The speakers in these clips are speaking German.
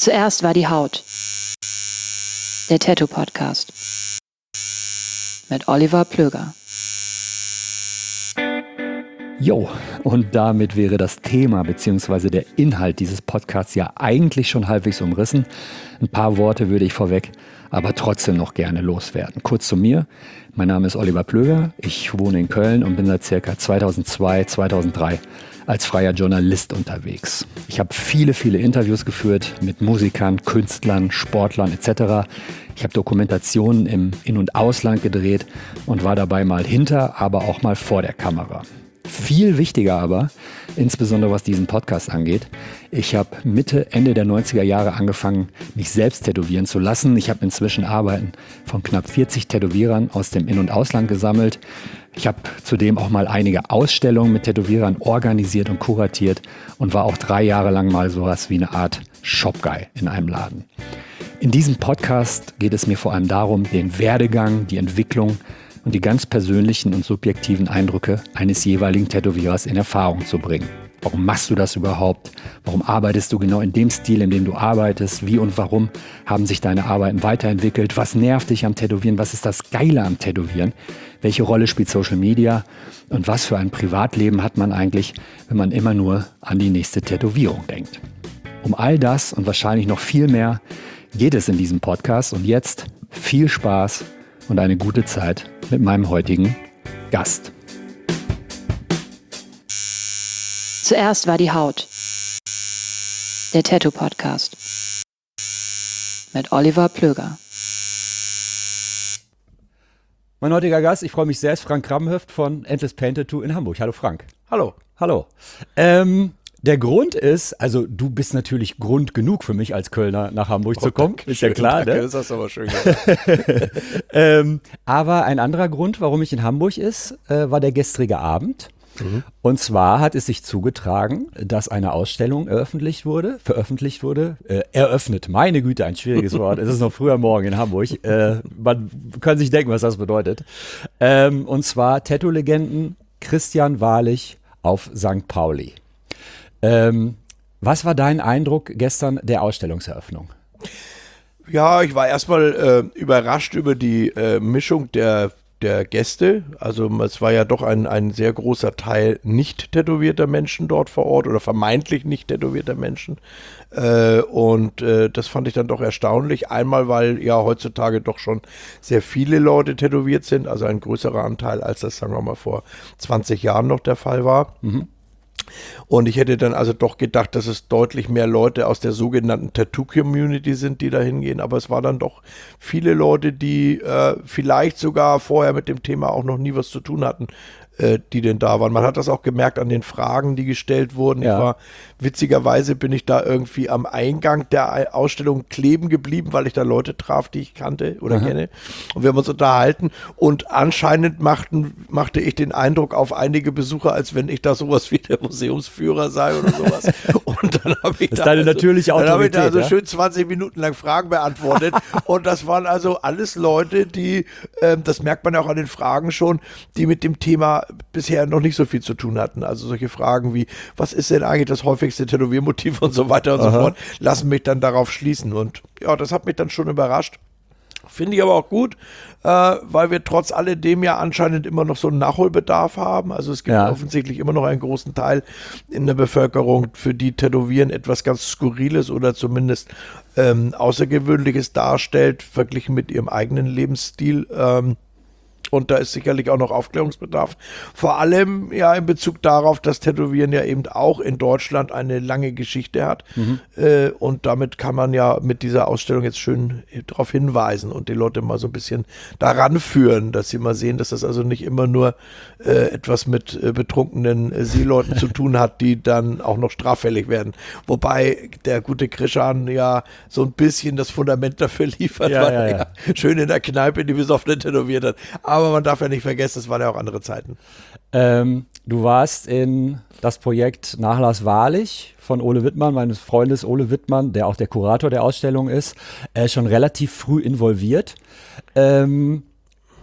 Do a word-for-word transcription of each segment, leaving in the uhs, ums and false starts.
Zuerst war die Haut. Der Tattoo-Podcast. Mit Oliver Plöger. Jo, und damit wäre das Thema bzw. der Inhalt dieses Podcasts ja eigentlich schon halbwegs umrissen. Ein paar Worte würde ich vorweg, aber trotzdem noch gerne loswerden. Kurz zu mir. Mein Name ist Oliver Plöger. Ich wohne in Köln und bin seit circa zweitausendzwei, zweitausenddrei als freier Journalist unterwegs. Ich habe viele, viele Interviews geführt mit Musikern, Künstlern, Sportlern et cetera. Ich habe Dokumentationen im In- und Ausland gedreht und war dabei mal hinter, aber auch mal vor der Kamera. Viel wichtiger aber, insbesondere was diesen Podcast angeht, ich habe Mitte, Ende der neunziger Jahre angefangen, mich selbst tätowieren zu lassen. Ich habe inzwischen Arbeiten von knapp vierzig Tätowierern aus dem In- und Ausland gesammelt. Ich habe zudem auch mal einige Ausstellungen mit Tätowierern organisiert und kuratiert und war auch drei Jahre lang mal sowas wie eine Art Shop-Guy in einem Laden. In diesem Podcast geht es mir vor allem darum, den Werdegang, die Entwicklung und die ganz persönlichen und subjektiven Eindrücke eines jeweiligen Tätowierers in Erfahrung zu bringen. Warum machst du das überhaupt? Warum arbeitest du genau in dem Stil, in dem du arbeitest? Wie und warum haben sich deine Arbeiten weiterentwickelt? Was nervt dich am Tätowieren? Was ist das Geile am Tätowieren? Welche Rolle spielt Social Media? Und was für ein Privatleben hat man eigentlich, wenn man immer nur an die nächste Tätowierung denkt? Um all das und wahrscheinlich noch viel mehr geht es in diesem Podcast. Und jetzt viel Spaß und eine gute Zeit mit meinem heutigen Gast. Zuerst war die Haut. Der Tattoo-Podcast. Mit Oliver Plöger. Mein heutiger Gast, ich freue mich sehr, ist Frank Kramhöft von Endless Paint Tattoo in Hamburg. Hallo Frank. Hallo. Hallo. Ähm, der Grund ist, also du bist natürlich Grund genug für mich als Kölner nach Hamburg oh, zu kommen, danke, ist schön, ja klar. Danke, Ne? das hast du aber schön ähm, aber ein anderer Grund, warum ich in Hamburg ist, äh, war der gestrige Abend. Mhm. Und zwar hat es sich zugetragen, dass eine Ausstellung eröffentlicht wurde, veröffentlicht wurde, äh, eröffnet, meine Güte, ein schwieriges Wort, es ist noch früher Morgen in Hamburg, äh, man kann sich denken, was das bedeutet. Ähm, und zwar Tattoo-Legenden Christian Wahrlich auf Sankt Pauli. Ähm, was war dein Eindruck gestern der Ausstellungseröffnung? Ja, ich war erstmal äh, überrascht über die äh, Mischung der der Gäste. Also es war ja doch ein, ein sehr großer Teil nicht tätowierter Menschen dort vor Ort oder vermeintlich nicht tätowierter Menschen. Äh, und äh, das fand ich dann doch erstaunlich. Einmal, weil ja heutzutage doch schon sehr viele Leute tätowiert sind, also ein größerer Anteil, als das, sagen wir mal, vor zwanzig Jahren noch der Fall war. Mhm. Und ich hätte dann also doch gedacht, dass es deutlich mehr Leute aus der sogenannten Tattoo-Community sind, die da hingehen. Aber es war dann doch viele Leute, die äh, vielleicht sogar vorher mit dem Thema auch noch nie was zu tun hatten, äh, die denn da waren. Man hat das auch gemerkt an den Fragen, die gestellt wurden. Ja. Ich war, witzigerweise bin ich da irgendwie am Eingang der Ausstellung kleben geblieben, weil ich da Leute traf, die ich kannte oder Aha. kenne. Und wir haben uns unterhalten. Und anscheinend machten, machte ich den Eindruck auf einige Besucher, als wenn ich da sowas wie der Museumsführer sei oder sowas. Und dann habe ich das da ist deine also, natürliche Autorität. Dann habe ich da also ja? schön zwanzig Minuten lang Fragen beantwortet. Und das waren also alles Leute, die, ähm, das merkt man ja auch an den Fragen schon, die mit dem Thema bisher noch nicht so viel zu tun hatten. Also solche Fragen wie, was ist denn eigentlich das häufigste Tätowiermotiv und so weiter und Aha. so fort, lassen mich dann darauf schließen. Und ja, das hat mich dann schon überrascht. Finde ich aber auch gut, äh, weil wir trotz alledem ja anscheinend immer noch so einen Nachholbedarf haben. Also es gibt ja. offensichtlich immer noch einen großen Teil in der Bevölkerung, für die Tätowieren etwas ganz Skurriles oder zumindest ähm, Außergewöhnliches darstellt, verglichen mit ihrem eigenen Lebensstil. Ähm, Und da ist sicherlich auch noch Aufklärungsbedarf. Vor allem ja in Bezug darauf, dass Tätowieren ja eben auch in Deutschland eine lange Geschichte hat. Mhm. Äh, und damit kann man ja mit dieser Ausstellung jetzt schön darauf hinweisen und die Leute mal so ein bisschen daran führen, dass sie mal sehen, dass das also nicht immer nur äh, etwas mit äh, betrunkenen äh, Seeleuten zu tun hat, die dann auch noch straffällig werden. Wobei der gute Krishan ja so ein bisschen das Fundament dafür liefert, ja, weil ja, ja. er schön in der Kneipe die Besoffene tätowiert hat. Aber man darf ja nicht vergessen, es waren ja auch andere Zeiten. Ähm, du warst in das Projekt Nachlass Wahrlich von Ole Wittmann, meines Freundes Ole Wittmann, der auch der Kurator der Ausstellung ist, äh, schon relativ früh involviert. Ähm,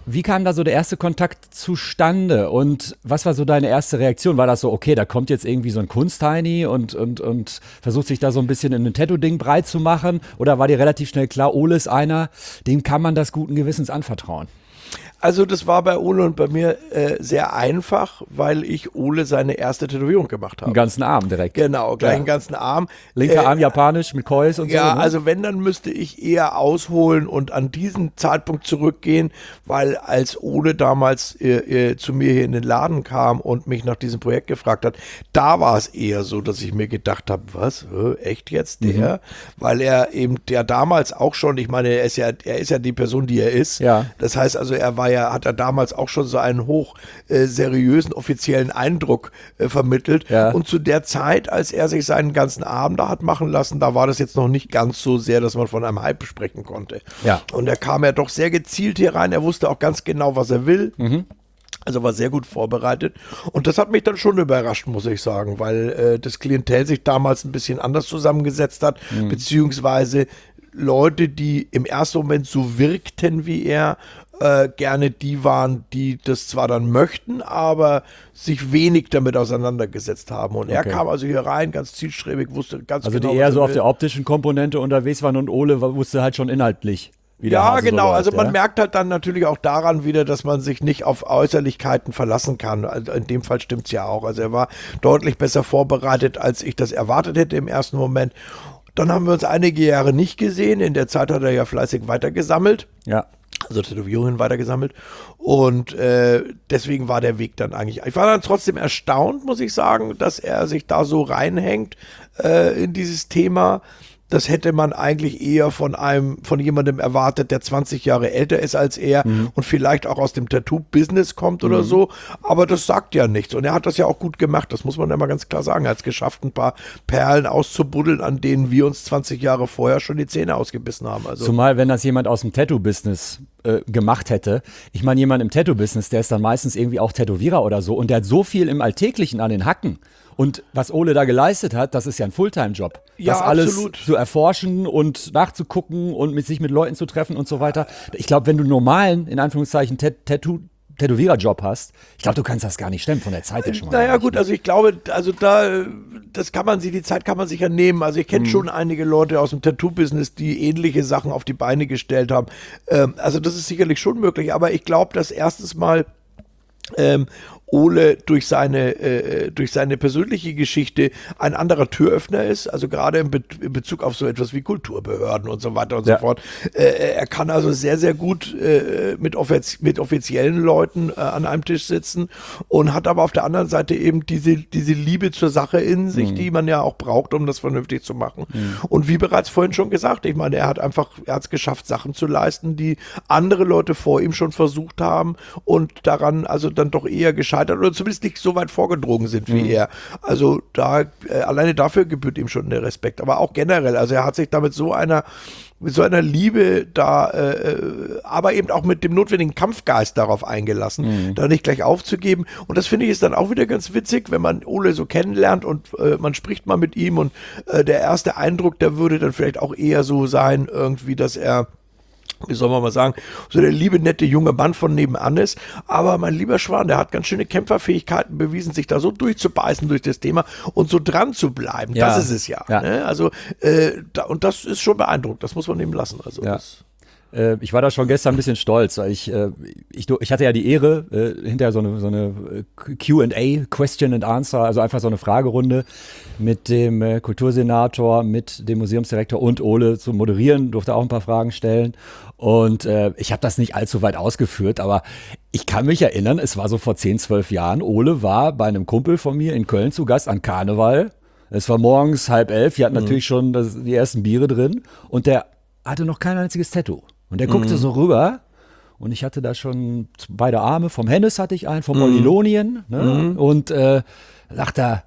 Wie kam da so der erste Kontakt zustande und was war so deine erste Reaktion? War das so, okay, da kommt jetzt irgendwie so ein Kunstheini und, und, und versucht sich da so ein bisschen in ein Tattoo-Ding breit zu machen? Oder war dir relativ schnell klar, Ole ist einer, dem kann man das guten Gewissens anvertrauen? Also das war bei Ole und bei mir äh, sehr einfach, weil ich Ole seine erste Tätowierung gemacht habe. Den ganzen Arm direkt. Genau, gleich Ja. den ganzen Arm. Linker Äh, Arm japanisch mit Kois und Ja, so. Ne? also wenn, dann müsste ich eher ausholen und an diesen Zeitpunkt zurückgehen, weil als Ole damals äh, äh, zu mir hier in den Laden kam und mich nach diesem Projekt gefragt hat, da war es eher so, dass ich mir gedacht habe, was, äh, echt jetzt der? Mhm. Weil er eben, der damals auch schon, ich meine, er ist ja, er ist ja die Person, die er ist. Ja. Das heißt also, er war ja, hat er damals auch schon so einen hoch äh, seriösen, offiziellen Eindruck äh, vermittelt. Ja. Und zu der Zeit, als er sich seinen ganzen Abend da hat machen lassen, da war das jetzt noch nicht ganz so sehr, dass man von einem Hype sprechen konnte. Ja. Und er kam ja doch sehr gezielt hier rein. Er wusste auch ganz genau, was er will. Mhm. Also war sehr gut vorbereitet. Und das hat mich dann schon überrascht, muss ich sagen, weil äh, das Klientel sich damals ein bisschen anders zusammengesetzt hat, mhm. beziehungsweise Leute, die im ersten Moment so wirkten wie er, äh, gerne die waren, die das zwar dann möchten, aber sich wenig damit auseinandergesetzt haben. Und er Okay. kam also hier rein, ganz zielstrebig, wusste ganz Also genau, die eher was so er auf will. der optischen Komponente unterwegs waren und Ole wusste halt schon inhaltlich, wie der Ja, Hase genau. so Also läuft, man ja? merkt halt dann natürlich auch daran wieder, dass man sich nicht auf Äußerlichkeiten verlassen kann. Also in dem Fall stimmt's ja auch. Also er war deutlich besser vorbereitet, als ich das erwartet hätte im ersten Moment. Dann haben wir uns einige Jahre nicht gesehen. In der Zeit hat er ja fleißig weitergesammelt. Ja. Also Tätowierungen weitergesammelt. Und äh, deswegen war der Weg dann eigentlich. Ich war dann trotzdem erstaunt, muss ich sagen, dass er sich da so reinhängt äh, in dieses Thema. Das hätte man eigentlich eher von einem, von jemandem erwartet, der zwanzig Jahre älter ist als er mhm. und vielleicht auch aus dem Tattoo-Business kommt oder mhm. so. Aber das sagt ja nichts. Und er hat das ja auch gut gemacht. Das muss man ja mal ganz klar sagen. Er hat es geschafft, ein paar Perlen auszubuddeln, an denen wir uns zwanzig Jahre vorher schon die Zähne ausgebissen haben. Also Zumal, wenn das jemand aus dem Tattoo-Business äh, gemacht hätte. Ich meine, jemand im Tattoo-Business, der ist dann meistens irgendwie auch Tätowierer oder so und der hat so viel im Alltäglichen an den Hacken. Und was Ole da geleistet hat, das ist ja ein Fulltime-Job. Ja, das alles absolut. zu erforschen und nachzugucken und mit sich mit Leuten zu treffen und so weiter. Ich glaube, wenn du einen normalen, in Anführungszeichen, Tat- Tattoo Tätowierer-Job hast, ich glaube, du kannst das gar nicht stemmen von der Zeit her schon mal. Naja gut, also ich glaube, also da, das kann man sich, die Zeit kann man sich ja nehmen. Also ich kenne mhm. schon einige Leute aus dem Tattoo-Business, die ähnliche Sachen auf die Beine gestellt haben. Ähm, also das ist sicherlich schon möglich, aber ich glaube, dass erstens mal ähm, Ole durch seine, äh, durch seine persönliche Geschichte ein anderer Türöffner ist, also gerade in, Be- in Bezug auf so etwas wie Kulturbehörden und so weiter und ja. so fort. Äh, er kann also sehr, sehr gut äh, mit, offiz- mit offiziellen Leuten äh, an einem Tisch sitzen und hat aber auf der anderen Seite eben diese, diese Liebe zur Sache in sich, mhm. die man ja auch braucht, um das vernünftig zu machen. Mhm. Und wie bereits vorhin schon gesagt, ich meine, er hat einfach, er hat es geschafft, Sachen zu leisten, die andere Leute vor ihm schon versucht haben und daran also dann doch eher gescheitert oder zumindest nicht so weit vorgedrungen sind wie mhm. er. Also da äh, alleine dafür gebührt ihm schon der Respekt. Aber auch generell, also er hat sich da mit so einer mit so einer Liebe da, äh, aber eben auch mit dem notwendigen Kampfgeist darauf eingelassen, mhm. da nicht gleich aufzugeben. Und das finde ich ist dann auch wieder ganz witzig, wenn man Ole so kennenlernt und äh, man spricht mal mit ihm und äh, der erste Eindruck, der würde dann vielleicht auch eher so sein, irgendwie, dass er wie soll man mal sagen, so der liebe, nette junge Mann von nebenan ist. Aber mein lieber Schwan, der hat ganz schöne Kämpferfähigkeiten bewiesen, sich da so durchzubeißen durch das Thema und so dran zu bleiben. Ja. Das ist es ja. Ja. Ne? Also, äh, da, und das ist schon beeindruckend. Das muss man eben lassen. Also, Ja. das, Äh, ich war da schon gestern ein bisschen stolz, weil ich, äh, ich, ich hatte ja die Ehre, äh, hinterher so eine, so eine Q and A, Question and Answer, also einfach so eine Fragerunde mit dem äh, Kultursenator, mit dem Museumsdirektor und Ole zu moderieren, durfte auch ein paar Fragen stellen. Und äh, ich habe das nicht allzu weit ausgeführt, aber ich kann mich erinnern, es war so vor zehn, zwölf Jahren, Ole war bei einem Kumpel von mir in Köln zu Gast an Karneval. Es war morgens halb elf, die hatten mhm. natürlich schon das, die ersten Biere drin und der hatte noch kein einziges Tattoo. Und der guckte mhm. so rüber und ich hatte da schon beide Arme, vom Hennes hatte ich einen, vom mhm. Olilonien, ne? Mhm. Und äh, sagt er,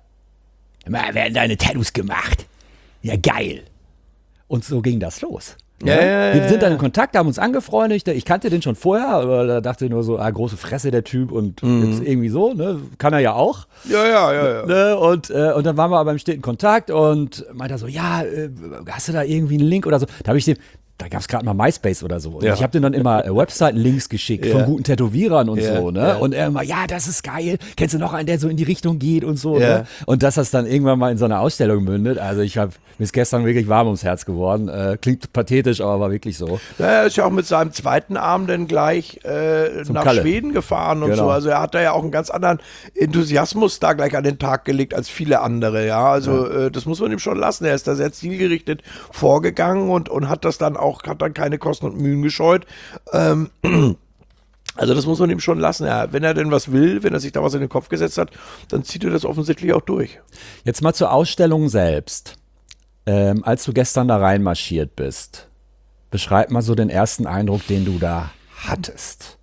werden deine Tattoos gemacht? Ja, geil. Und so ging das los. Ja, ne? ja, ja, Wir sind dann in ja. Kontakt, haben uns angefreundet. Ich kannte den schon vorher, aber da dachte ich nur so, ah, große Fresse der Typ und Mhm. jetzt irgendwie so, ne? Kann er ja auch. ja, ja, ja, ja. Ne? Und, äh, und dann waren wir aber im steten Kontakt und meinte er so, ja, äh, hast du da irgendwie einen Link oder so? Da habe ich dem da gab es gerade mal MySpace oder so. Und Ja. ich habe dem dann immer äh, Webseiten-Links geschickt Ja. von guten Tätowierern und Ja, so, ne? ja. Und er immer, ja, das ist geil. Kennst du noch einen, der so in die Richtung geht und so, Ja. ne? Und dass das dann irgendwann mal in so einer Ausstellung mündet. Also ich habe mir ist gestern wirklich warm ums Herz geworden. Äh, klingt pathetisch, aber war wirklich so. Ja, er ist ja auch mit seinem zweiten Arm dann gleich äh, nach Kalle. Schweden gefahren und Genau. so. Also er hat da ja auch einen ganz anderen Enthusiasmus da gleich an den Tag gelegt als viele andere. Ja, also Äh, das muss man ihm schon lassen. Er ist da sehr zielgerichtet vorgegangen und, und hat das dann auch, hat dann keine Kosten und Mühen gescheut. Ähm, Also das muss man ihm schon lassen. Ja, wenn er denn was will, wenn er sich da was in den Kopf gesetzt hat, dann zieht er das offensichtlich auch durch. Jetzt mal zur Ausstellung selbst. Ähm, als du gestern da reinmarschiert bist, beschreib mal so den ersten Eindruck, den du da hattest.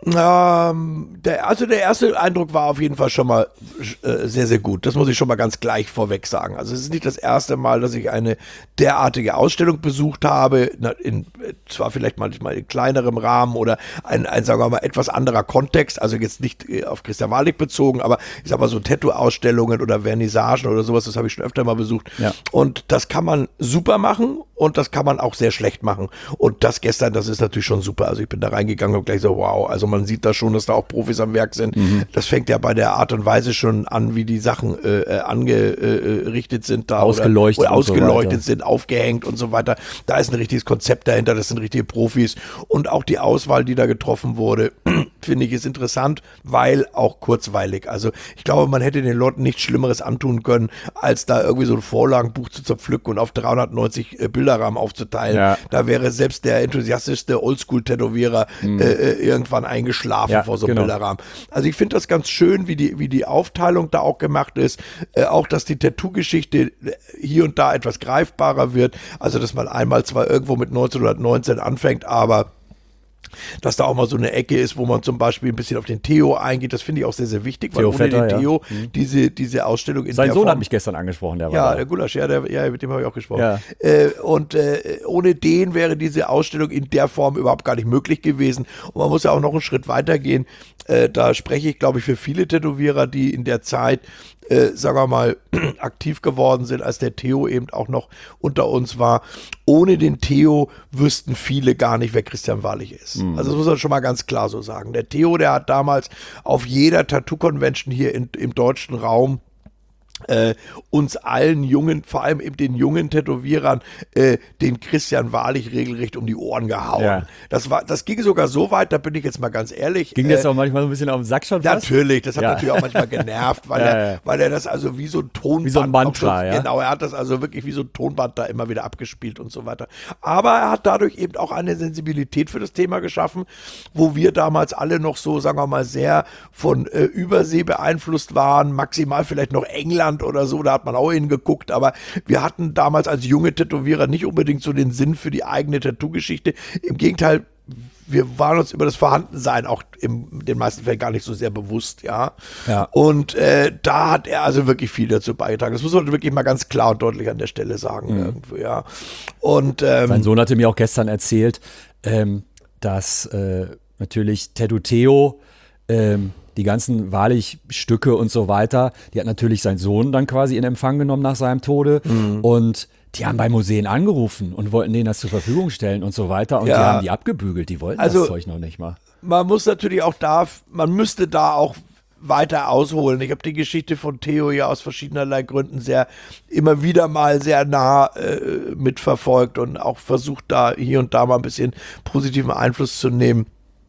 Ähm, der, also der erste Eindruck war auf jeden Fall schon mal äh, sehr, sehr gut. Das muss ich schon mal ganz gleich vorweg sagen. Also es ist nicht das erste Mal, dass ich eine derartige Ausstellung besucht habe, na, in, zwar vielleicht manchmal in kleinerem Rahmen oder ein, ein, sagen wir mal, etwas anderer Kontext, also jetzt nicht äh, auf Christian Wahrlich bezogen, aber ich sag mal so Tattoo-Ausstellungen oder Vernissagen oder sowas, das habe ich schon öfter mal besucht. Ja. Und das kann man super machen und das kann man auch sehr schlecht machen. Und das gestern, das ist natürlich schon super. Also ich bin da reingegangen und gleich so, wow, also man sieht da schon, dass da auch Profis am Werk sind. Mhm. Das fängt ja bei der Art und Weise schon an, wie die Sachen äh, angerichtet sind da. Ausgeleuchtet Oder, oder und so ausgeleuchtet weiter. sind, aufgehängt und so weiter. Da ist ein richtiges Konzept dahinter, das sind richtige Profis. Und auch die Auswahl, die da getroffen wurde, finde ich, ist interessant, weil auch kurzweilig. Also ich glaube, man hätte den Leuten nichts Schlimmeres antun können, als da irgendwie so ein Vorlagenbuch zu zerpflücken und auf dreihundertneunzig äh, Bilderrahmen aufzuteilen. Ja. Da wäre selbst der enthusiastischste Oldschool-Tätowierer mhm. äh, irgendwann eingeschlafen Ja, vor so einem genau. Bilderrahmen. Also ich finde das ganz schön, wie die, wie die Aufteilung da auch gemacht ist. Äh, auch, dass die Tattoo-Geschichte hier und da etwas greifbarer wird. Also, dass man einmal zwar irgendwo mit neunzehnhundertneunzehn anfängt, aber dass da auch mal so eine Ecke ist, wo man zum Beispiel ein bisschen auf den Theo eingeht, das finde ich auch sehr, sehr wichtig, weil Theo ohne Vetter, den ja. Theo Mhm. diese, diese Ausstellung in Sein der Sohn Form, hat mich gestern angesprochen, der war ja, da. der Gulasch, ja, der, ja, mit dem habe ich auch gesprochen. Ja. Äh, und äh, ohne den wäre diese Ausstellung in der Form überhaupt gar nicht möglich gewesen. Und man muss ja auch noch einen Schritt weiter gehen. Äh, da spreche ich, glaube ich, für viele Tätowierer, die in der Zeit Äh, sagen wir mal, aktiv geworden sind, als der Theo eben auch noch unter uns war. Ohne den Theo wüssten viele gar nicht, wer Christian Wahrlich ist. Mhm. Also das muss man schon mal ganz klar so sagen. Der Theo, der hat damals auf jeder Tattoo-Convention hier in, im deutschen Raum Äh, uns allen jungen, vor allem eben den jungen Tätowierern, äh, den Christian Wahrlich regelrecht um die Ohren gehauen. Ja. Das war, das ging sogar so weit, da bin ich jetzt mal ganz ehrlich. Ging äh, das auch manchmal so ein bisschen auf den Sack schon fast? Natürlich, das hat Ja. natürlich auch manchmal genervt, weil, Ja, er, ja. weil er das also wie so ein Tonband, Wie so ein Mantra, auch schon, ja. genau, er hat das also wirklich wie so ein Tonband da immer wieder abgespielt und so weiter. Aber er hat dadurch eben auch eine Sensibilität für das Thema geschaffen, wo wir damals alle noch so, sagen wir mal, sehr von äh, Übersee beeinflusst waren, maximal vielleicht noch England oder so, da hat man auch hingeguckt, aber wir hatten damals als junge Tätowierer nicht unbedingt so den Sinn für die eigene Tattoo-Geschichte. Im Gegenteil, wir waren uns über das Vorhandensein auch in den meisten Fällen gar nicht so sehr bewusst, ja. Ja. Und äh, da hat er also wirklich viel dazu beigetragen. Das muss man wirklich mal ganz klar und deutlich an der Stelle sagen, Mhm. irgendwo, ja. Und ähm, Sein Sohn hatte mir auch gestern erzählt, ähm, dass äh, natürlich Tattoo Theo ähm, die ganzen Wahrlich-Stücke und so weiter, die hat natürlich sein Sohn dann quasi in Empfang genommen nach seinem Tode Mhm. und die haben bei Museen angerufen und wollten denen das zur Verfügung stellen und so weiter und Ja. die haben die abgebügelt, die wollten Also- das Zeug noch nicht mal. man muss natürlich auch da, man müsste da auch weiter ausholen. Ich habe die Geschichte von Theo ja aus verschiedenerlei Gründen sehr, immer wieder mal sehr nah äh, mitverfolgt und auch versucht, da hier und da mal ein bisschen positiven Einfluss zu nehmen.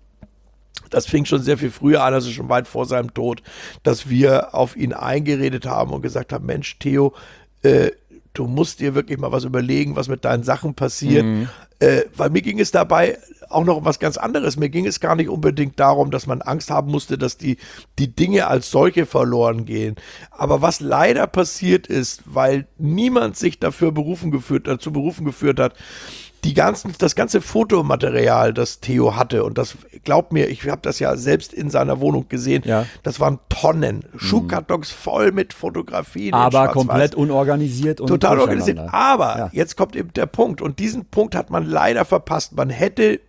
Das fing schon sehr viel früher an, also schon weit vor seinem Tod, dass wir auf ihn eingeredet haben und gesagt haben, Mensch, Theo, äh, du musst dir wirklich mal was überlegen, was mit deinen Sachen passiert. Mhm. Äh, weil mir ging es dabei auch noch um was ganz anderes. Mir ging es gar nicht unbedingt darum, dass man Angst haben musste, dass die, die Dinge als solche verloren gehen. Aber was leider passiert ist, weil niemand sich dafür berufen geführt, dazu berufen geführt hat, die ganzen, das ganze Fotomaterial, das Theo hatte, und das, glaubt mir, ich habe das ja selbst in seiner Wohnung gesehen, Ja. das waren Tonnen, Schuhkartons voll mit Fotografien. in Aber Schwarz-Weiß. komplett unorganisiert und Total organisiert. durcheinander. Aber Ja. jetzt kommt eben der Punkt. Und diesen Punkt hat man leider verpasst. Man hätte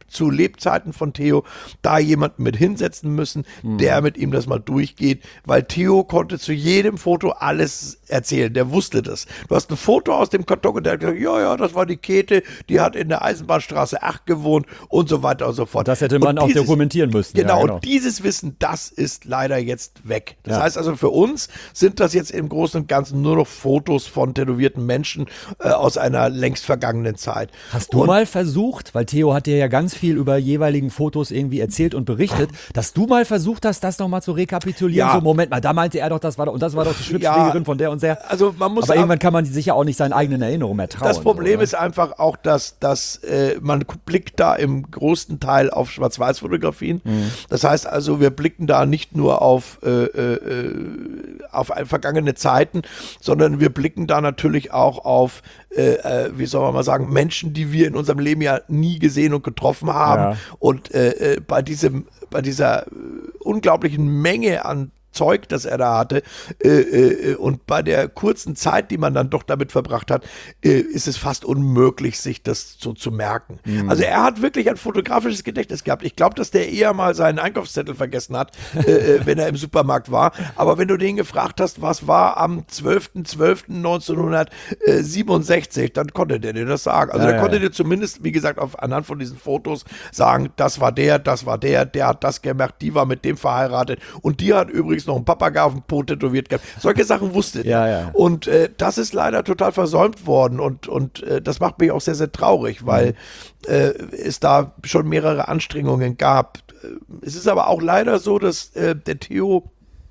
zu Lebzeiten von Theo da jemanden mit hinsetzen müssen, mhm. der mit ihm das mal durchgeht, weil Theo konnte zu jedem Foto alles erzählen, der wusste das. Du hast ein Foto aus dem Karton und der hat gesagt, ja, ja, das war die Käthe, die hat in der Eisenbahnstraße acht gewohnt und so weiter und so fort. Das hätte man und auch dieses, dokumentieren müssen. Genau, ja, genau, und dieses Wissen, das ist leider jetzt weg. Das ja. heißt also, für uns sind das jetzt im Großen und Ganzen nur noch Fotos von tätowierten Menschen äh, aus einer längst vergangenen Zeit. Hast du und, mal versucht, weil Theo hat dir ja ganz viel über jeweiligen Fotos irgendwie erzählt und berichtet, dass du mal versucht hast, das nochmal zu rekapitulieren? Ja. So, Moment mal, da meinte er doch, das war doch, und das war doch die Schlipsträgerin ja, von der und der. Also man muss aber irgendwann kann man sich ja auch nicht seinen eigenen Erinnerungen mehr trauen. Das Problem so, ist einfach auch, dass, dass äh, man blickt da im großen Teil auf Schwarz-Weiß-Fotografien. Mhm. Das heißt also, wir blicken da nicht nur auf, äh, äh, auf vergangene Zeiten, sondern wir blicken da natürlich auch auf, äh, wie soll man mal sagen, Menschen, die wir in unserem Leben ja nie gesehen und getroffen haben. Ja. Und äh, bei diesem, bei dieser unglaublichen Menge an Zeug, das er da hatte, äh, äh, und bei der kurzen Zeit, die man dann doch damit verbracht hat, äh, ist es fast unmöglich, sich das so zu merken. Mhm. Also er hat wirklich ein fotografisches Gedächtnis gehabt. Ich glaube, dass der eher mal seinen Einkaufszettel vergessen hat, äh, wenn er im Supermarkt war. Aber wenn du den gefragt hast, was war am zwölfter zwölfter neunzehnhundertsiebenundsechzig, dann konnte der dir das sagen. Also ja, der ja, konnte ja. dir zumindest, wie gesagt, auf, anhand von diesen Fotos sagen, das war der, das war der, der hat das gemacht, die war mit dem verheiratet und die hat übrigens noch einen Papagei auf dem Po tätowiert gehabt. Solche Sachen wusste der. Ja, ja. Und äh, das ist leider total versäumt worden und, und äh, das macht mich auch sehr, sehr traurig, weil mhm. äh, es da schon mehrere Anstrengungen gab. Es ist aber auch leider so, dass äh, der Theo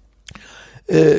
äh,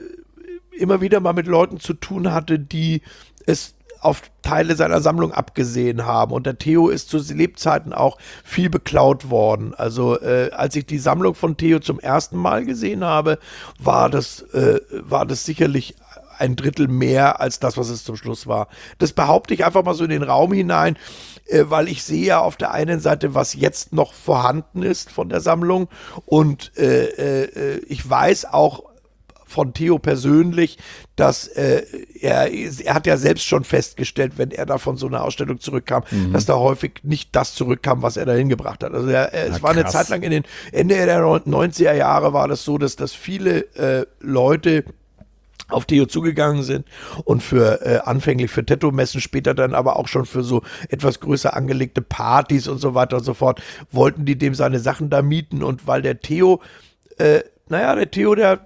immer wieder mal mit Leuten zu tun hatte, die es auf Teile seiner Sammlung abgesehen haben. Und der Theo ist zu Lebzeiten auch viel beklaut worden. Also äh, als ich die Sammlung von Theo zum ersten Mal gesehen habe, war das, äh, war das sicherlich ein Drittel mehr als das, was es zum Schluss war. Das behaupte ich einfach mal so in den Raum hinein, äh, weil ich sehe ja auf der einen Seite, was jetzt noch vorhanden ist von der Sammlung und äh, äh, ich weiß auch von Theo persönlich, dass äh, er, er hat ja selbst schon festgestellt, wenn er da von so einer Ausstellung zurückkam, mhm. dass da häufig nicht das zurückkam, was er da hingebracht hat. Also er, er, es war eine Zeit lang in den Ende der neunziger Jahre war das so, dass, dass viele äh, Leute auf Theo zugegangen sind und für äh, anfänglich für Tattoo-Messen, später dann aber auch schon für so etwas größer angelegte Partys und so weiter und so fort, wollten die dem seine Sachen da mieten und weil der Theo, äh, naja, der Theo, der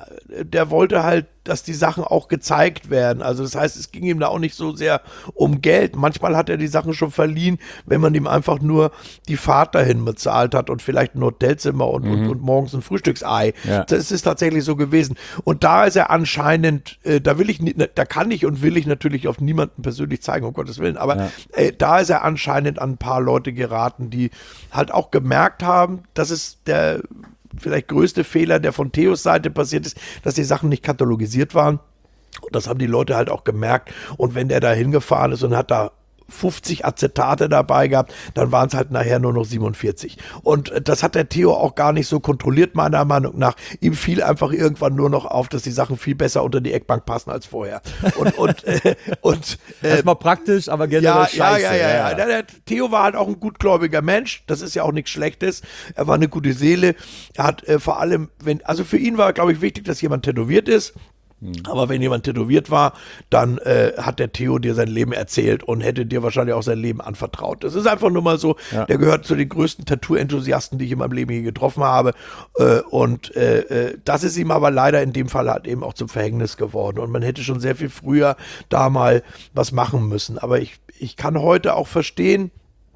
der wollte halt, dass die Sachen auch gezeigt werden. Also das heißt, es ging ihm da auch nicht so sehr um Geld. Manchmal hat er die Sachen schon verliehen, wenn man ihm einfach nur die Fahrt dahin bezahlt hat und vielleicht ein Hotelzimmer und, mhm. und, und morgens ein Frühstücksei. Ja. Das ist tatsächlich so gewesen. Und da ist er anscheinend, äh, da will ich, da kann ich und will ich natürlich auf niemanden persönlich zeigen, um Gottes Willen, aber ja. äh, da ist er anscheinend an ein paar Leute geraten, die halt auch gemerkt haben, dass es der vielleicht größte Fehler, der von Theos Seite passiert ist, dass die Sachen nicht katalogisiert waren. Und das haben die Leute halt auch gemerkt. Und wenn der da hingefahren ist und hat da fünfzig Acetate dabei gehabt, dann waren es halt nachher nur noch siebenundvierzig. Und das hat der Theo auch gar nicht so kontrolliert, meiner Meinung nach. Ihm fiel einfach irgendwann nur noch auf, dass die Sachen viel besser unter die Eckbank passen als vorher. Und, und, äh, und äh, erstmal praktisch, aber generell ja, scheiße. Ja, ja, ja, ja. Der, der Theo war halt auch ein gutgläubiger Mensch. Das ist ja auch nichts Schlechtes. Er war eine gute Seele. Er hat äh, vor allem, wenn, also für ihn war, glaube ich, wichtig, dass jemand tätowiert ist. Aber wenn jemand tätowiert war, dann äh, hat der Theo dir sein Leben erzählt und hätte dir wahrscheinlich auch sein Leben anvertraut. Das ist einfach nur mal so, ja. Der gehört zu den größten Tattoo-Enthusiasten, die ich in meinem Leben je getroffen habe. Äh, und äh, das ist ihm aber leider in dem Fall halt eben auch zum Verhängnis geworden. Und man hätte schon sehr viel früher da mal was machen müssen. Aber ich, ich kann heute auch verstehen,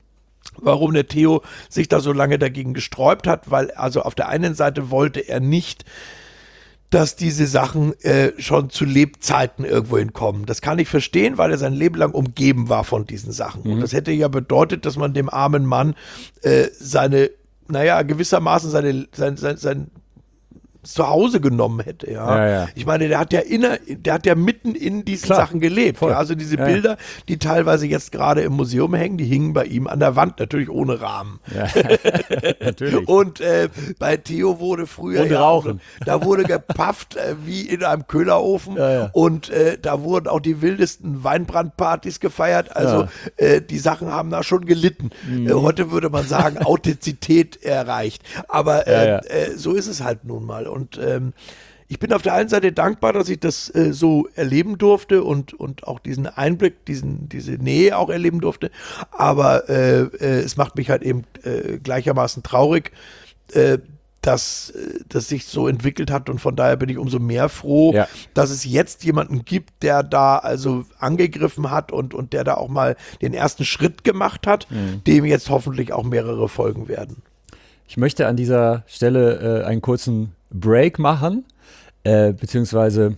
warum der Theo sich da so lange dagegen gesträubt hat, weil also auf der einen Seite wollte er nicht, dass diese Sachen äh, schon zu Lebzeiten irgendwo hinkommen. Das kann ich verstehen, weil er sein Leben lang umgeben war von diesen Sachen. Mhm. Und das hätte ja bedeutet, dass man dem armen Mann äh, seine, naja, gewissermaßen seine, sein, sein, sein zu Hause genommen hätte. Ja? Ja, ja. Ich meine, der hat ja inner, der hat ja mitten in diesen Klar, Sachen gelebt. voll. Ja? Also diese Ja, Bilder, die teilweise jetzt gerade im Museum hängen, die hingen bei ihm an der Wand, natürlich ohne Rahmen. Ja, natürlich. Und äh, bei Theo wurde früher Und ja, rauchen. da wurde gepafft äh, wie in einem Köhlerofen Ja, ja. und äh, da wurden auch die wildesten Weinbrandpartys gefeiert. Also äh, die Sachen haben da schon gelitten. Mhm. Äh, heute würde man sagen, Authentizität erreicht. Aber äh, Ja, ja. Äh, so ist es halt nun mal. Und ähm, ich bin auf der einen Seite dankbar, dass ich das äh, so erleben durfte und, und auch diesen Einblick, diesen, diese Nähe auch erleben durfte. Aber äh, äh, es macht mich halt eben äh, gleichermaßen traurig, äh, dass äh, das sich so entwickelt hat. Und von daher bin ich umso mehr froh, Ja. dass es jetzt jemanden gibt, der da also angegriffen hat und, und der da auch mal den ersten Schritt gemacht hat, Mhm. dem jetzt hoffentlich auch mehrere folgen werden. Ich möchte an dieser Stelle äh, einen kurzen Break machen, äh, beziehungsweise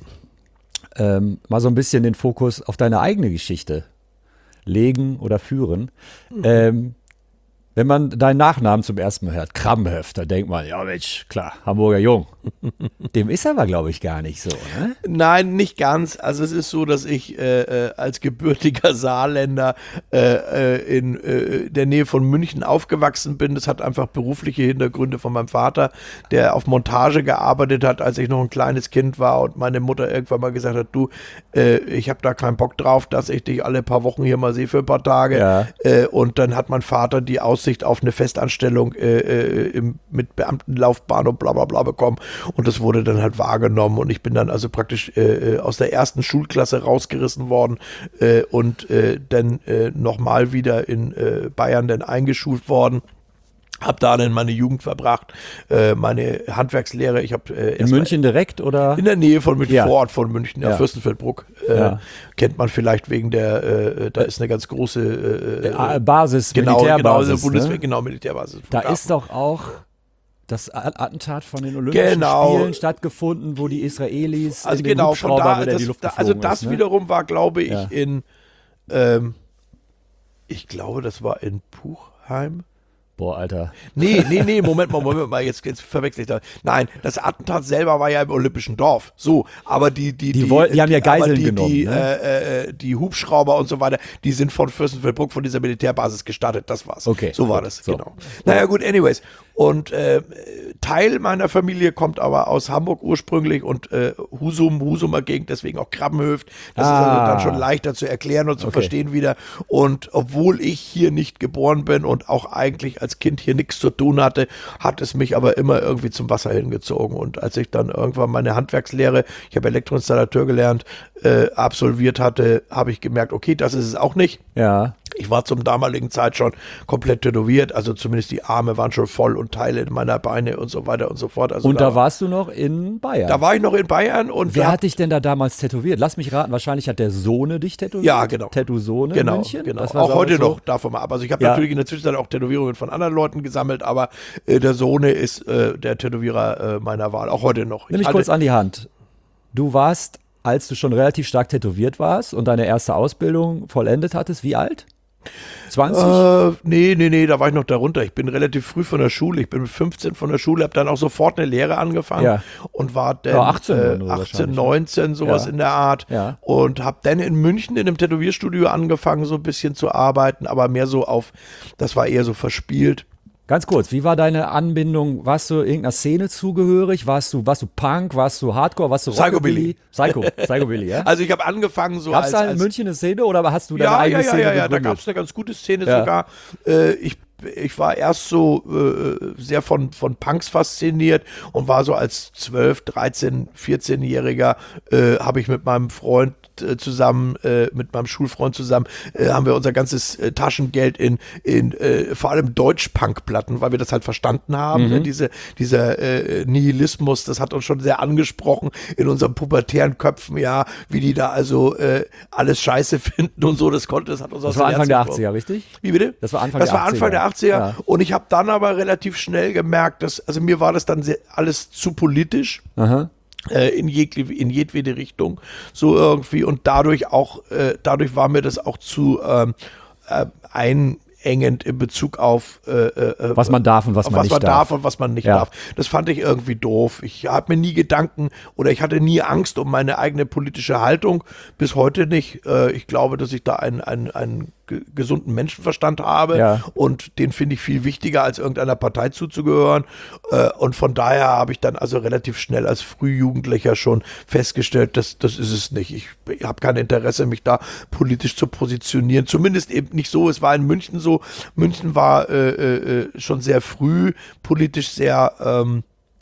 ähm, mal so ein bisschen den Fokus auf deine eigene Geschichte legen oder führen. Mhm. Ähm, wenn man deinen Nachnamen zum ersten Mal hört, Kramhöft, dann denkt man, ja Mensch, klar, Hamburger Jung. Dem ist aber, glaube ich, gar nicht so, ne? Nein, nicht ganz. Also es ist so, dass ich äh, äh, als gebürtiger Saarländer äh, äh, in äh, der Nähe von München aufgewachsen bin. Das hat einfach berufliche Hintergründe von meinem Vater, der auf Montage gearbeitet hat, als ich noch ein kleines Kind war und meine Mutter irgendwann mal gesagt hat, du, äh, ich habe da keinen Bock drauf, dass ich dich alle paar Wochen hier mal sehe für ein paar Tage. Ja. Äh, und dann hat mein Vater die Aussicht auf eine Festanstellung äh, äh, im, mit Beamtenlaufbahn und bla bla bla bekommen. Und das wurde dann halt wahrgenommen und ich bin dann also praktisch äh, aus der ersten Schulklasse rausgerissen worden äh, und äh, dann äh, nochmal wieder in äh, Bayern dann eingeschult worden. Hab da dann meine Jugend verbracht, äh, meine Handwerkslehre. Ich habe äh, In München direkt oder? in der Nähe von München, Ja. vor Ort von München, ja, Ja. Fürstenfeldbruck. Äh, Ja. Kennt man vielleicht wegen der, äh, da ist eine ganz große äh, Äh, Basis, genau, genau, Militärbasis. Bundeswehr, ne? genau, Militärbasis. Da ist doch auch das A- Attentat von den Olympischen Genau. Spielen stattgefunden, wo die Israelis Also in den genau, von Hubschrauber da, wieder in die das, Luft da, also geflogen das ist, ne? wiederum war, glaube ich, Ja. in, ähm, ich glaube, das war in Puchheim. Boah, Alter. Nee, nee, nee, Moment mal, Moment mal, jetzt, jetzt verwechsel ich da. Nein, das Attentat selber war ja im Olympischen Dorf. So, aber die, die, Die wollten- die haben ja Geiseln aber die, genommen, Die, ne? äh, äh, die Hubschrauber und so weiter, die sind von Fürstenfeldbruck, von dieser Militärbasis gestartet, das war's. Okay, So war gut, das, so. genau. Naja, gut, anyways. Und äh, Teil meiner Familie kommt aber aus Hamburg ursprünglich und äh, Husum, Husumer Gegend, deswegen auch Krabbenhöft. Das Ah. ist also dann schon leichter zu erklären und zu Okay. verstehen wieder. Und obwohl ich hier nicht geboren bin und auch eigentlich als Kind hier nichts zu tun hatte, hat es mich aber immer irgendwie zum Wasser hingezogen. Und als ich dann irgendwann meine Handwerkslehre, ich habe Elektroinstallateur gelernt, äh, absolviert hatte, habe ich gemerkt, okay, das ist es auch nicht. Ja. Ich war zum damaligen Zeit schon komplett tätowiert, also zumindest die Arme waren schon voll und Teile meiner Beine und so weiter und so fort. Also Und da warst du noch in Bayern. da war ich noch in Bayern und Wer wir hat dich denn da damals tätowiert? Lass mich raten, wahrscheinlich hat der Sohne dich tätowiert. Ja, genau. Tattoo-Sohne genau, in München. genau. Das war Auch so- heute so- noch davon mal ab. Also ich habe Ja. natürlich in der Zwischenzeit auch Tätowierungen von anderen Leuten gesammelt, aber äh, der Sohne ist äh, der Tätowierer äh, meiner Wahl, auch heute noch. Nimm mich hatte- kurz an die Hand. Du warst, als du schon relativ stark tätowiert warst und deine erste Ausbildung vollendet hattest, wie alt? zwanzig? Äh, nee, nee, nee, da war ich noch darunter. Ich bin relativ früh von der Schule. Ich bin mit fünfzehn von der Schule, habe dann auch sofort eine Lehre angefangen Ja. und war dann Ja, achtzehn äh, oder so achtzehn, wahrscheinlich, ne? neunzehn, sowas Ja. in der Art. Ja. Und habe dann in München in einem Tätowierstudio angefangen, so ein bisschen zu arbeiten, aber mehr so auf, das war eher so verspielt. Ganz kurz, wie war deine Anbindung? Warst du irgendeiner Szene zugehörig? Warst du, warst du Punk? Warst du Hardcore? Warst du Psychobilly. Psycho, Psychobilly, ja? Also ich habe angefangen so Gab es als, da in als München eine Szene oder hast du deine ja, eigene ja, ja, Szene ja, ja, da gegründet? gab es eine ganz gute Szene Ja. sogar. Äh, ich, ich war erst so äh, sehr von, von Punks fasziniert und war so als zwölf, dreizehn, vierzehnjähriger äh, habe ich mit meinem Freund äh, zusammen, äh, mit meinem Schulfreund zusammen, äh, haben wir unser ganzes äh, Taschengeld in, in äh, vor allem Deutsch-Punk-Platten, weil wir das halt verstanden haben. Mhm. Ne? Diese, dieser äh, Nihilismus, das hat uns schon sehr angesprochen in unseren pubertären Köpfen, ja, wie die da also äh, alles scheiße finden und so, das konnte, das hat uns aus Das war den Anfang der Herzen achtziger, richtig? Wie bitte? Das war Anfang das der war Anfang der achtziger. achtziger. Ja. Und ich habe dann aber relativ schnell gemerkt, dass, also mir war das dann sehr, alles zu politisch. Aha. Äh, in, jegli- in jedwede Richtung, so irgendwie. Und dadurch auch, äh, dadurch war mir das auch zu ähm, äh, ein einengend in Bezug auf äh, äh, Was man darf und was auf man was nicht man darf. darf und was man nicht Ja. darf. Das fand ich irgendwie doof. Ich habe mir nie Gedanken oder ich hatte nie Angst um meine eigene politische Haltung. Bis heute nicht. Äh, ich glaube, dass ich da einen, einen, einen ge- gesunden Menschenverstand habe Ja. und den finde ich viel wichtiger, als irgendeiner Partei zuzugehören. Äh, und von daher habe ich dann also relativ schnell als Frühjugendlicher schon festgestellt, dass das ist es nicht. Ich, ich habe kein Interesse, mich da politisch zu positionieren. Zumindest eben nicht so. Es war in München so. München war äh, äh, schon sehr früh politisch sehr ähm,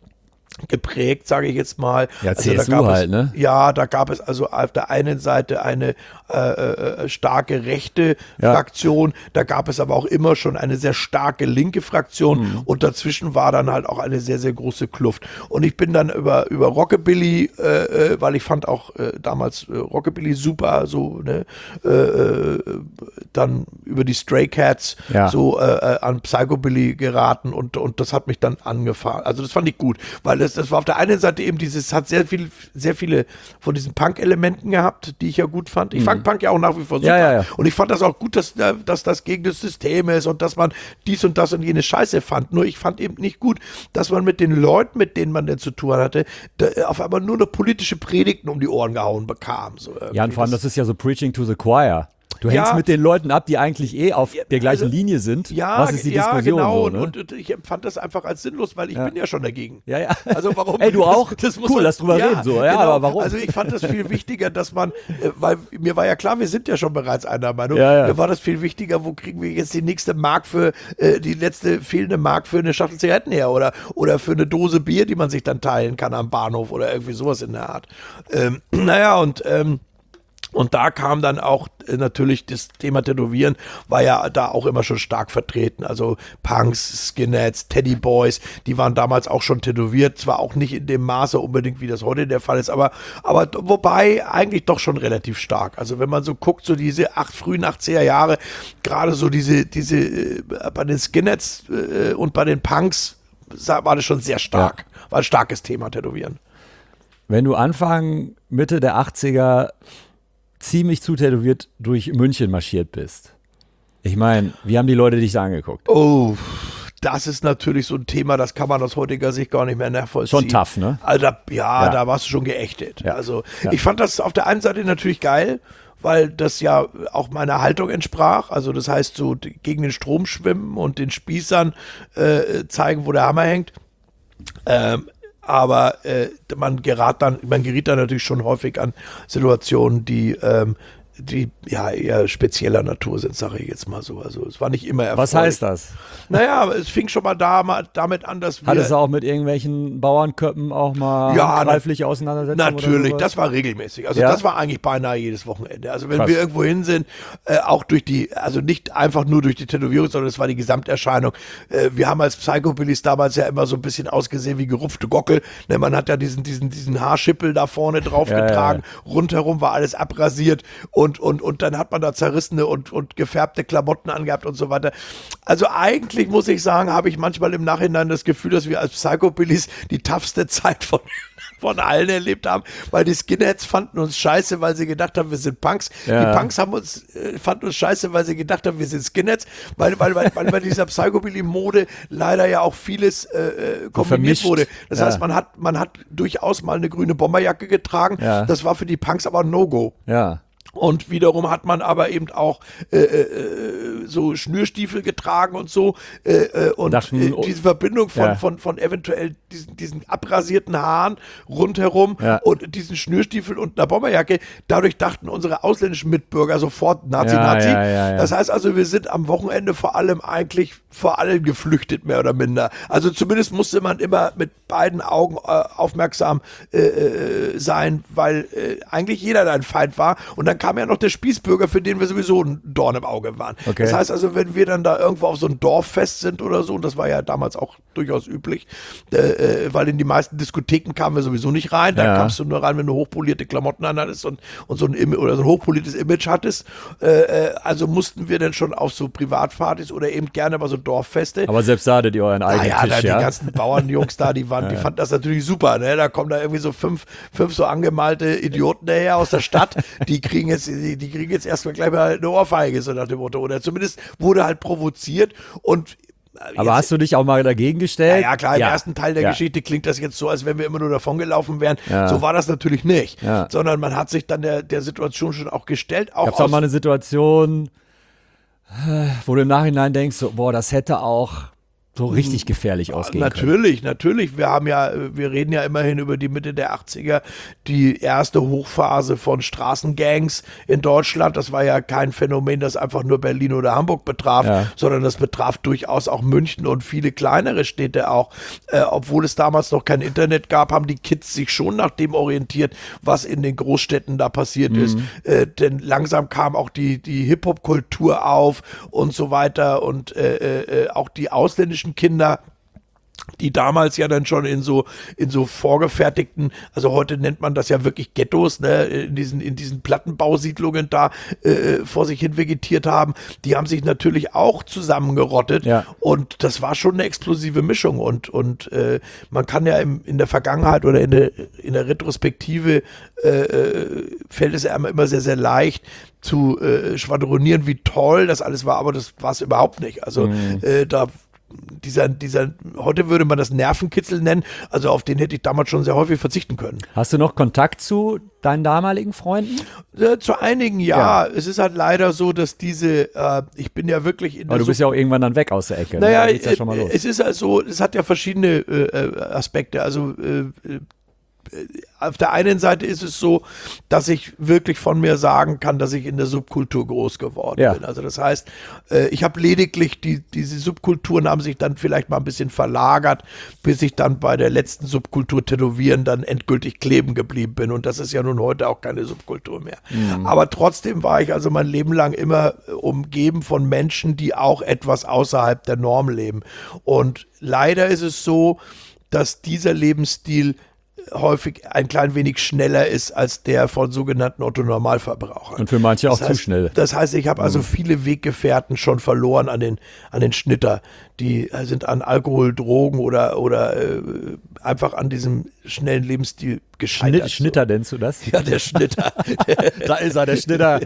geprägt, sage ich jetzt mal. Ja, Also C S U da gab halt, es, ne? Ja, da gab es also auf der einen Seite eine äh, äh, starke rechte Ja. Fraktion, da gab es aber auch immer schon eine sehr starke linke Fraktion Mhm. und dazwischen war dann halt auch eine sehr, sehr große Kluft. Und ich bin dann über, über Rockabilly, äh, äh, weil ich fand auch äh, damals äh, Rockabilly super, so, ne, äh, äh, dann über die Stray Cats Ja. so äh, an Psychobilly geraten und, und das hat mich dann angefahren. Also das fand ich gut, weil das, das war auf der einen Seite eben dieses, hat sehr viel, sehr viele von diesen Punk-Elementen gehabt, die ich ja gut fand. Ich fand Punk ja auch nach wie vor super. Ja, ja, ja. Und ich fand das auch gut, dass, dass das gegen das System ist und dass man dies und das und jene Scheiße fand. Nur ich fand eben nicht gut, dass man mit den Leuten, mit denen man denn zu tun hatte, da auf einmal nur noch politische Predigten um die Ohren gehauen bekam. So Ja, und vor allem, das ist ja so Preaching to the Choir. Du hängst Ja. mit den Leuten ab, die eigentlich eh auf Ja, der gleichen also, Linie sind. Ja, Was ist die ja, Diskussion? genau. So, ne? und, und ich empfand das einfach als sinnlos, weil ich bin ja schon dagegen. ja, ja. Also warum? Ey, du auch? Das, das muss Cool, man- lass drüber reden. So. Ja, genau. aber warum? Also ich fand das viel wichtiger, dass man, äh, weil mir war ja klar, wir sind ja schon bereits einer Meinung. Ja, ja. Mir war das viel wichtiger, wo kriegen wir jetzt die nächste Mark für, äh, die letzte fehlende Mark für eine Schachtel Zigaretten her oder, oder für eine Dose Bier, die man sich dann teilen kann am Bahnhof oder irgendwie sowas in der Art. Ähm, naja, und ähm, Und da kam dann auch äh, natürlich das Thema Tätowieren, war ja da auch immer schon stark vertreten. Also Punks, Skinheads, Teddyboys, die waren damals auch schon tätowiert. Zwar auch nicht in dem Maße unbedingt, wie das heute der Fall ist, aber, aber wobei eigentlich doch schon relativ stark. Also wenn man so guckt, so diese acht, frühen achtziger Jahre, gerade so diese, diese äh, bei den Skinheads äh, und bei den Punks sa- war das schon sehr stark. War ein starkes Thema, Tätowieren. Wenn du Anfang, Mitte der achtziger ziemlich zutätowiert durch München marschiert bist. Ich meine, wie haben die Leute dich da angeguckt? Oh, das ist natürlich so ein Thema, das kann man aus heutiger Sicht gar nicht mehr nachvollziehen. Schon tough, ne? Alter, ja, Ja. da warst du schon geächtet. Ja. Also Ja. ich fand das auf der einen Seite natürlich geil, weil das ja auch meiner Haltung entsprach. Also das heißt so d- gegen den Strom schwimmen und den Spießern äh, zeigen, wo der Hammer hängt. Ähm, aber äh, man gerät dann, man geriet dann natürlich schon häufig an Situationen, die, ähm, die ja eher spezieller Natur sind, sage ich jetzt mal so. Also es war nicht immer erfolgreich. Was heißt das? Naja, es fing schon mal da, mal damit an, dass wir... Hat es auch mit irgendwelchen Bauernköppen auch mal Ja, handgreifliche Auseinandersetzungen? Natürlich, oder sowas? das war regelmäßig. Also Ja? das war eigentlich beinahe jedes Wochenende. Also wenn Krass. wir irgendwo hin sind, äh, auch durch die, also nicht einfach nur durch die Tätowierung, sondern es war die Gesamterscheinung. Äh, wir haben als Psychobillies damals ja immer so ein bisschen ausgesehen wie gerupfte Gockel. Ne, man hat ja diesen, diesen, diesen Haarschippel da vorne drauf Ja, getragen. ja, Rundherum war alles abrasiert und, und, und dann hat man da zerrissene und, und gefärbte Klamotten angehabt und so weiter. Also eigentlich muss ich sagen, habe ich manchmal im Nachhinein das Gefühl, dass wir als Psychobillies die toughste Zeit von von allen erlebt haben, weil die Skinheads fanden uns scheiße, weil sie gedacht haben, wir sind Punks. Ja. Die Punks haben uns, äh, fanden uns scheiße, weil sie gedacht haben, wir sind Skinheads, weil, weil, weil, weil bei dieser Psychobilly-Mode leider ja auch vieles äh, äh, kombiniert vermischt. wurde. Das Ja. heißt, man hat, man hat durchaus mal eine grüne Bomberjacke getragen. Ja. Das war für die Punks aber ein No-Go. Ja. Und wiederum hat man aber eben auch äh, äh, so Schnürstiefel getragen und so. Äh, äh, und Dachten, äh, diese Verbindung von, ja. von, von eventuell diesen, diesen abrasierten Haaren rundherum Ja. und diesen Schnürstiefel und einer Bomberjacke, dadurch dachten unsere ausländischen Mitbürger sofort Nazi, Ja, Nazi. ja, ja, ja. Das heißt also, wir sind am Wochenende vor allem eigentlich vor allem geflüchtet, mehr oder minder. Also zumindest musste man immer mit beiden Augen äh, aufmerksam äh, äh, sein, weil äh, eigentlich jeder dein Feind war. Und dann kam ja noch der Spießbürger, für den wir sowieso ein Dorn im Auge waren. Okay. Das heißt also, wenn wir dann da irgendwo auf so ein Dorffest sind oder so, und das war ja damals auch durchaus üblich, äh, äh, weil in die meisten Diskotheken kamen wir sowieso nicht rein. Da Ja. kamst du nur rein, wenn du hochpolierte Klamotten anhattest und, und so ein Im- oder so ein hochpoliertes Image hattest. Äh, äh, also mussten wir dann schon auf so Privatpartys oder eben gerne bei so Dorffeste. Aber selbst da hattet ihr euren eigenen Naja, da, Tisch, die ja? ganzen Bauernjungs da, die waren, die fanden das natürlich super, ne? Da kommen da irgendwie so fünf, fünf so angemalte Idioten daher aus der Stadt, die kriegen jetzt, die, die kriegen jetzt erstmal gleich mal eine Ohrfeige, so nach dem Motto. Oder zumindest wurde halt provoziert und Aber jetzt, hast du dich auch mal dagegen gestellt? Ja, ja klar, im ja. ersten Teil der ja. Geschichte klingt das jetzt so, als wenn wir immer nur davongelaufen wären. Ja. So war das natürlich nicht. Ja. Sondern man hat sich dann der, der Situation schon auch gestellt. Auch Gab es auch aus- mal eine Situation, wo du im Nachhinein denkst, so, boah, das hätte auch so richtig gefährlich ausgehen können? Natürlich, natürlich. Wir haben ja, wir reden ja immerhin über die Mitte der achtziger, die erste Hochphase von Straßengangs in Deutschland. Das war ja kein Phänomen, das einfach nur Berlin oder Hamburg betraf, Ja. sondern das betraf durchaus auch München und viele kleinere Städte auch. Äh, obwohl es damals noch kein Internet gab, haben die Kids sich schon nach dem orientiert, was in den Großstädten da passiert Mhm. ist. Äh, denn langsam kam auch die, die Hip-Hop-Kultur auf und so weiter und äh, äh, auch die ausländischen Kinder, die damals ja dann schon in so in so vorgefertigten, also heute nennt man das ja wirklich Ghettos, ne, in diesen in diesen Plattenbausiedlungen da äh, vor sich hin vegetiert haben, die haben sich natürlich auch zusammengerottet Ja. und das war schon eine explosive Mischung und und äh, man kann ja im, in der Vergangenheit oder in der in der Retrospektive äh, äh, fällt es einem immer sehr sehr leicht zu äh, schwadronieren, wie toll das alles war, aber das war es überhaupt nicht. Also Mhm. äh, da dieser, dieser, heute würde man das Nervenkitzel nennen, also auf den hätte ich damals schon sehr häufig verzichten können. Hast du noch Kontakt zu deinen damaligen Freunden? Äh, zu einigen ja. Es ist halt leider so, dass diese, äh, ich bin ja wirklich in Aber der du bist ja auch irgendwann dann weg aus der Ecke. Naja, ne? Da geht's ja schon mal äh, los. es ist halt so, es hat ja verschiedene äh, Aspekte. Also äh, äh, auf der einen Seite ist es so, dass ich wirklich von mir sagen kann, dass ich in der Subkultur groß geworden Ja. bin. Also das heißt, äh, ich habe lediglich, die, diese Subkulturen haben sich dann vielleicht mal ein bisschen verlagert, bis ich dann bei der letzten Subkultur Tätowieren dann endgültig kleben geblieben bin. Und das ist ja nun heute auch keine Subkultur mehr. Aber trotzdem war ich also mein Leben lang immer äh, umgeben von Menschen, die auch etwas außerhalb der Norm leben. Und leider ist es so, dass dieser Lebensstil häufig ein klein wenig schneller ist als der von sogenannten Otto-Normalverbrauchern. Und für manche auch Das zu heißt, schnell. Das heißt, ich habe also viele Weggefährten schon verloren an den, an den Schnitter. Die äh, sind an Alkohol, Drogen oder, oder äh, einfach an diesem schnellen Lebensstil gescheitert. Schnitt, Schnitter nennst du das? So. Ja, der Schnitter. Da ist er, der Schnitter,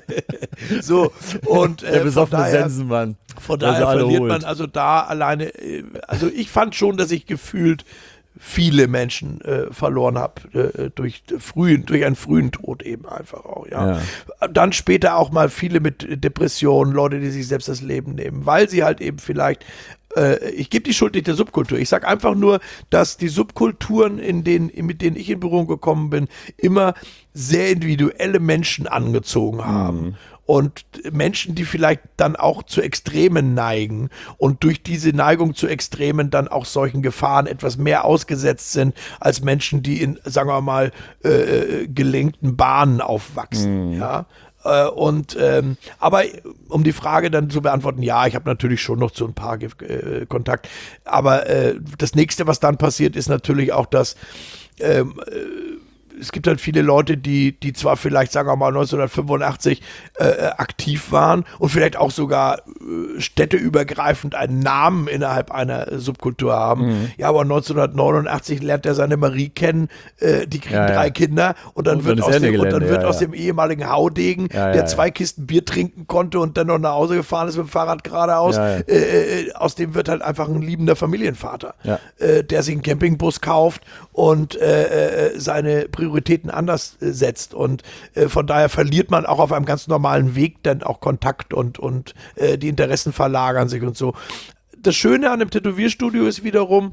So, und äh, der von besoffene daher, Sensenmann. von der sie daher alle verliert holt. man also da alleine, äh, also ich fand schon, dass ich gefühlt viele Menschen äh, verloren habe äh, durch frühen, durch einen frühen Tod eben einfach auch, ja. Ja. Dann später auch mal viele mit Depressionen, Leute, die sich selbst das Leben nehmen, weil sie halt eben vielleicht äh, ich gebe die Schuld nicht der Subkultur. Ich sage einfach nur, dass die Subkulturen, in denen, mit denen ich in Berührung gekommen bin, immer sehr individuelle Menschen angezogen haben. Mhm. Und Menschen, die vielleicht dann auch zu Extremen neigen und durch diese Neigung zu Extremen dann auch solchen Gefahren etwas mehr ausgesetzt sind als Menschen, die in, sagen wir mal, äh, gelenkten Bahnen aufwachsen. Mhm. Ja. Äh, und ähm, aber um die Frage dann zu beantworten, ja, ich habe natürlich schon noch zu ein paar äh, Kontakt. Aber äh, das nächste, was dann passiert, ist natürlich auch, dass ähm, äh, es gibt halt viele Leute, die, die zwar vielleicht, sagen wir mal, neunzehnhundertfünfundachtzig äh, aktiv waren und vielleicht auch sogar äh, städteübergreifend einen Namen innerhalb einer Subkultur haben. Mhm. Ja, aber neunzehnhundertneunundachtzig lernt er seine Marie kennen, äh, die kriegen Ja, ja. drei Kinder und dann Und wird dann ist aus Ende dem, und dann Gelände, wird ja, aus ja. dem ehemaligen Haudegen, Ja, ja, der ja. zwei Kisten Bier trinken konnte und dann noch nach Hause gefahren ist mit dem Fahrrad geradeaus, Ja, ja. Äh, äh, aus dem wird halt einfach ein liebender Familienvater, Ja. äh, der sich einen Campingbus kauft und äh, äh, seine Prioritäten anders äh, setzt. Und äh, von daher verliert man auch auf einem ganz normalen Weg dann auch Kontakt und, und äh, die Interessen verlagern sich und so. Das Schöne an dem Tätowierstudio ist wiederum,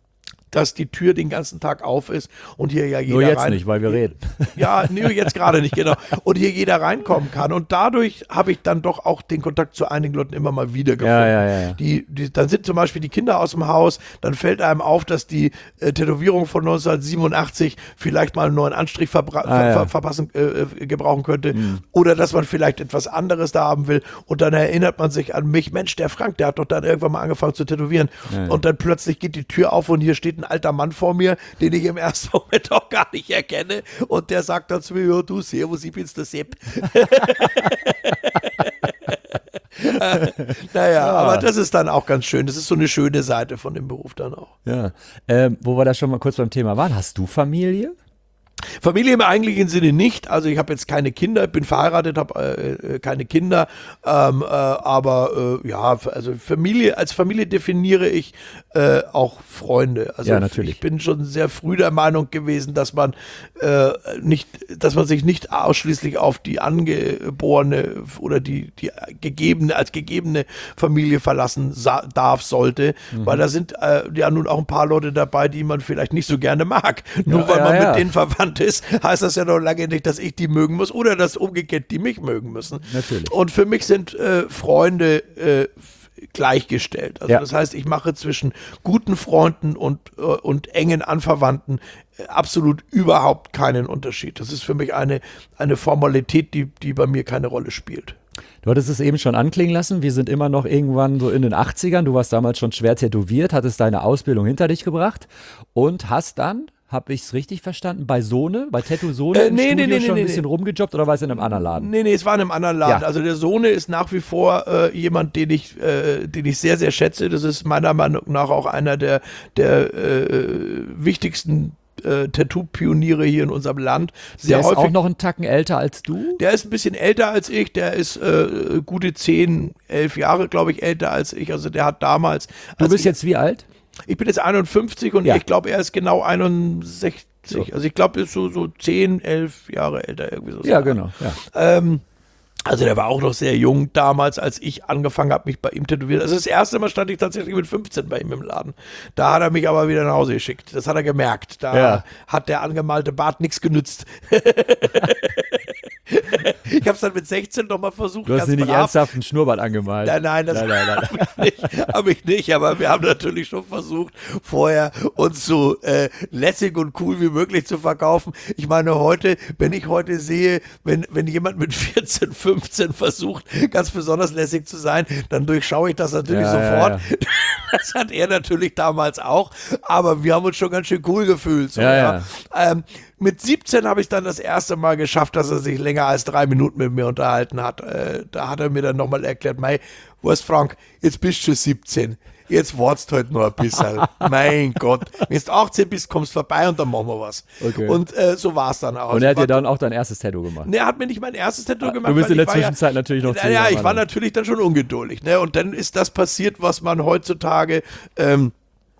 dass die Tür den ganzen Tag auf ist und hier ja jeder Nur jetzt rein, nicht, weil wir reden. Ja, nee, jetzt gerade nicht, genau. Und hier jeder reinkommen kann. Und dadurch habe ich dann doch auch den Kontakt zu einigen Leuten immer mal wieder gefunden. Ja, ja, ja, ja. Die, die, dann sind zum Beispiel die Kinder aus dem Haus, dann fällt einem auf, dass die äh, Tätowierung von neunzehnhundertsiebenundachtzig vielleicht mal einen neuen Anstrich verbra- Ah, ja. ver ver verpassen, äh, äh, gebrauchen könnte. Oder dass man vielleicht etwas anderes da haben will. Und dann erinnert man sich an mich, Mensch, der Frank, der hat doch dann irgendwann mal angefangen zu tätowieren. Ja, ja. Und dann plötzlich geht die Tür auf und hier steht ein alter Mann vor mir, den ich im ersten Moment auch gar nicht erkenne. Und der sagt dann zu mir, ja, du, servus, ich bin's, der Sepp. Naja, aber das ist dann auch ganz schön. Das ist so eine schöne Seite von dem Beruf dann auch. Ja. Ähm, wo wir da schon mal kurz beim Thema waren, hast du Familie? Familie im eigentlichen Sinne nicht. Also ich habe jetzt keine Kinder, bin verheiratet, habe äh, keine Kinder. Ähm, äh, aber äh, ja, also Familie, als Familie definiere ich äh, auch Freunde. Also Ja, natürlich. ich bin schon sehr früh der Meinung gewesen, dass man äh, nicht, dass man sich nicht ausschließlich auf die angeborene oder die, die gegebene, als gegebene Familie verlassen sa- darf, sollte. Mhm. Weil da sind äh, ja nun auch ein paar Leute dabei, die man vielleicht nicht so gerne mag. Nur Ja, weil ja, man ja. mit denen verwandt ist, heißt das ja noch lange nicht, dass ich die mögen muss oder dass umgekehrt die mich mögen müssen. Natürlich. Und für mich sind äh, Freunde äh, gleichgestellt. Also Ja. das heißt, ich mache zwischen guten Freunden und, äh, und engen Anverwandten äh, absolut überhaupt keinen Unterschied. Das ist für mich eine, eine Formalität, die, die bei mir keine Rolle spielt. Du hattest es eben schon anklingen lassen, wir sind immer noch irgendwann so in den achtzigern, du warst damals schon schwer tätowiert, hattest deine Ausbildung hinter dich gebracht und hast dann, habe ich es richtig verstanden, bei Sohne, bei Tattoo Sohne Äh, im nee, Studio nee, nee, schon nee, ein bisschen nee. rumgejobbt oder war es in einem anderen Laden? Nee, nee, es war in einem anderen Laden. Ja. Also der Sohne ist nach wie vor äh, jemand, den ich, äh, den ich sehr, sehr schätze. Das ist meiner Meinung nach auch einer der, der äh, wichtigsten äh, Tattoo-Pioniere hier in unserem Land. Sehr Der ist häufig. auch noch einen Tacken älter als du? Der ist ein bisschen älter als ich, der ist äh, gute zehn, elf Jahre, glaube ich, älter als ich. Also der hat damals. Du als bist ich, jetzt wie alt? ich bin jetzt einundfünfzig und Ja. ich glaube, er ist genau einundsechzig. So. Also ich glaube, er ist so, so zehn, elf Jahre älter irgendwie so. Ja, genau. Ja. Ähm, also der war auch noch sehr jung damals, als ich angefangen habe, mich bei ihm tätowieren. Also das erste Mal stand ich tatsächlich mit fünfzehn bei ihm im Laden. Da hat er mich aber wieder nach Hause geschickt. Das hat er gemerkt. Da Ja. hat der angemalte Bart nichts genützt. Ich habe es dann mit sechzehn noch mal versucht. Du hast ganz dir nicht brav. ernsthaft einen Schnurrbart angemalt. Nein, nein, das nein, nein, nein. habe ich, nicht, hab ich nicht, aber wir haben natürlich schon versucht, vorher uns so äh, lässig und cool wie möglich zu verkaufen. Ich meine, heute, wenn ich heute sehe, wenn, wenn jemand mit vierzehn, fünfzehn versucht, ganz besonders lässig zu sein, dann durchschaue ich das natürlich Ja, ja, sofort. ja. Das hat er natürlich damals auch, aber wir haben uns schon ganz schön cool gefühlt. So, Ja, ja. ja. Ähm, mit siebzehn habe ich dann das erste Mal geschafft, dass er sich länger als drei Minuten mit mir unterhalten hat. Äh, da hat er mir dann nochmal erklärt, mei, was Frank, jetzt bist du schon siebzehn. Jetzt wartest halt noch ein bisschen. Mein Gott. Wenn du achtzehn bist, kommst du vorbei und dann machen wir was. Okay. Und äh, so war es dann auch. Und er hat Also dir ich war- dann auch dein erstes Tattoo gemacht. Nee, er hat mir nicht mein erstes Tattoo gemacht. Du bist weil in der ich war ja- Zwischenzeit natürlich noch Ja, zehn ja, Jahre ich war alt. natürlich dann schon ungeduldig. Ne? Und dann ist das passiert, was man heutzutage, ähm,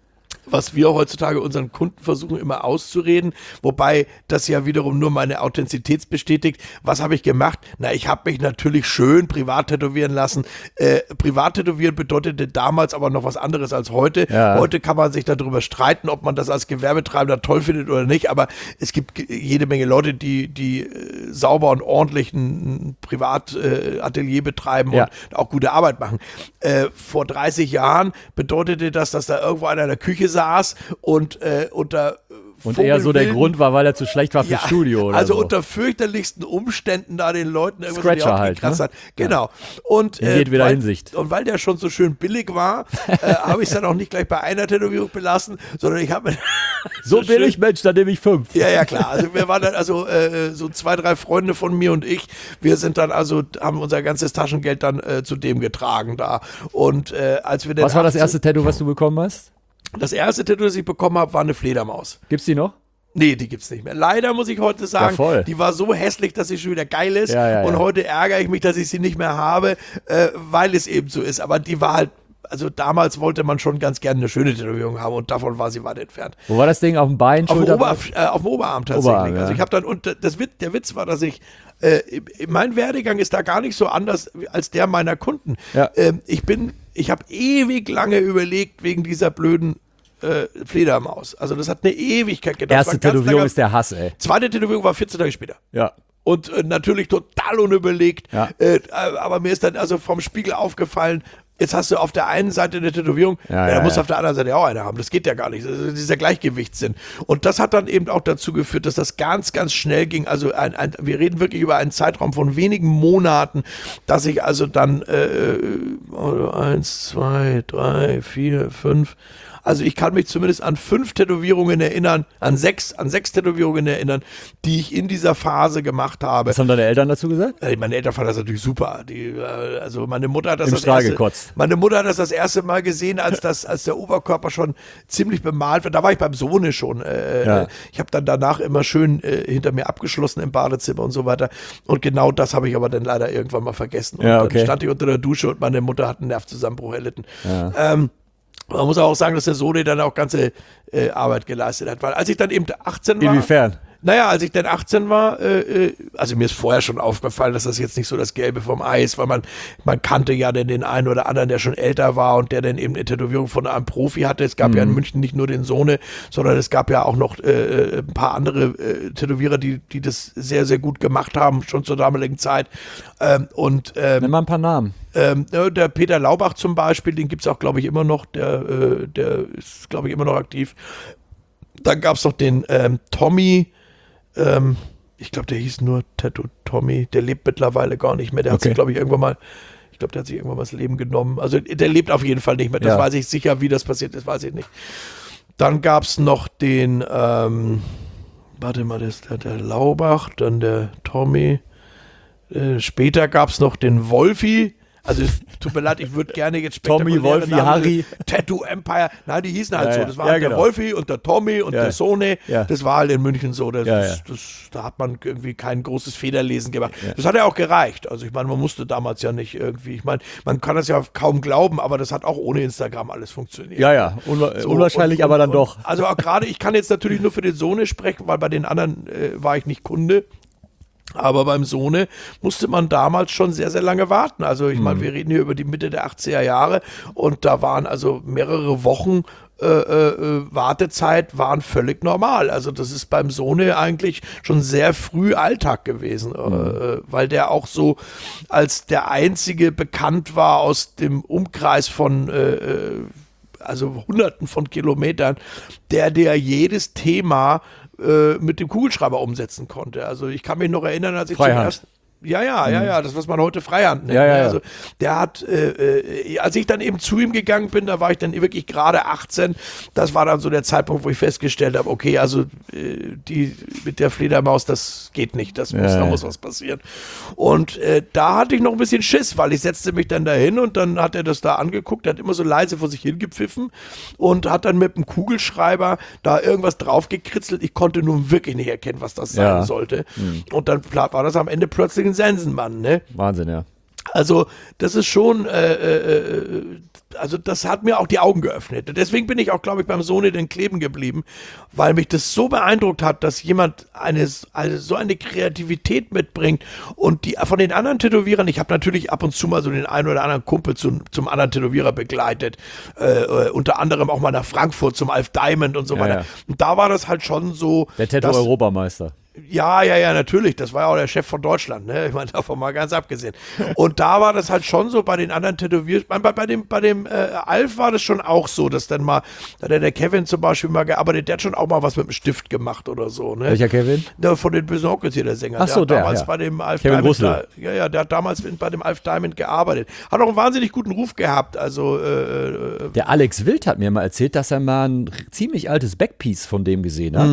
was wir heutzutage unseren Kunden versuchen immer auszureden, wobei das ja wiederum nur meine Authentizität bestätigt. Was habe ich gemacht? Na, ich habe mich natürlich schön privat tätowieren lassen. Äh, privat tätowieren bedeutete damals aber noch was anderes als heute. Ja. Heute kann man sich darüber streiten, ob man das als Gewerbetreibender toll findet oder nicht, aber es gibt ge- jede Menge Leute, die, die äh, sauber und ordentlich ein Privatatelier äh, Atelier betreiben Ja. und auch gute Arbeit machen. Äh, vor dreißig Jahren bedeutete das, dass da irgendwo einer in der Küche saß und äh, unter Und eher so der vogelwilden- Grund war, weil er zu schlecht war fürs ja, Studio oder also so. unter fürchterlichsten Umständen da den Leuten irgendwas in die Scratcher Haut halt, gekratzt ne? hat. Genau. Und, In jedweder weil, Hinsicht. Und weil der schon so schön billig war, äh, habe ich es dann auch nicht gleich bei einer Tätowierung belassen, sondern ich habe mir so schön- billig, Mensch, dann nehme ich fünf. ja, ja, klar. Also wir waren dann, also äh, so zwei, drei Freunde von mir und ich, wir sind dann also, haben unser ganzes Taschengeld dann äh, zu dem getragen da. Und äh, als wir dann Was war das achtzehn erste Tattoo, was du bekommen hast? Das erste Tattoo, das ich bekommen habe, war eine Fledermaus. Gibt's die noch? Nee, die gibt's nicht mehr. Leider muss ich heute sagen, Ja, voll. die war so hässlich, dass sie schon wieder geil ist. Ja, ja, und ja. heute ärgere ich mich, dass ich sie nicht mehr habe, äh, weil es eben so ist. Aber die war halt, also damals wollte man schon ganz gerne eine schöne Tätowierung haben und davon war sie weit entfernt. Wo war das Ding? Auf dem Bein, Auf dem, Schulter? Ober, äh, auf dem Oberarm tatsächlich. Oberarm, ja. Also ich habe dann, und das Witz, der Witz war, dass ich, äh, mein Werdegang ist da gar nicht so anders als der meiner Kunden. Ja. Ähm, ich bin, ich habe ewig lange überlegt wegen dieser blöden äh, Fledermaus. Also das hat eine Ewigkeit gedauert. Erste Das war ein ganz Tätowierung langer- ist der Hass, ey. Zweite Tätowierung war vierzehn Tage später. Ja. Und äh, natürlich total unüberlegt. Ja. Äh, aber mir ist dann also vom Spiegel aufgefallen, jetzt hast du auf der einen Seite eine Tätowierung, Ja, ja, ja, dann musst du ja. auf der anderen Seite auch eine haben. Das geht ja gar nicht. Das ist dieser Gleichgewichtssinn. Und das hat dann eben auch dazu geführt, dass das ganz, ganz schnell ging. Also ein, ein, wir reden wirklich über einen Zeitraum von wenigen Monaten, dass ich also dann äh, eins, zwei, drei, vier, fünf, Also ich kann mich zumindest an fünf Tätowierungen erinnern, an sechs, an sechs Tätowierungen erinnern, die ich in dieser Phase gemacht habe. Was haben deine Eltern dazu gesagt? Äh, Meine Eltern fanden das natürlich super. Die, äh, also meine Mutter hat das Im das Strahl erste, gekotzt. meine Mutter hat das das erste Mal gesehen, als das, als der Oberkörper schon ziemlich bemalt wird. Da war ich beim Sohne schon. Äh, Ja. Ich habe dann danach immer schön äh, hinter mir abgeschlossen im Badezimmer und so weiter. Und genau das habe ich aber dann leider irgendwann mal vergessen. Und Ja, okay. dann stand ich unter der Dusche und meine Mutter hat einen Nervzusammenbruch erlitten. Ja. Ähm, man muss auch sagen, dass der Sohn dann auch ganze äh, Arbeit geleistet hat. Weil als ich dann eben achtzehn war. Inwiefern? Naja, als ich dann achtzehn war, äh, also mir ist vorher schon aufgefallen, dass das jetzt nicht so das Gelbe vom Ei ist, weil man, man kannte ja dann den einen oder anderen, der schon älter war und der dann eben eine Tätowierung von einem Profi hatte. Es gab mhm. ja in München nicht nur den Sohne, sondern es gab ja auch noch äh, ein paar andere äh, Tätowierer, die, die das sehr, sehr gut gemacht haben, schon zur damaligen Zeit. Ähm, und ähm, Nimm mal ein paar Namen. Ähm, der Peter Laubach zum Beispiel, den gibt es auch, glaube ich, immer noch, der, äh, der ist, glaube ich, immer noch aktiv. Dann gab es noch den ähm, Tommy, ähm, ich glaube, der hieß nur Tattoo Tommy, der lebt mittlerweile gar nicht mehr, der hat Okay. sich, glaube ich, irgendwann mal, ich glaube, der hat sich irgendwann mal das Leben genommen. Also der lebt auf jeden Fall nicht mehr, das Ja. weiß ich sicher, wie das passiert ist, weiß ich nicht. Dann gab es noch den, ähm, warte mal, das ist der, der Laubach, dann der Tommy, äh, später gab es noch den Wolfi. Also es tut mir leid, ich würde gerne jetzt Tommy, spektakuläre Wolfi, Namen- Harry. Tattoo Empire. Nein, die hießen halt Ja, so. ja. Das waren Ja, der genau. Wolfi und der Tommy und Ja. der Sone. Ja. Das war halt in München so. Das, Ja, das, ja. das, da hat man irgendwie kein großes Federlesen gemacht. Das hat ja auch gereicht. Also ich meine, man musste damals ja nicht irgendwie, ich meine, man kann das ja kaum glauben, aber das hat auch ohne Instagram alles funktioniert. Ja, ja, unwa So, unwahrscheinlich, und- aber dann und- doch. Also auch gerade, ich kann jetzt natürlich nur für den Sohne sprechen, weil bei den anderen äh, war ich nicht Kunde. Aber beim Sohne musste man damals schon sehr, sehr lange warten. Also ich meine, wir reden hier über die Mitte der achtziger Jahre und da waren also mehrere Wochen äh, äh, Wartezeit waren völlig normal. Also das ist beim Sohne eigentlich schon sehr früh Alltag gewesen, äh, weil der auch so als der einzige bekannt war aus dem Umkreis von äh, äh, also Hunderten von Kilometern, der der jedes Thema äh, mit dem Kugelschreiber umsetzen konnte. Also ich kann mich noch erinnern, als ich Freihand. zum ersten ja, ja, ja, ja, das, was man heute Freihand nennt. Ja, ja, ne? ja. Also der hat, äh, äh, als ich dann eben zu ihm gegangen bin, da war ich dann wirklich gerade achtzehn, das war dann so der Zeitpunkt, wo ich festgestellt habe, okay, also äh, die mit der Fledermaus, das geht nicht, das muss, Ja, da ja. muss was passieren. Und äh, da hatte ich noch ein bisschen Schiss, weil ich setzte mich dann dahin und dann hat er das da angeguckt, der hat immer so leise vor sich hingepfiffen und hat dann mit dem Kugelschreiber da irgendwas draufgekritzelt. Ich konnte nun wirklich nicht erkennen, was das sein Ja. sollte. Und dann war das am Ende plötzlich ein Sensenmann, ne? Wahnsinn, ja. Also das ist schon, äh, äh, also das hat mir auch die Augen geöffnet. Und deswegen bin ich auch, glaube ich, beim Sohne den kleben geblieben, weil mich das so beeindruckt hat, dass jemand eine, eine so eine Kreativität mitbringt und die von den anderen Tätowierern, ich habe natürlich ab und zu mal so den einen oder anderen Kumpel zum, zum anderen Tätowierer begleitet, äh, äh, unter anderem auch mal nach Frankfurt zum Alf Diamond und so Ja, weiter. ja. Und da war das halt schon so, Der dass- Tattoo-Europameister. ja, ja, ja, natürlich. Das war ja auch der Chef von Deutschland, ne? Ich meine, davon mal ganz abgesehen. Und da war das halt schon so bei den anderen Tätowier, bei, bei dem, bei dem äh, Alf war das schon auch so, dass dann mal, da hat der Kevin zum Beispiel mal gearbeitet, der hat schon auch mal was mit dem Stift gemacht oder so, ne? Welcher Kevin? Der von den Bösen Onkels hier, der Sänger. Ach so, hat der, damals ja. bei dem Alf Kevin Diamond, Russell. da, ja, ja, der hat damals bei dem Alf Diamond gearbeitet. Hat auch einen wahnsinnig guten Ruf gehabt, also, äh, äh, Der Alex Wild hat mir mal erzählt, dass er mal ein ziemlich altes Backpiece von dem gesehen hat.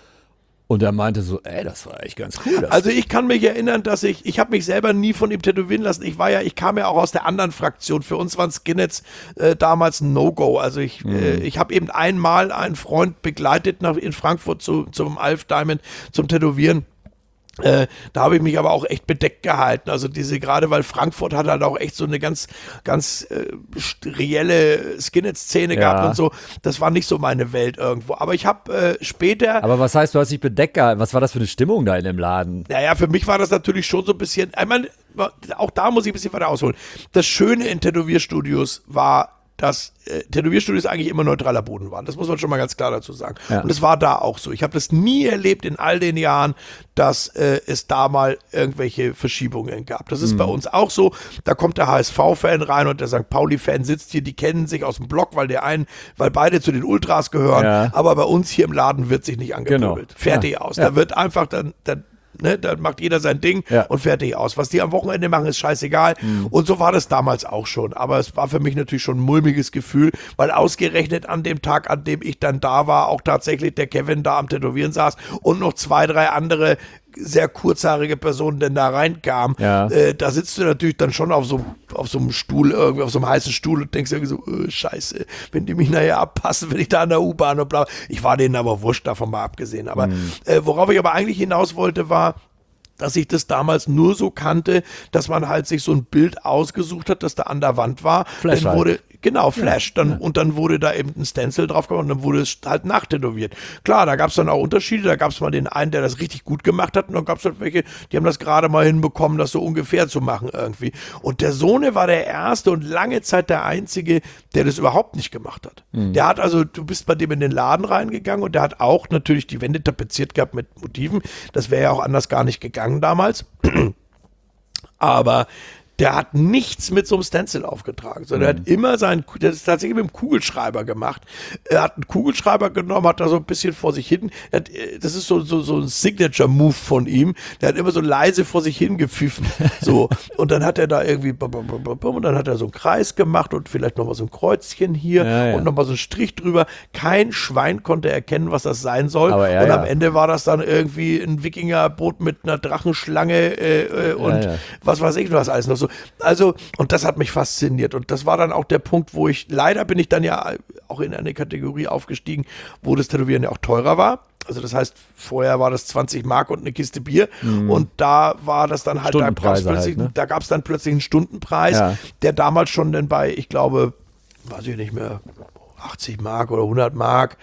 Und er meinte so, ey, das war echt ganz cool. Das Also ich kann mich erinnern, dass ich, ich habe mich selber nie von ihm tätowieren lassen. Ich war ja, ich kam ja auch aus der anderen Fraktion. Für uns waren Skinheads äh, damals ein No-Go. Also ich, Mhm. äh, ich habe eben einmal einen Freund begleitet nach, in Frankfurt zu, zum Alf Diamond zum Tätowieren. Äh, da habe ich mich aber auch echt bedeckt gehalten. Also diese, gerade weil Frankfurt hat halt auch echt so eine ganz, ganz äh, reelle Skinhead-Szene Ja. gehabt und so. Das war nicht so meine Welt irgendwo. Aber ich habe äh, später Aber was heißt, du hast dich bedeckt gehalten? Was war das für eine Stimmung da in dem Laden? Naja, für mich war das natürlich schon so ein bisschen, ich meine, auch da muss ich ein bisschen weiter ausholen. Das Schöne in Tätowierstudios war, dass äh, Tätowierstudios eigentlich immer neutraler Boden waren. Das muss man schon mal ganz klar dazu sagen. Ja. Und es war da auch so. Ich habe das nie erlebt in all den Jahren, dass äh, es da mal irgendwelche Verschiebungen gab. Das ist bei uns auch so. Da kommt der H S V-Fan rein und der Sankt Pauli-Fan sitzt hier, die kennen sich aus dem Block, weil der einen, weil beide zu den Ultras gehören. Ja. Aber bei uns hier im Laden wird sich nicht angepöbelt. Genau. Fertig Ja. aus. Ja. Da wird einfach dann, dann ne, dann macht jeder sein Ding Ja. und fertig aus. Was die am Wochenende machen, ist scheißegal. Mhm. Und so war das damals auch schon. Aber es war für mich natürlich schon ein mulmiges Gefühl, weil ausgerechnet an dem Tag, an dem ich dann da war, auch tatsächlich der Kevin da am Tätowieren saß und noch zwei, drei andere sehr kurzhaarige Personen denn da reinkamen. Ja. Äh, da sitzt du natürlich dann schon auf so, auf so einem Stuhl, irgendwie auf so einem heißen Stuhl und denkst irgendwie so, äh, scheiße, wenn die mich nachher abpassen, wenn ich da an der U-Bahn und bla. Ich war denen aber wurscht, davon mal abgesehen. Aber Mhm. äh, worauf ich aber eigentlich hinaus wollte, war, dass ich das damals nur so kannte, dass man halt sich so ein Bild ausgesucht hat, das da an der Wand war. Flash Dann halt. wurde, genau, Flash. Dann, ja. Und dann wurde da eben ein Stencil drauf gemacht und dann wurde es halt nachtätowiert. Klar, da gab es dann auch Unterschiede. Da gab es mal den einen, der das richtig gut gemacht hat und dann gab es halt welche, die haben das gerade mal hinbekommen, das so ungefähr zu machen irgendwie. Und der Sohne war der Erste und lange Zeit der Einzige, der das überhaupt nicht gemacht hat. Mhm. Der hat also, du bist bei dem in den Laden reingegangen und der hat auch natürlich die Wände tapeziert gehabt mit Motiven. Das wäre ja auch anders gar nicht gegangen damals. Aber der hat nichts mit so einem Stencil aufgetragen, sondern Mhm. er hat immer seinen, der ist tatsächlich mit dem Kugelschreiber gemacht. Er hat einen Kugelschreiber genommen, hat da so ein bisschen vor sich hin, er hat, das ist so, so, so ein Signature-Move von ihm, der hat immer so leise vor sich hin gepfiffen, so. Und dann hat er da irgendwie, und dann hat er so einen Kreis gemacht und vielleicht nochmal so ein Kreuzchen hier Ja, ja. und nochmal so einen Strich drüber. Kein Schwein konnte erkennen, was das sein soll. Aber er, und ja. am Ende war das dann irgendwie ein Wikingerboot mit einer Drachenschlange äh, äh, und ja. was weiß ich was alles noch so. Also, und das hat mich fasziniert. Und das war dann auch der Punkt, wo ich, leider bin ich dann ja auch in eine Kategorie aufgestiegen, wo das Tätowieren ja auch teurer war. Also das heißt, vorher war das zwanzig Mark und eine Kiste Bier. Und da war das dann halt, da gab es Stundenpreise plötzlich, halt, ne? da gab's dann plötzlich einen Stundenpreis, Ja. der damals schon dann bei, ich glaube, weiß ich nicht mehr, achtzig Mark oder hundert Mark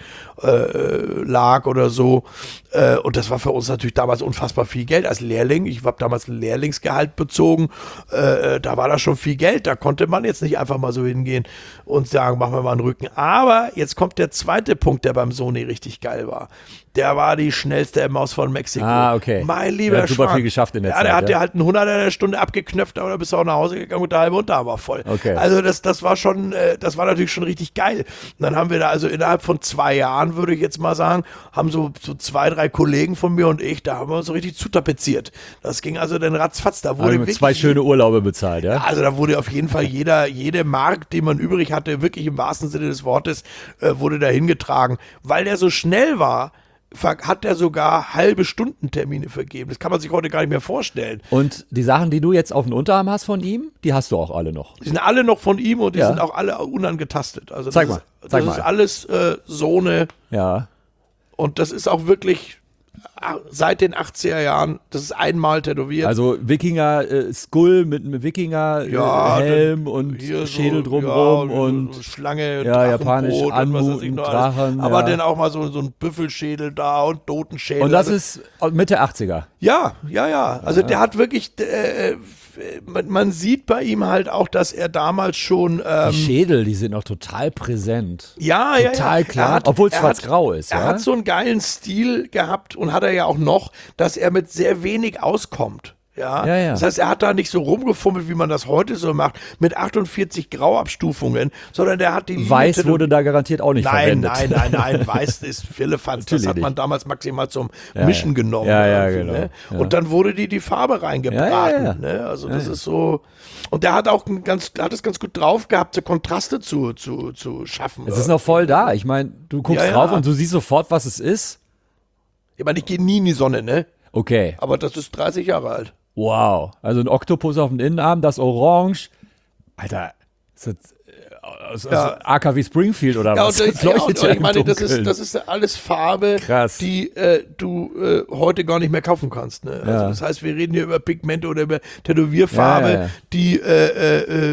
äh, lag oder so. Äh, und das war für uns natürlich damals unfassbar viel Geld als Lehrling. Ich habe damals ein Lehrlingsgehalt bezogen. Äh, da war das schon viel Geld. Da konnte man jetzt nicht einfach mal so hingehen und sagen, machen wir mal einen Rücken. Aber jetzt kommt der zweite Punkt, der beim Sony richtig geil war. Der war die schnellste Maus von Mexiko. Ah, okay. Mein lieber Der hat super Schwan. viel geschafft in der ja, Zeit, der hat ja. ja halt einen Hunderter in der Stunde abgeknöpft, aber da bist du auch nach Hause gegangen und der halbe Unterarm war voll. Okay. Also das, das war schon, äh, das war natürlich schon richtig geil. Und dann haben wir da also innerhalb von zwei Jahren, würde ich jetzt mal sagen, haben so, so zwei, drei Kollegen von mir und ich, da haben wir uns so richtig zutapeziert. Das ging also dann ratzfatz. Da wurde Also mit wirklich, zwei schöne Urlaube bezahlt, ja? also da wurde auf jeden Fall jeder, jede Mark, die man übrig hatte, wirklich im wahrsten Sinne des Wortes, äh, wurde da hingetragen. Weil der so schnell war, ver- hat er sogar halbe Stundentermine vergeben. Das kann man sich heute gar nicht mehr vorstellen. Und die Sachen, die du jetzt auf dem Unterarm hast von ihm, die hast du auch alle noch. Die sind alle noch von ihm und die Ja. sind auch alle unangetastet. Also Zeig das mal, ist, zeig das mal. ist alles äh, so eine, Ja. und das ist auch wirklich ah, seit den achtziger Jahren, das ist einmal tätowiert. Also Wikinger äh, Skull mit einem Wikinger äh, Ja, Helm dann und hier so, Schädel drumrum ja, und so Schlange, ja, japanisch Drachenbrot und was weiß ich anmuten, noch alles. Drachen, Aber ja. dann auch mal so, so ein Büffelschädel da und Totenschädel. und das Also, ist Mitte achtziger. ja, ja, ja. Also der hat wirklich, äh, man, man sieht bei ihm halt auch, dass er damals schon ähm, Die Schädel, die sind noch total präsent. ja, ja, ja. Total klar, Er hat- obwohl es er hat- schwarz-grau ist. Er ja? hat so einen geilen Stil gehabt und hat er ja auch noch, dass er mit sehr wenig auskommt. Ja? Ja, ja. Das heißt, er hat da nicht so rumgefummelt, wie man das heute so macht, mit achtundvierzig Grauabstufungen, sondern der hat die Linie Weiß tätowiert. wurde da garantiert auch nicht Nein, verwendet. nein, nein, nein, weiß ist Firlefanz. Das Natürlich hat man nicht. damals maximal zum Ja, Mischen ja. genommen. Ja, ja, irgendwie, genau. Ne? Ja. Und dann wurde die die Farbe reingebraten. Ja, ja, ja. Ne? Also das Ja, ja. ist so. Und der hat auch ein ganz, hat es ganz gut drauf gehabt, so Kontraste zu, zu, zu schaffen. Es ist noch voll da. Ich meine, du guckst Ja, ja. drauf und du siehst sofort, was es ist. Ich meine, ich gehe nie in die Sonne, ne? Okay. Aber das ist dreißig Jahre alt. Wow. Also ein Oktopus auf dem Innenarm, das Orange. Alter, ist das äh, aus, Ja. aus A K W Springfield oder Ja, was? und, Das ich, ja, und leuchtet ja ich im meine, das ist, Dunkeln. das ist alles Farbe, Krass. die äh, du äh, heute gar nicht mehr kaufen kannst. Ne? Also Ja. das heißt, wir reden hier über Pigmente oder über Tätowierfarbe, Ja, ja, ja. die äh, äh,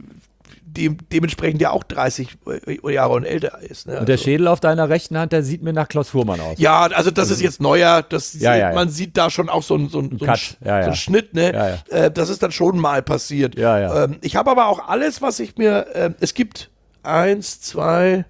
dem, dementsprechend ja auch dreißig Jahre und älter ist. Ne? Und der Also- Schädel auf deiner rechten Hand, der sieht mir nach Klaus Fuhrmann aus. Ja, also das ist jetzt neuer, das Ja, sieht, ja, ja. man sieht da schon auch so ein, so ein, so ein, Cut. Sch- Ja, ja. so ein Schnitt, ne? Ja, ja. Äh, das ist dann schon mal passiert. Ja, ja. Ähm, ich habe aber auch alles, was ich mir, ähm, es gibt eins, zwei,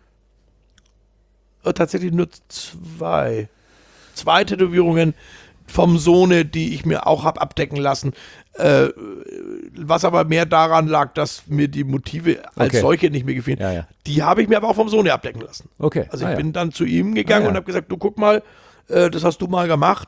äh, tatsächlich nur zwei, zwei Tätowierungen vom Sohne, die ich mir auch habe abdecken lassen. Äh, was aber mehr daran lag, dass mir die Motive als Okay. solche nicht mehr gefielen. Ja, ja. Die habe ich mir aber auch vom Sohne abdecken lassen. Okay. Also ich Ah, ja. bin dann zu ihm gegangen Ah, ja. und habe gesagt, du guck mal, äh, das hast du mal gemacht.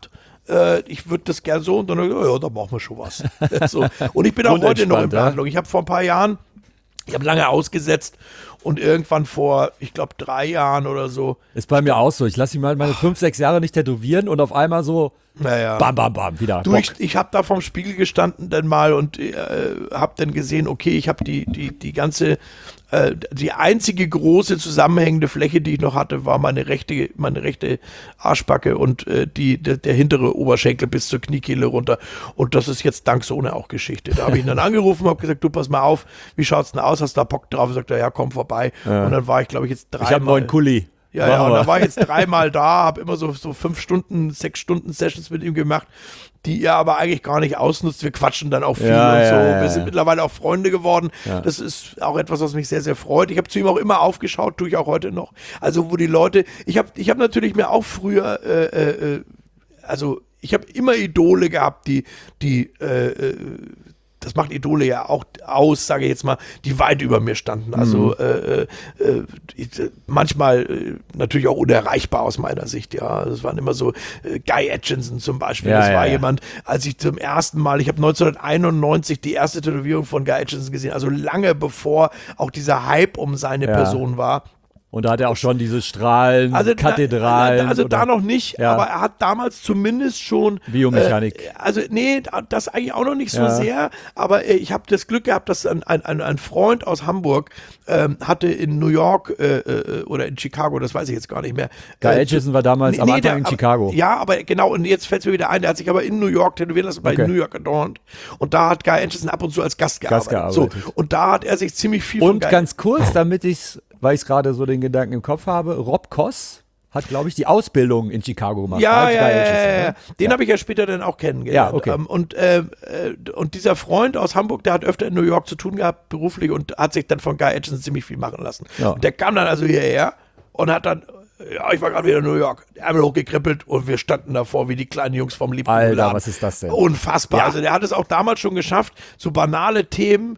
äh, ich würde das gerne so und dann, ja, da machen wir schon was. So. Und ich bin auch heute noch in Unentspannt, ja? Behandlung. Ich habe vor ein paar Jahren, ich habe lange ausgesetzt und irgendwann vor, ich glaube, drei Jahren oder so, Ist bei mir auch so. Ich lasse mich mal meine fünf, sechs Jahre nicht tätowieren und auf einmal so naja. bam, bam, bam, wieder. Du, Bock. ich, ich habe da vorm Spiegel gestanden dann mal und äh, habe dann gesehen, okay, ich habe die, die, die ganze, äh, die einzige große zusammenhängende Fläche, die ich noch hatte, war meine rechte, meine rechte Arschbacke und äh, die, der, der hintere Oberschenkel bis zur Kniekehle runter. Und das ist jetzt dank Sohne auch Geschichte. Da habe ich ihn dann angerufen, habe gesagt, du pass mal auf, wie schaut's denn aus, hast du da Bock drauf? Sagt er, ja, komm vorbei. Ja. Und dann war ich, glaube ich, jetzt dreimal. Ich habe einen neuen Kuli. Ja, ja, und da war ich jetzt dreimal da, habe immer so, so fünf Stunden, sechs Stunden Sessions mit ihm gemacht, die er aber eigentlich gar nicht ausnutzt. Wir quatschen dann auch viel Ja, und ja, so. ja, Wir sind ja. mittlerweile auch Freunde geworden. Ja. Das ist auch etwas, was mich sehr, sehr freut. Ich habe zu ihm auch immer aufgeschaut, tue ich auch heute noch. Also wo die Leute, ich habe ich hab natürlich mir auch früher, äh, äh, also ich habe immer Idole gehabt, die, die, äh, äh, das macht Idole ja auch aus, sage ich jetzt mal, die weit über mir standen. Also Mhm. äh, äh, ich, manchmal äh, natürlich auch unerreichbar aus meiner Sicht. Ja, das waren immer so äh, Guy Aitchison zum Beispiel. Ja, das ja, war ja. jemand, als ich zum ersten Mal, ich habe neunzehnhunderteinundneunzig die erste Tätowierung von Guy Aitchison gesehen, also lange bevor auch dieser Hype um seine Ja. Person war. Und da hat er auch schon diese Strahlen, Also, Kathedralen. Da, also oder- da noch nicht, Ja. aber er hat damals zumindest schon Biomechanik. Äh, also nee, das eigentlich auch noch nicht so Ja. sehr, aber äh, ich habe das Glück gehabt, dass ein, ein, ein ein Freund aus Hamburg ähm, hatte in New York äh, äh, oder in Chicago, das weiß ich jetzt gar nicht mehr. Guy äh, Aitchison war damals am Anfang der- in aber- Chicago. Ja, aber genau, und jetzt fällt es mir wieder ein, der hat sich aber in New York tätowieren lassen, bei Okay. New York Adorned. Und da hat Guy Aitchison ab und zu als Gast gearbeitet. gearbeitet. So, und da hat er sich ziemlich viel von Und Guy ganz kurz, damit ich weil ich gerade so den Gedanken im Kopf habe, Rob Koss hat, glaube ich, die Ausbildung in Chicago gemacht. Ja, als ja, Guy ja, Aitchison, ja, ja. ne? Den Ja. habe ich ja später dann auch kennengelernt. Ja, okay. Ähm, und, äh, äh, und dieser Freund aus Hamburg, der hat öfter in New York zu tun gehabt, beruflich, und hat sich dann von Guy Aitchison ziemlich viel machen lassen. Ja. Und der kam dann also hierher und hat dann, ja, ich war gerade wieder in New York, Ärmel hochgekrippelt und wir standen davor wie die kleinen Jungs vom liebsten Alter, Laden. was ist das denn? Unfassbar. Ja. Also der hat es auch damals schon geschafft, so banale Themen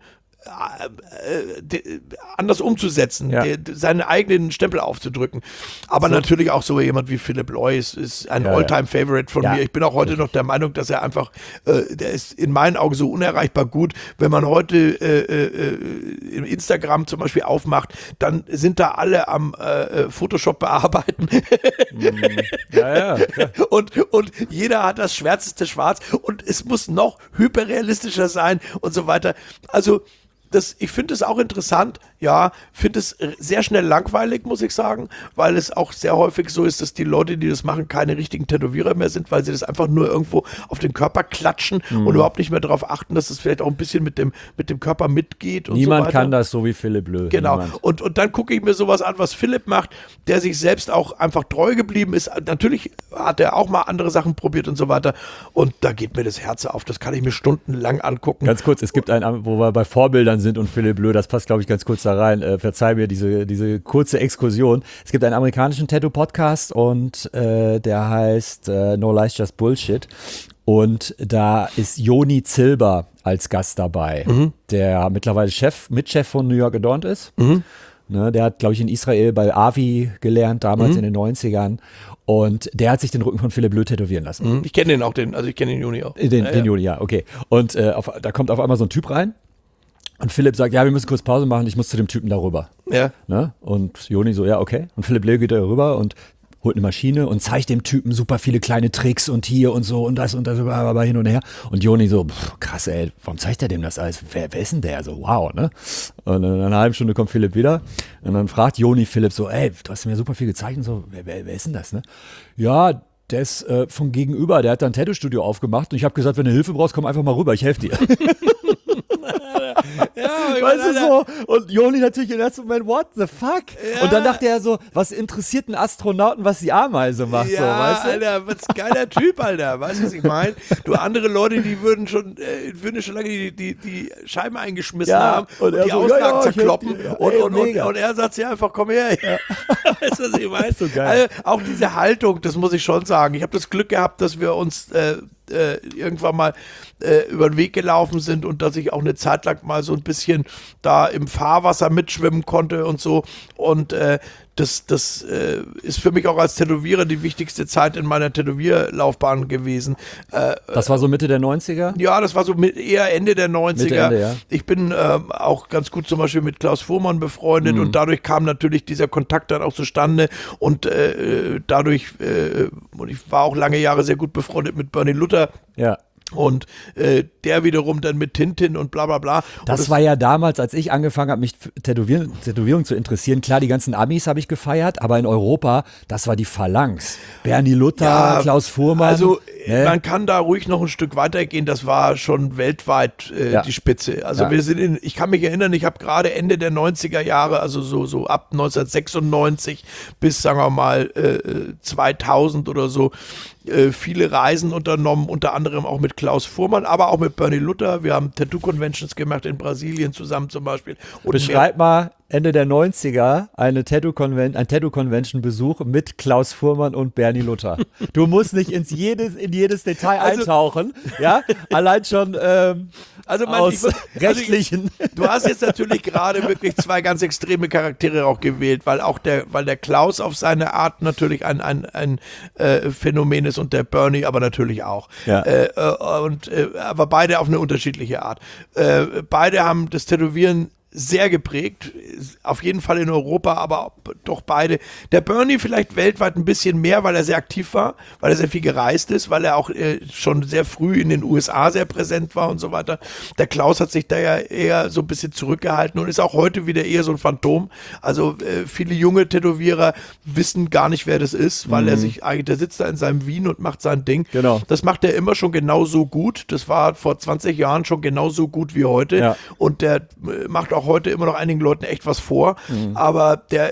äh, de, anders umzusetzen, Ja. de, de, seinen eigenen Stempel aufzudrücken. Aber So. natürlich auch so jemand wie Philipp Lois ist ein Ja, ja. All-Time-Favorite von Ja. mir. Ich bin auch heute noch der Meinung, dass er einfach, äh, der ist in meinen Augen so unerreichbar gut. Wenn man heute äh, äh, im Instagram zum Beispiel aufmacht, dann sind da alle am äh, Photoshop bearbeiten. Ja, ja, ja. und, und jeder hat das schwärzeste Schwarz und es muss noch hyperrealistischer sein und so weiter. Also das, ich finde es auch interessant, ja, finde es sehr schnell langweilig, muss ich sagen, weil es auch sehr häufig so ist, dass die Leute, die das machen, keine richtigen Tätowierer mehr sind, weil sie das einfach nur irgendwo auf den Körper klatschen Mhm. und überhaupt nicht mehr darauf achten, dass es vielleicht auch ein bisschen mit dem, mit dem Körper mitgeht und Niemand so weiter. kann das so wie Philipp Löw. Genau. Niemand. Und, und dann gucke ich mir sowas an, was Philipp macht, der sich selbst auch einfach treu geblieben ist. Natürlich hat er auch mal andere Sachen probiert und so weiter. Und da geht mir das Herz auf. Das kann ich mir stundenlang angucken. Ganz kurz, es gibt einen, wo wir bei Vorbildern sind und Philipp Löw, das passt, glaube ich, ganz kurz da rein. Äh, verzeih mir diese, diese kurze Exkursion. Es gibt einen amerikanischen Tattoo-Podcast und äh, der heißt äh, No Lies, Just Bullshit. Und da ist Joni Zilber als Gast dabei, Mhm. der mittlerweile Chef, Mitchef von New York Adorned ist. Ne, der hat, glaube ich, in Israel bei Avi gelernt, damals Mhm. in den neunzigern. Und der hat sich den Rücken von Philipp Löw tätowieren lassen. Ich kenne den auch, den, also ich kenne den Juni auch. Den, Ja, den ja. Juni, ja, okay. Und äh, auf, da kommt auf einmal so ein Typ rein und Philipp sagt, ja, wir müssen kurz Pause machen, ich muss zu dem Typen da rüber. Ja. Ne? Und Joni so, ja, okay. Und Philipp Löw geht da rüber und holt eine Maschine und zeigt dem Typen super viele kleine Tricks und hier und so und das und das, aber hin und her. Und Joni so, pff, krass, ey, warum zeigt er dem das alles? Wer, wer ist denn der? So, wow, ne? Und in einer halben Stunde kommt Philipp wieder und dann fragt Joni Philipp so, ey, du hast mir super viel gezeigt und so, wer, wer, wer ist denn das, ne? Ja, der ist äh, von gegenüber, der hat da ein Tattoo-Studio aufgemacht und ich habe gesagt, wenn du Hilfe brauchst, komm einfach mal rüber, ich helfe dir. Ja, ich Weißt meine, du so? Und Joni natürlich im ersten Moment, what the fuck? Und dann dachte er so, was interessiert einen Astronauten, was die Ameise macht, ja, so, weißt du? Alter, was geiler Typ, Alter. Weißt du, was ich meine? Du, andere Leute, die würden schon, äh, würden schon lange die, die, die Scheiben eingeschmissen Ja, haben und und, er die so, Auslagen ja, ja, ich zerkloppen. helf dir, ja. und, Ey, und, und, mega. und er sagt ja einfach, komm her. Weißt du, was ich meine? So geil. Also, auch diese Haltung, das muss ich schon sagen. Ich habe das Glück gehabt, dass wir uns äh, äh, irgendwann mal äh, über den Weg gelaufen sind und dass ich auch eine Zeit lang mal so ein bisschen da im Fahrwasser mitschwimmen konnte und so. Und äh, das, das äh, ist für mich auch als Tätowierer die wichtigste Zeit in meiner Tätowierlaufbahn gewesen. Äh, Das war so Mitte der neunziger? Ja, das war so mit, eher Ende der neunziger. Mitte, Ende, ja. Ich bin ähm, auch ganz gut zum Beispiel mit Klaus Fuhrmann befreundet, mhm. und dadurch kam natürlich dieser Kontakt dann auch zustande und äh, dadurch, äh, und ich war auch lange Jahre sehr gut befreundet mit Bernie Luther. Ja. Und äh, der wiederum dann mit Tintin und bla bla bla. Das, das war ja damals, als ich angefangen habe, mich für Tätowieren, Tätowierung zu interessieren. Klar, die ganzen Amis habe ich gefeiert, aber in Europa, das war die Phalanx. Bernie Luther, ja, Klaus Fuhrmann. Also ne? Man kann da ruhig noch ein Stück weitergehen. Das war schon weltweit äh, ja. die Spitze. Also ja. wir sind in, ich kann mich erinnern, ich habe gerade Ende der neunziger Jahre, also so, so ab neunzehnhundertsechsundneunzig bis, sagen wir mal, äh, zweitausend oder so, äh, viele Reisen unternommen, unter anderem auch mit Klaus Fuhrmann, aber auch mit Bernie Luther. Wir haben Tattoo-Conventions gemacht in Brasilien zusammen zum Beispiel. Und beschreib mal Ende der neunziger eine Tattoo-Conven- ein Tattoo-Convention-Besuch mit Klaus Fuhrmann und Bernie Luther. Du musst nicht ins jedes, in jedes Detail also, eintauchen, ja, allein schon ähm, also man, aus ich, also rechtlichen. Ich, du hast jetzt natürlich gerade wirklich zwei ganz extreme Charaktere auch gewählt, weil auch der, weil der Klaus auf seine Art natürlich ein, ein, ein äh, Phänomen ist und der Bernie aber natürlich auch. Ja. Äh, äh, und, äh, aber beide auf eine unterschiedliche Art. Äh, beide haben das Tätowieren sehr geprägt, auf jeden Fall in Europa, aber doch beide. Der Bernie vielleicht weltweit ein bisschen mehr, weil er sehr aktiv war, weil er sehr viel gereist ist, weil er auch äh, schon sehr früh in den U S A sehr präsent war und so weiter. Der Klaus hat sich da ja eher so ein bisschen zurückgehalten und ist auch heute wieder eher so ein Phantom. Also äh, viele junge Tätowierer wissen gar nicht, wer das ist, weil mhm. er sich eigentlich, der sitzt da in seinem Wien und macht sein Ding. Genau. Das macht er immer schon genauso gut. Das war vor zwanzig Jahren schon genauso gut wie heute. Ja. Und der äh, macht auch heute immer noch einigen Leuten echt was vor, mhm. aber der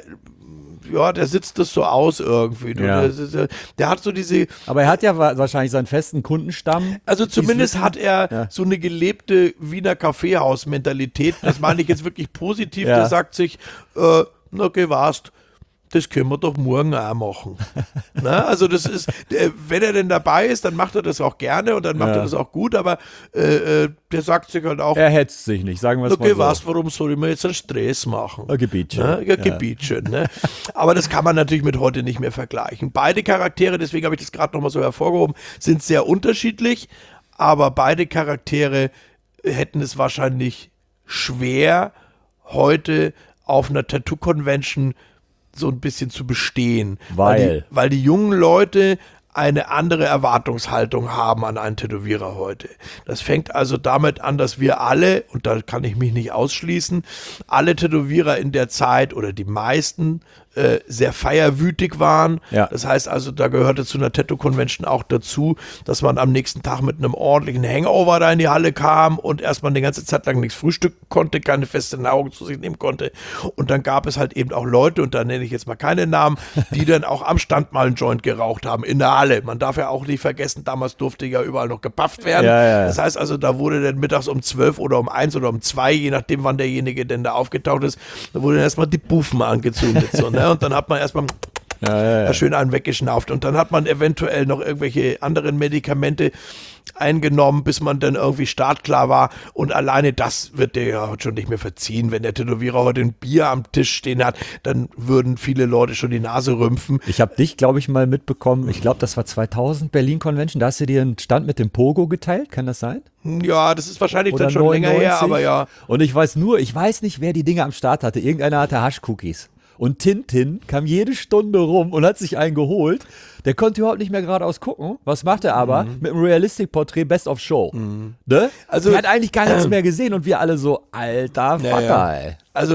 ja, der sitzt das so aus irgendwie. Ja. Der, der hat so diese... Aber er hat ja wahrscheinlich seinen festen Kundenstamm. Also zumindest hat er ja. so eine gelebte Wiener Kaffeehaus-Mentalität. Das meine ich jetzt wirklich positiv. Ja. Der sagt sich, äh, na geh, warst, das können wir doch morgen auch machen. Na, also das ist, wenn er denn dabei ist, dann macht er das auch gerne und dann macht ja. er das auch gut, aber äh, der sagt sich halt auch, er hetzt sich nicht, sagen wir es mal okay, so. was, warum soll ich mir jetzt einen Stress machen? Ein Gebietchen. Na, ein ja. Gebietchen, ne? Aber das kann man natürlich mit heute nicht mehr vergleichen. Beide Charaktere, deswegen habe ich das gerade nochmal so hervorgehoben, sind sehr unterschiedlich, aber beide Charaktere hätten es wahrscheinlich schwer, heute auf einer Tattoo-Convention so ein bisschen zu bestehen. Weil? Weil die, weil die jungen Leute eine andere Erwartungshaltung haben an einen Tätowierer heute. Das fängt also damit an, dass wir alle, und da kann ich mich nicht ausschließen, alle Tätowierer in der Zeit oder die meisten äh, sehr feierwütig waren. Ja. Das heißt also, da gehörte zu einer Tattoo-Convention auch dazu, dass man am nächsten Tag mit einem ordentlichen Hangover da in die Halle kam und erstmal eine ganze Zeit lang nichts frühstücken konnte, keine feste Nahrung zu sich nehmen konnte. Und dann gab es halt eben auch Leute, und da nenne ich jetzt mal keine Namen, die dann auch am Stand mal einen Joint geraucht haben, in der Halle. Man darf ja auch nicht vergessen, damals durfte ja überall noch gepafft werden. Ja, ja, ja. Das heißt also, da wurde dann mittags um zwölf oder um eins oder um zwei, je nachdem, wann derjenige denn da aufgetaucht ist, da wurde dann erstmal die Bufen angezündet. So, ne? Und dann hat man erstmal ja, ja, ja. schön einen weggeschnauft. Und dann hat man eventuell noch irgendwelche anderen Medikamente eingenommen, bis man dann irgendwie startklar war. Und alleine das wird dir ja heute schon nicht mehr verziehen. Wenn der Tätowierer heute ein Bier am Tisch stehen hat, dann würden viele Leute schon die Nase rümpfen. Ich habe dich, glaube ich, mal mitbekommen. Ich glaube, das war zweitausend Berlin Convention. Da hast du dir einen Stand mit dem Pogo geteilt. Kann das sein? Ja, das ist wahrscheinlich Oder dann schon neunundneunzig. länger her, aber ja. Und ich weiß nur, ich weiß nicht, wer die Dinge am Start hatte. Irgendeiner hatte Haschcookies. Und Tintin kam jede Stunde rum und hat sich einen geholt. Der konnte überhaupt nicht mehr geradeaus gucken. Was macht er aber? Mhm. Mit einem Realistic-Porträt Best of Show. Mhm. Ne? Also, er hat eigentlich gar nichts mehr gesehen und wir alle so, alter Vater, ja, ja. ey. Also,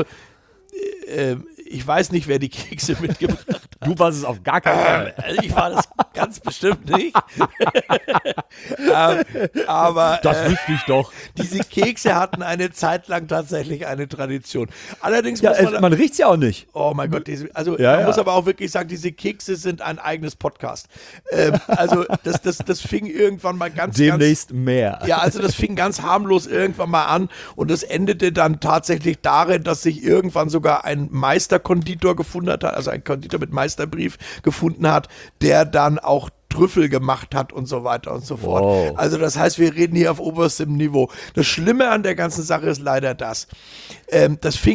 äh, ich weiß nicht, wer die Kekse mitgebracht hat. Du warst es auf gar keinen Fall. Also ich war das ganz bestimmt nicht. ähm, aber das äh, wüsste ich doch. Diese Kekse hatten eine Zeit lang tatsächlich eine Tradition. Allerdings ja, muss man... Es, man riecht sie auch nicht. Oh mein Gott. Diese, also ja, man ja. muss aber auch wirklich sagen, diese Kekse sind ein eigenes Podcast. Ähm, also das, das, das fing irgendwann mal ganz... Demnächst ganz, mehr. Ja, also das fing ganz harmlos irgendwann mal an und das endete dann tatsächlich darin, dass sich irgendwann sogar ein Meisterkonditor gefunden hat, also ein Konditor mit Meisterbrief gefunden hat, der dann auch Trüffel gemacht hat und so weiter und so fort. Wow. Also das heißt, wir reden hier auf oberstem Niveau. Das Schlimme an der ganzen Sache ist leider das. Ähm, das fing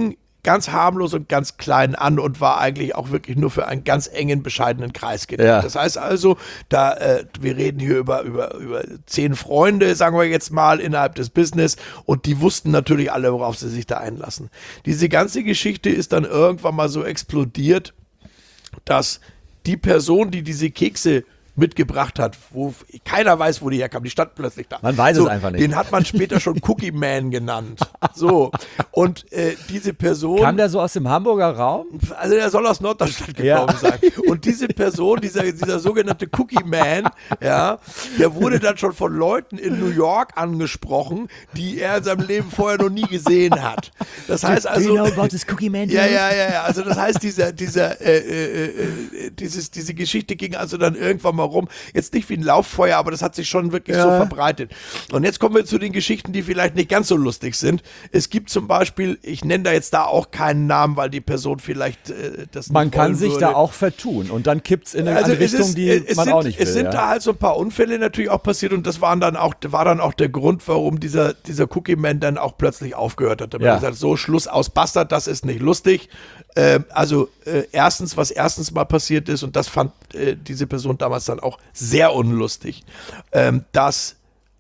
ganz harmlos und ganz klein an und war eigentlich auch wirklich nur für einen ganz engen, bescheidenen Kreis gedacht. Ja. Das heißt also, da äh, wir reden hier über, über, über zehn Freunde, sagen wir jetzt mal, innerhalb des Business und die wussten natürlich alle, worauf sie sich da einlassen. Diese ganze Geschichte ist dann irgendwann mal so explodiert, dass die Person, die diese Kekse mitgebracht hat, wo keiner weiß, wo die herkamen, die stand plötzlich da. Man weiß so, es einfach nicht. Den hat man später schon Cookie Man genannt. So, und äh, diese Person... Kam der so aus dem Hamburger Raum? Also der soll aus Norddeutschland gekommen Ja. sein. Und diese Person, dieser, dieser sogenannte Cookie Man, ja, der wurde dann schon von Leuten in New York angesprochen, die er in seinem Leben vorher noch nie gesehen hat. Das heißt also... Do you know about this Cookie Man? Ja, ja, ja, ja. Also das heißt, dieser, dieser, äh, äh, äh, dieses, diese Geschichte ging also dann irgendwann mal rum. Jetzt nicht wie ein Lauffeuer, aber das hat sich schon wirklich Ja. so verbreitet. Und jetzt kommen wir zu den Geschichten, die vielleicht nicht ganz so lustig sind. Es gibt zum Beispiel, ich nenne da jetzt da auch keinen Namen, weil die Person vielleicht äh, das nicht Man kann wollen sich würde. da auch vertun und dann kippt es in eine, Also eine es Richtung, ist, die es man sind, auch nicht will. Es sind ja. da halt so ein paar Unfälle natürlich auch passiert und das waren dann auch, war dann auch der Grund, warum dieser, dieser Cookie Man dann auch plötzlich aufgehört hat. Da Ja. hat gesagt, so Schluss aus Bastard, das ist nicht lustig. Ähm, also äh, erstens, was erstens mal passiert ist und das fand äh, diese Person damals dann auch sehr unlustig, ähm, dass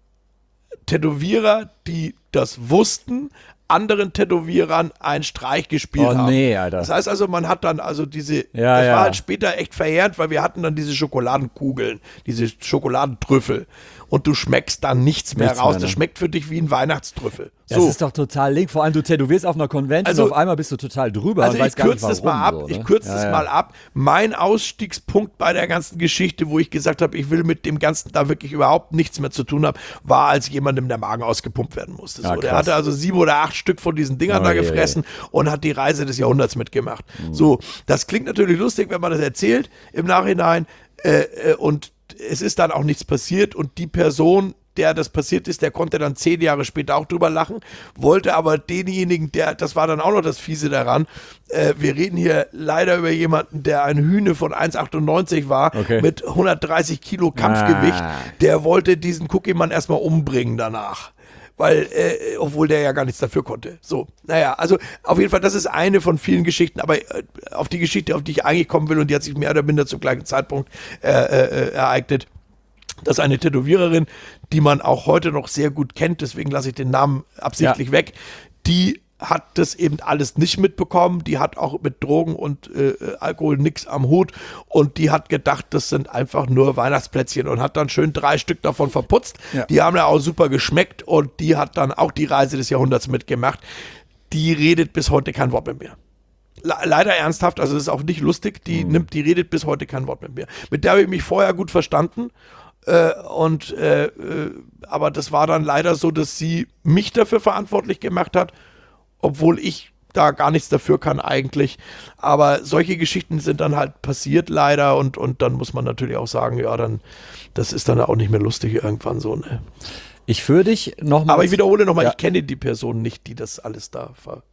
Tätowierer, die das wussten, anderen Tätowierern einen Streich gespielt Oh haben. nee, Alter. Das heißt also, man hat dann also diese, Ja, das ja. war halt später echt verheerend, weil wir hatten dann diese Schokoladenkugeln, diese Schokoladentrüffel und du schmeckst dann nichts mehr Nichts raus. mehr, ne? Das schmeckt für dich wie ein Weihnachtstrüffel. Das So. ist doch total link. Vor allem, du tätowierst auf einer Convention Also- und auf einmal bist du total drüber Also und ich weißt gar nicht kürze warum. das mal ab, so, ich ne? kürze ja, das ja. mal ab. Mein Ausstiegspunkt bei der ganzen Geschichte, wo ich gesagt habe, ich will mit dem Ganzen da wirklich überhaupt nichts mehr zu tun haben, war, als jemandem der Magen ausgepumpt werden musste. So, Ja, der krass. hatte also sieben oder acht Stück von diesen Dingern Oh, da je, gefressen und hat die Reise des Jahrhunderts mitgemacht. So, das klingt natürlich lustig, wenn man das erzählt im Nachhinein äh, äh, und es ist dann auch nichts passiert und die Person, der das passiert ist, der konnte dann zehn Jahre später auch drüber lachen, wollte aber denjenigen, der, das war dann auch noch das Fiese daran, äh, wir reden hier leider über jemanden, der ein Hühne von eins Komma achtundneunzig war, Okay. mit hundertdreißig Kilo Kampfgewicht, Ah. der wollte diesen Cookie-Mann erstmal umbringen danach. Weil, äh, obwohl der ja gar nichts dafür konnte. So, naja, also auf jeden Fall, das ist eine von vielen Geschichten, aber äh, auf die Geschichte, auf die ich eigentlich kommen will, und die hat sich mehr oder minder zum gleichen Zeitpunkt äh, äh, ereignet, dass eine Tätowiererin, die man auch heute noch sehr gut kennt, deswegen lasse ich den Namen absichtlich Ja. weg, die hat das eben alles nicht mitbekommen, die hat auch mit Drogen und äh, Alkohol nix am Hut und die hat gedacht, das sind einfach nur Weihnachtsplätzchen und hat dann schön drei Stück davon verputzt, Ja. die haben ja auch super geschmeckt und die hat dann auch die Reise des Jahrhunderts mitgemacht, die redet bis heute kein Wort mit mir. Le- Leider ernsthaft, also das ist auch nicht lustig, die nimmt, die redet bis heute kein Wort mit mir. Mit der habe ich mich vorher gut verstanden. Äh, und äh, äh, aber das war dann leider so, dass sie mich dafür verantwortlich gemacht hat, obwohl ich da gar nichts dafür kann eigentlich. Aber solche Geschichten sind dann halt passiert leider und, und dann muss man natürlich auch sagen, ja, dann, das ist dann auch nicht mehr lustig irgendwann so, ne? Ich führe dich nochmal. Aber ich wiederhole nochmal, Ja. ich kenne die Person nicht, die das alles da ver...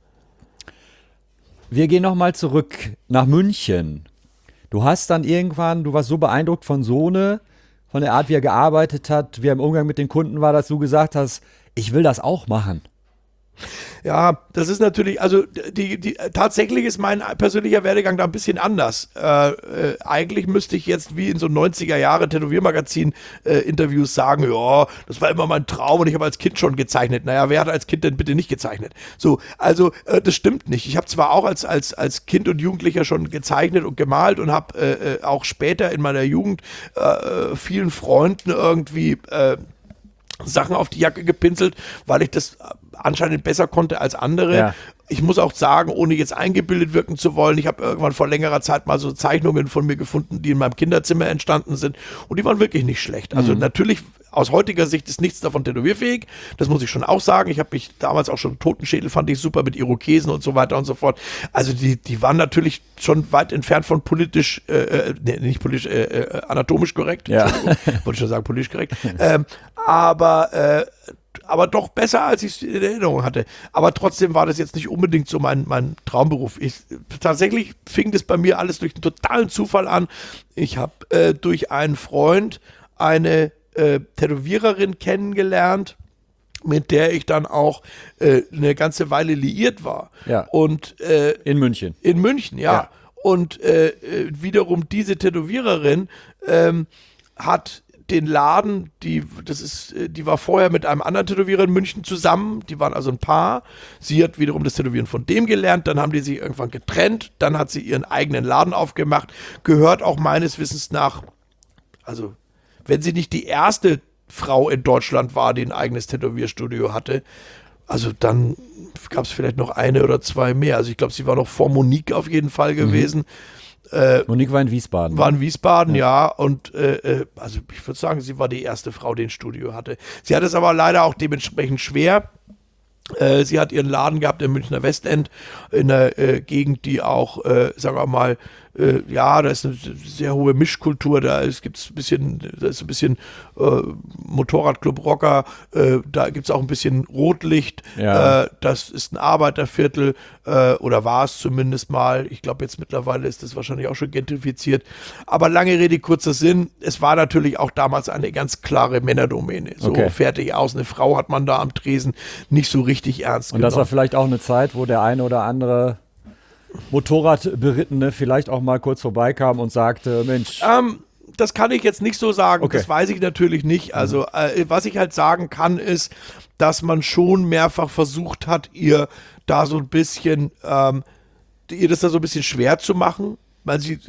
Wir gehen nochmal zurück nach München. Du hast dann irgendwann, du warst so beeindruckt von Sohne, von der Art, wie er gearbeitet hat, wie er im Umgang mit den Kunden war, dass du gesagt hast, ich will das auch machen. Ja, das ist natürlich, also die, die, tatsächlich ist mein persönlicher Werdegang da ein bisschen anders. Äh, äh, eigentlich müsste ich jetzt wie in so neunziger Jahre Tätowiermagazin-Interviews sagen, ja, das war immer mein Traum und ich habe als Kind schon gezeichnet. Naja, wer hat als Kind denn bitte nicht gezeichnet? So, also äh, das stimmt nicht. Ich habe zwar auch als, als, als Kind und Jugendlicher schon gezeichnet und gemalt und habe äh, äh, auch später in meiner Jugend äh, vielen Freunden irgendwie äh, Sachen auf die Jacke gepinselt, weil ich das anscheinend besser konnte als andere. Ja. Ich muss auch sagen, ohne jetzt eingebildet wirken zu wollen, ich habe irgendwann vor längerer Zeit mal so Zeichnungen von mir gefunden, die in meinem Kinderzimmer entstanden sind und die waren wirklich nicht schlecht. Also natürlich, aus heutiger Sicht ist nichts davon tätowierfähig, das muss ich schon auch sagen. Ich habe mich damals auch schon Totenschädel, fand ich super mit Irokesen und so weiter und so fort. Also die, die waren natürlich schon weit entfernt von politisch, äh, nee, nicht politisch, äh, äh, anatomisch korrekt. Ja. Entschuldigung, wollte ich schon sagen, politisch korrekt. ähm, aber äh, aber doch besser, als ich es in Erinnerung hatte. Aber trotzdem war das jetzt nicht unbedingt so mein, mein Traumberuf. Ich, tatsächlich fing das bei mir alles durch einen totalen Zufall an. Ich habe äh, durch einen Freund eine äh, Tätowiererin kennengelernt, mit der ich dann auch äh, eine ganze Weile liiert war. Ja. Und äh, In München. in München, ja. Ja. Und äh, wiederum diese Tätowiererin ähm, hat den Laden, die, das ist, die war vorher mit einem anderen Tätowierer in München zusammen, die waren also ein Paar. Sie hat wiederum das Tätowieren von dem gelernt, dann haben die sich irgendwann getrennt, dann hat sie ihren eigenen Laden aufgemacht, gehört auch meines Wissens nach, also wenn sie nicht die erste Frau in Deutschland war, die ein eigenes Tätowierstudio hatte, also dann gab es vielleicht noch eine oder zwei mehr. Also ich glaube, sie war noch vor Monique auf jeden Fall gewesen. Mhm. Äh, Monique war in Wiesbaden. War in Wiesbaden, ja. ja. Und äh, also ich würde sagen, sie war die erste Frau, die ein Studio hatte. Sie hat es aber leider auch dementsprechend schwer. Äh, sie hat ihren Laden gehabt im Münchner Westend, in einer äh, Gegend, die auch, äh, sagen wir mal, äh, ja, da ist eine sehr hohe Mischkultur, da gibt es ein bisschen, da ist ein bisschen äh, Motorradclub Rocker, äh, da gibt es auch ein bisschen Rotlicht, ja. äh, das ist ein Arbeiterviertel, äh, oder war es zumindest mal, ich glaube jetzt mittlerweile ist das wahrscheinlich auch schon gentrifiziert, aber lange Rede, kurzer Sinn, es war natürlich auch damals eine ganz klare Männerdomäne, so okay. fertig aus, eine Frau hat man da am Tresen nicht so richtig ernst Und genommen. das war vielleicht auch eine Zeit, wo der eine oder andere Motorradberittene vielleicht auch mal kurz vorbeikam und sagte, Mensch. Ähm, das kann ich jetzt nicht so sagen, okay. Das weiß ich natürlich nicht. Also äh, was ich halt sagen kann, ist, dass man schon mehrfach versucht hat, ihr da so ein bisschen, ähm, ihr das da so ein bisschen schwer zu machen. Weil sie,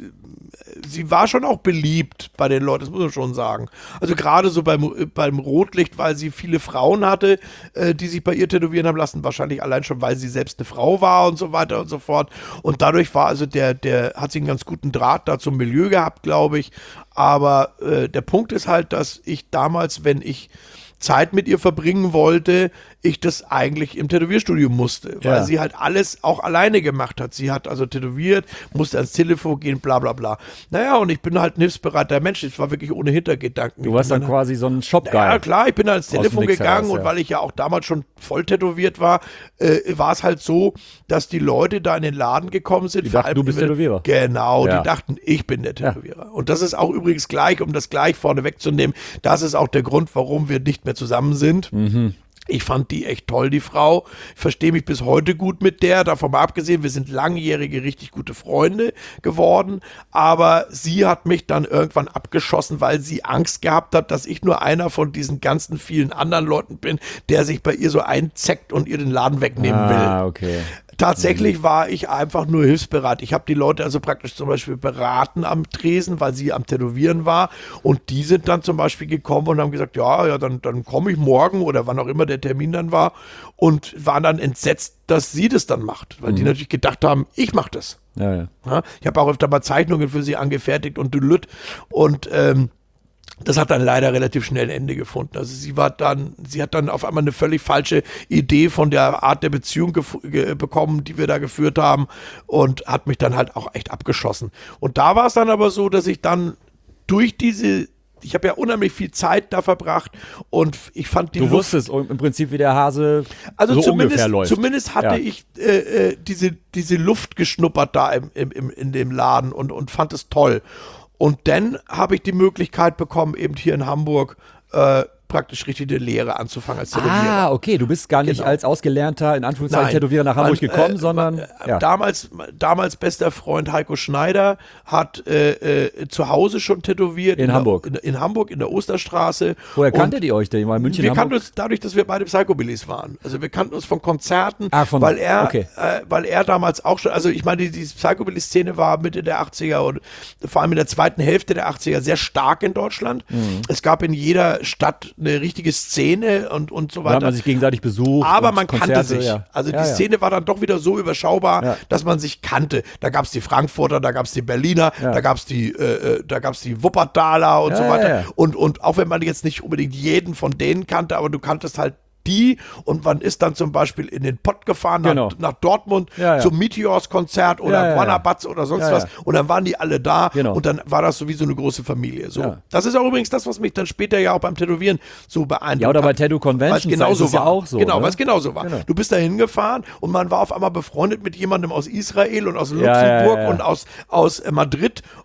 sie war schon auch beliebt bei den Leuten, das muss man schon sagen. Also gerade so beim, beim Rotlicht, weil sie viele Frauen hatte, äh, die sich bei ihr tätowieren haben lassen, wahrscheinlich allein schon, weil sie selbst eine Frau war und so weiter und so fort. Und dadurch war also der, der hat sie einen ganz guten Draht da zum Milieu gehabt, glaube ich. Aber äh, der Punkt ist halt, dass ich damals, wenn ich Zeit mit ihr verbringen wollte, ich das eigentlich im Tätowierstudio musste, weil ja. sie halt alles auch alleine gemacht hat. Sie hat also tätowiert, musste ans Telefon gehen, bla bla bla. Naja, und ich bin halt ein hilfsbereiter Mensch, ich war wirklich ohne Hintergedanken. Du warst dann quasi so ein Shop-Guy. Ja, klar, ich bin ans Telefon gegangen heraus, und ja. weil ich ja auch damals schon voll tätowiert war, äh, war es halt so, dass die Leute da in den Laden gekommen sind. Die dachten, du bist Tätowierer. Genau, ja. die dachten, ich bin der Tätowierer. Ja. Und das ist auch übrigens gleich, um das gleich vorne wegzunehmen, das ist auch der Grund, warum wir nicht mehr zusammen sind. Mhm. Ich fand die echt toll, die Frau. Ich verstehe mich bis heute gut mit der. Davon mal abgesehen, wir sind langjährige, richtig gute Freunde geworden. Aber sie hat mich dann irgendwann abgeschossen, weil sie Angst gehabt hat, dass ich nur einer von diesen ganzen vielen anderen Leuten bin, der sich bei ihr so einzeckt und ihr den Laden wegnehmen ah, will. Ah, okay. Tatsächlich war ich einfach nur hilfsbereit. Ich habe die Leute also praktisch zum Beispiel beraten am Tresen, weil sie am Tätowieren war. Und die sind dann zum Beispiel gekommen und haben gesagt, ja, ja, dann, dann komme ich morgen oder wann auch immer der Termin dann war. Und waren dann entsetzt, dass sie das dann macht. Weil mhm. die natürlich gedacht haben, ich mache das. Ja, ja. Ja, ich habe auch öfter mal Zeichnungen für sie angefertigt und dülüt. Und ähm, das hat dann leider relativ schnell ein Ende gefunden. Also sie war dann, sie hat dann auf einmal eine völlig falsche Idee von der Art der Beziehung bekommen, die wir da geführt haben und hat mich dann halt auch echt abgeschossen. Und da war es dann aber so, dass ich dann durch diese, ich habe ja unheimlich viel Zeit da verbracht und ich fand die Du Luft, wusstest im Prinzip, wie der Hase also so zumindest, ungefähr läuft. Zumindest hatte ja. ich äh, äh, diese, diese Luft geschnuppert da im, im, im, in dem Laden und, und fand es toll. Und dann habe ich die Möglichkeit bekommen, eben hier in Hamburg äh, praktisch richtig eine Lehre anzufangen als Tätowierer. Ah, okay, du bist gar nicht Genau. als ausgelernter, in Anführungszeichen, Nein. Tätowierer nach Hamburg Man, gekommen, äh, sondern man, äh, ja. damals, damals bester Freund Heiko Schneider hat äh, äh, zu Hause schon tätowiert. In, in Hamburg. Der, in, in Hamburg, in der Osterstraße. Woher kanntet ihr euch denn? Weil München, wir Hamburg? kannten uns dadurch, dass wir beide Psychobillies waren. Also wir kannten uns von Konzerten, ah, von, weil er, okay. äh, weil er damals auch schon, also ich meine, die, die Psychobilly-Szene war Mitte der achtziger und vor allem in der zweiten Hälfte der achtziger sehr stark in Deutschland. Mhm. Es gab in jeder Stadt eine richtige Szene und, und so weiter. Da hat man sich gegenseitig besucht. Aber man Konzerte, kannte sich. Ja. Also die ja, ja. Szene war dann doch wieder so überschaubar, ja. dass man sich kannte. Da gab es die Frankfurter, da gab es die Berliner, ja. da gab es die, äh, da gab's die Wuppertaler und ja, so weiter. Ja, ja. Und, und auch wenn man jetzt nicht unbedingt jeden von denen kannte, aber du kanntest halt die und man ist dann zum Beispiel in den Pott gefahren genau. nach, nach Dortmund ja, ja. zum Meteors-Konzert oder ja, ja, Wannabatz oder sonst ja, was ja. und dann waren die alle da genau. und dann war das so wie so eine große Familie. So. Ja. Das ist auch übrigens das, was mich dann später ja auch beim Tätowieren so beeindruckt Ja, oder hat. bei Tattoo Conventions genauso ist es ja war. auch so. Genau, ne? weil es genauso war. Genau. Du bist da hingefahren und man war auf einmal befreundet mit jemandem aus Israel und aus Ja, Luxemburg ja, ja. und aus, aus äh, Madrid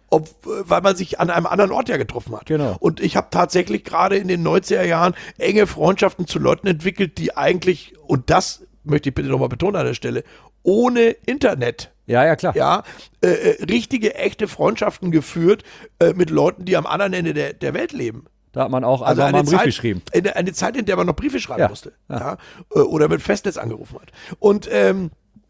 ob, weil man sich an einem anderen Ort ja getroffen hat. Genau. Und ich habe tatsächlich gerade in den neunziger Jahren enge Freundschaften zu Leuten entwickelt, die eigentlich, und das möchte ich bitte nochmal betonen an der Stelle, ohne Internet, Ja, ja, klar. ja, äh, äh, richtige, echte Freundschaften geführt äh, mit Leuten, die am anderen Ende der, der Welt leben. Da hat man auch Also einfach mal eine einen Brief Zeit, geschrieben. eine, eine Zeit, in der man noch Briefe schreiben Ja, musste. ja. Ja. Äh, Oder mit Festnetz angerufen hat. Und ähm,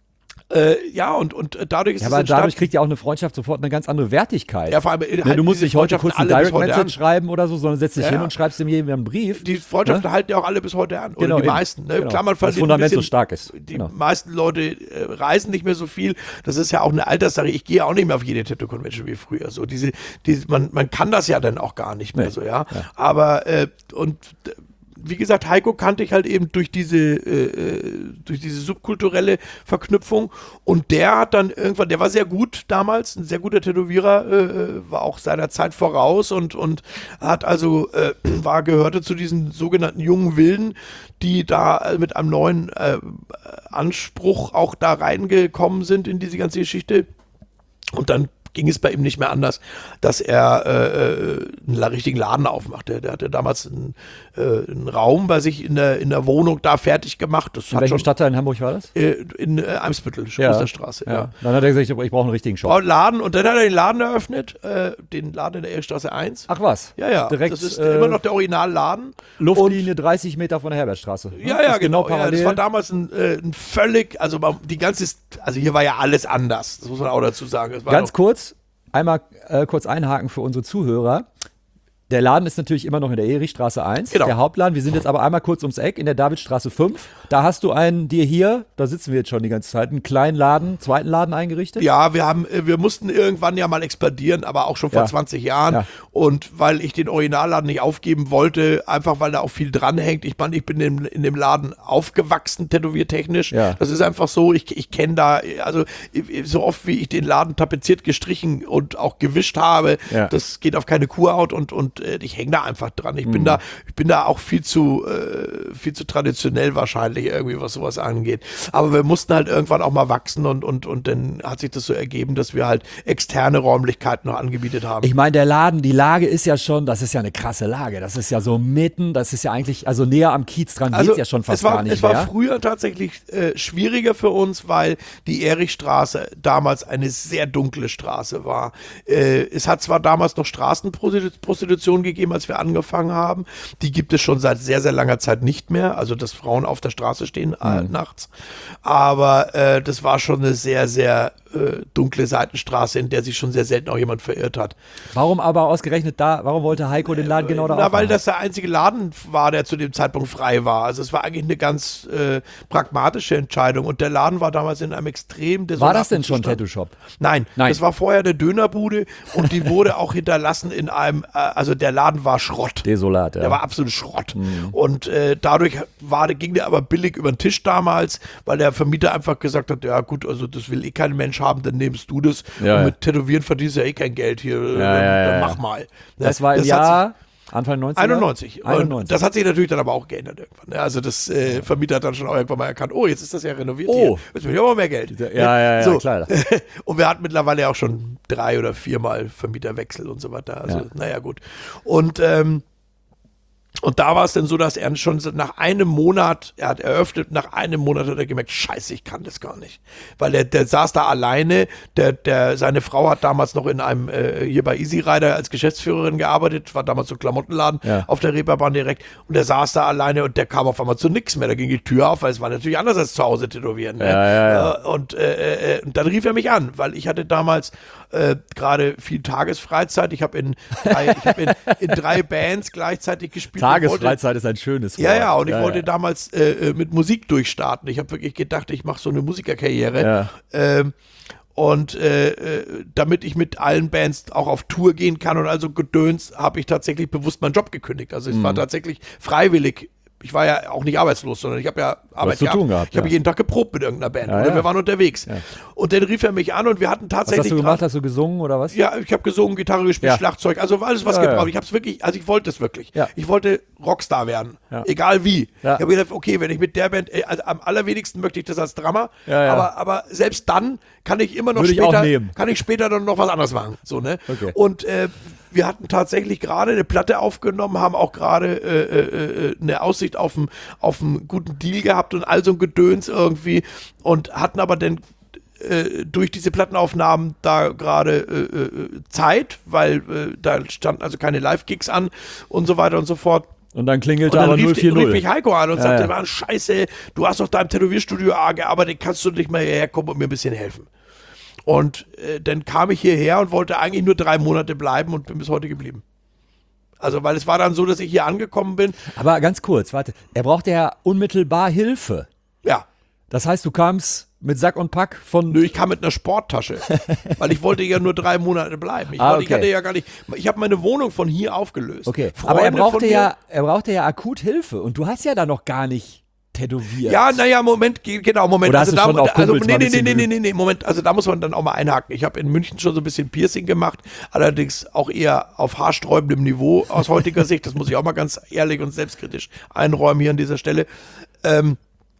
äh, ja, und, und dadurch ist Ja, es aber entstanden. dadurch kriegt ja auch eine Freundschaft sofort eine ganz andere Wertigkeit. Ja, vor allem, äh, ne, halten du musst diese nicht heute Freundschaften kurz ein alle bis Direct heute Message an. schreiben oder so, sondern setzt dich Ja, hin ja. und schreibst dem jemandem einen Brief. Die Freundschaften ne? halten ja auch alle bis heute an. Oder Genau, die eben. meisten. Ne? Genau. Klar, man Das verliert ein Fundament bisschen, so stark ist. Die Genau. meisten Leute äh, reisen nicht mehr so viel. Das ist ja auch eine Alterssache. Ich gehe auch nicht mehr auf jede Tattoo-Convention wie früher. So, diese, diese, man, man kann das ja dann auch gar nicht mehr Nee. so, ja. Ja. Aber äh, und äh, wie gesagt, Heiko kannte ich halt eben durch diese, äh, durch diese subkulturelle Verknüpfung und der hat dann irgendwann, der war sehr gut damals, ein sehr guter Tätowierer, äh, war auch seiner Zeit voraus und, und hat also, äh, war, gehörte zu diesen sogenannten jungen Wilden, die da mit einem neuen äh, Anspruch auch da reingekommen sind in diese ganze Geschichte und dann ging es bei ihm nicht mehr anders, dass er äh, einen richtigen Laden aufmachte. Der hatte damals einen, äh, einen Raum bei sich in der, in der Wohnung da fertig gemacht. Das In hat welchem schon, Stadtteil in Hamburg war das? äh, in äh, Eimsbüttel, Osterstraße. Ja. ja. Dann hat er gesagt, ich brauche einen richtigen Shop. War ein Laden und dann hat er den Laden eröffnet, äh, den Laden in der Ehrenstraße eins. Ach was? Ja, ja, Direkt, das ist äh, immer noch der Originalladen. Luftlinie dreißig Meter von der Herbertstraße. ne? Ja, ja, Ist genau. genau ja, parallel. das war damals ein, äh, ein völlig, also man- die ganze, also hier war ja alles anders. Das muss man auch dazu sagen. Es war Ganz noch, kurz, einmal äh, kurz einhaken für unsere Zuhörer. Der Laden ist natürlich immer noch in der Erichstraße eins, Genau. der Hauptladen. Wir sind jetzt aber einmal kurz ums Eck in der Davidstraße fünf. Da hast du einen, dir hier, da sitzen wir jetzt schon die ganze Zeit, einen kleinen Laden, zweiten Laden eingerichtet. Ja, wir haben, äh, wir mussten irgendwann ja mal expandieren, aber auch schon vor Ja. zwanzig Jahren. Ja. Und weil ich den Originalladen nicht aufgeben wollte, einfach weil da auch viel dranhängt. Ich meine, ich bin in, in dem Laden aufgewachsen, tätowiertechnisch. Ja. Das ist einfach so. Ich, ich kenne da, also so oft wie ich den Laden tapeziert, gestrichen und auch gewischt habe, Ja. das geht auf keine Kurhaut und, und äh, ich hänge da einfach dran. Ich bin Mhm. da, ich bin da auch viel zu, äh, viel zu traditionell wahrscheinlich irgendwie, was sowas angeht. Aber wir mussten halt irgendwann auch mal wachsen und, und, und dann hat sich das so ergeben, dass wir halt externe Räumlichkeiten noch angebietet haben. Ich meine, der Laden, die Lage ist ja schon, das ist ja eine krasse Lage. Das ist ja so mitten, das ist ja eigentlich, also näher am Kiez dran geht's ja schon fast es war, gar nicht es war mehr. früher tatsächlich äh, schwieriger für uns, weil die Erichstraße damals eine sehr dunkle Straße war. Äh, es hat zwar damals noch Straßenprostitution gegeben, als wir angefangen haben. Die gibt es schon seit sehr, sehr langer Zeit nicht mehr. Also, dass Frauen auf der Straße stehen äh, nachts. Aber äh, das war schon eine sehr, sehr äh, dunkle Seitenstraße, in der sich schon sehr selten auch jemand verirrt hat. Warum aber ausgerechnet da, warum wollte Heiko den Laden genau da Na, weil aufmachen? das der einzige Laden war, der zu dem Zeitpunkt frei war. Also es war eigentlich eine ganz äh, pragmatische Entscheidung. Und der Laden war damals in einem extrem War das denn schon Zustand. Tattoo-Shop? Nein, Nein. das war vorher eine Dönerbude und die wurde auch hinterlassen in einem, äh, also der Laden war Schrott. Desolat, ja. Der war absolut Schrott. Und äh, dadurch war, ging der aber billig über den Tisch damals, weil der Vermieter einfach gesagt hat, ja gut, also das will eh kein Mensch haben, dann nimmst du das. Ja, und ja. mit Tätowieren verdienst du ja eh kein Geld hier. dann, ja, ja, dann ja. mach mal. Ne? das war im hat Jahr Anfang neunziger? einundneunzig. Und einundneunzig. das hat sich natürlich dann aber auch geändert irgendwann. ne? Also das äh, Vermieter hat dann schon auch irgendwann mal erkannt, oh, jetzt ist das ja renoviert Oh. hier. Jetzt will ich aber mehr Geld. Ja, ja, ja, so. klar. Und wir hatten mittlerweile auch schon drei oder viermal Vermieterwechsel und so weiter. Also, Ja. naja, gut. Und ähm, Und da war es dann so, dass er schon so nach einem Monat, er hat eröffnet, nach einem Monat hat er gemerkt, scheiße, ich kann das gar nicht. Weil der, der saß da alleine, der, der, seine Frau hat damals noch in einem, äh, hier bei Easy Rider als Geschäftsführerin gearbeitet, war damals so ein Klamottenladen Ja. auf der Reeperbahn direkt. Und der saß da alleine und der kam auf einmal zu nichts mehr. Da ging die Tür auf, weil es war natürlich anders als zu Hause tätowieren. Ne? Ja, ja, ja. Äh, Und, äh, äh, und dann rief er mich an, weil ich hatte damals äh, gerade viel Tagesfreizeit. Ich habe in, drei- ich hab in, in drei Bands gleichzeitig gespielt. und wollte- Tagesfreizeit ist ein schönes Wort. ja, ja, und ich ja, wollte ja. damals äh, äh, mit Musik durchstarten. Ich habe wirklich gedacht, ich mache so eine Musikerkarriere. Ja. Ähm, und äh, äh, damit ich mit allen Bands auch auf Tour gehen kann und also Gedöns, habe ich tatsächlich bewusst meinen Job gekündigt. Also es war Mhm. tatsächlich freiwillig ich war ja auch nicht arbeitslos, sondern ich habe ja Arbeit zu tun gehabt, Ich habe ja. jeden Tag geprobt mit irgendeiner Band. Ja, oder ja. wir waren unterwegs. Ja. Und dann rief er mich an und wir hatten Was tatsächlich... hast du gemacht? grad- Hast du gesungen oder was? Ja, ich habe gesungen, Gitarre gespielt, Ja. Schlagzeug, also alles, was Ja, gebraucht. ja. Ich habe es wirklich, also ich wollte es wirklich. Ja. Ich wollte Rockstar werden, Ja. egal wie. Ja. Ich habe gedacht, okay, wenn ich mit der Band, äh, also am allerwenigsten möchte ich das als Drummer, Ja, ja. aber, aber selbst dann kann ich immer noch Würde ich auch später, nehmen. kann ich später dann noch was anderes machen. So, ne? Okay. Und äh, wir hatten tatsächlich gerade eine Platte aufgenommen, haben auch gerade äh, äh, eine Aussicht auf einen auf einen guten Deal gehabt und all so ein Gedöns irgendwie und hatten aber dann äh, durch diese Plattenaufnahmen da gerade äh, äh, Zeit, weil äh, da standen also keine Live-Gigs an und so weiter und so fort. Und dann klingelte Und dann aber rief, null vier rief null. mich Heiko an und Ja, sagte, ja. Mann, scheiße, du hast doch da im Tätowierstudio A gearbeitet, kannst du nicht mal hierher kommen und mir ein bisschen helfen? Und äh, dann kam ich hierher und wollte eigentlich nur drei Monate bleiben und bin bis heute geblieben. Also, weil es war dann so, dass ich hier angekommen bin. Aber ganz kurz, warte. Er brauchte ja unmittelbar Hilfe. Ja, Das heißt, du kamst mit Sack und Pack von... nö, ich kam mit einer Sporttasche, weil ich wollte ja nur drei Monate bleiben. Ich, Ah, wollte, ich okay. hatte ja gar nicht, ich habe meine Wohnung von hier aufgelöst. Okay, Freunde aber er von brauchte, mir- ja, er brauchte ja akut Hilfe. Und du hast ja da noch gar nicht tätowiert. Ja, naja, Moment, ge- genau, Moment. Oder hast du da, schon auf also, Kumpels nee, mal nee, ein nee, bisschen nee, nee, geübt? nee, nee, Moment, also da muss man dann auch mal einhaken. Ich habe in München schon so ein bisschen Piercing gemacht, allerdings auch eher auf haarsträubendem Niveau aus heutiger Sicht. Das muss ich auch mal ganz ehrlich und selbstkritisch einräumen hier an dieser Stelle. Ähm,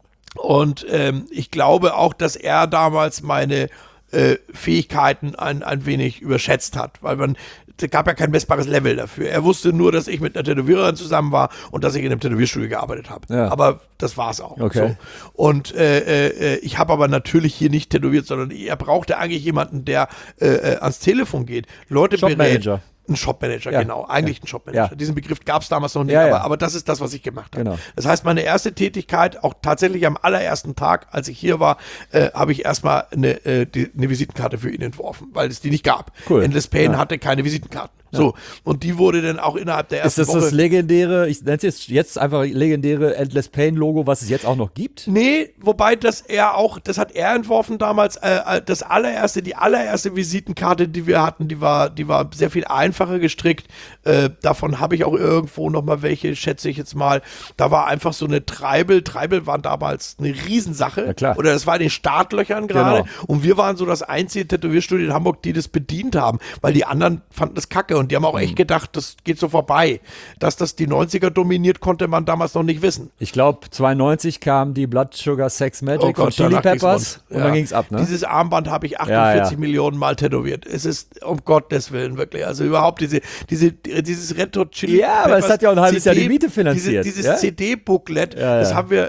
und ähm, ich glaube auch, dass er damals meine äh, Fähigkeiten ein, ein wenig überschätzt hat, weil man, es gab ja kein messbares Level dafür. Er wusste nur, dass ich mit einer Tätowiererin zusammen war und dass ich in einem Tätowierstudio gearbeitet habe. Ja. Aber das war's auch. Okay. So. Und äh, äh, ich habe aber natürlich hier nicht tätowiert, sondern er brauchte eigentlich jemanden, der äh, äh, ans Telefon geht, Leute berät. Shopmanager. Ein Shopmanager, Ja. genau. Eigentlich ein Shopmanager. Ja. Diesen Begriff gab es damals noch nicht, Ja, ja. aber, aber das ist das, was ich gemacht habe. Genau. Das heißt, meine erste Tätigkeit, auch tatsächlich am allerersten Tag, als ich hier war, äh, habe ich erstmal eine, äh, die, eine Visitenkarte für ihn entworfen, weil es die nicht gab. Cool. Endless Pain Ja. hatte keine Visitenkarten. So, und die wurde dann auch innerhalb der Ist ersten das Woche... das legendäre, ich nenne es jetzt, jetzt einfach legendäre Endless Pain Logo, was es jetzt auch noch gibt? Nee, wobei das er auch, das hat er entworfen damals, äh, äh, das allererste, die allererste Visitenkarte, die wir hatten, die war, die war sehr viel einfacher gestrickt. Äh, davon habe ich auch irgendwo noch mal welche, schätze ich jetzt mal. Da war einfach so eine Treibel. Treibel waren damals eine Riesensache. Ja, klar. Oder das war in den Startlöchern gerade. Genau. Und wir waren so das einzige Tätowierstudio in Hamburg, die das bedient haben, weil die anderen fanden das kacke und die haben auch Mhm. echt gedacht, das geht so vorbei. Dass das die neunziger dominiert, konnte man damals noch nicht wissen. Ich glaube, zweiundneunzig kam die Blood Sugar Sex Magic von Chili danach ging's Peppers rund. und Ja. dann ging's ab, ne? Dieses Armband habe ich achtundvierzig Ja, ja. Millionen Mal tätowiert. Es ist um Gottes Willen wirklich, also überhaupt diese, diese, dieses Retro Chili Ja, aber es Peppers hat ja auch ein halbes Jahr die Miete diese, finanziert, dieses ja? C D-Booklet, Ja, ja. das haben wir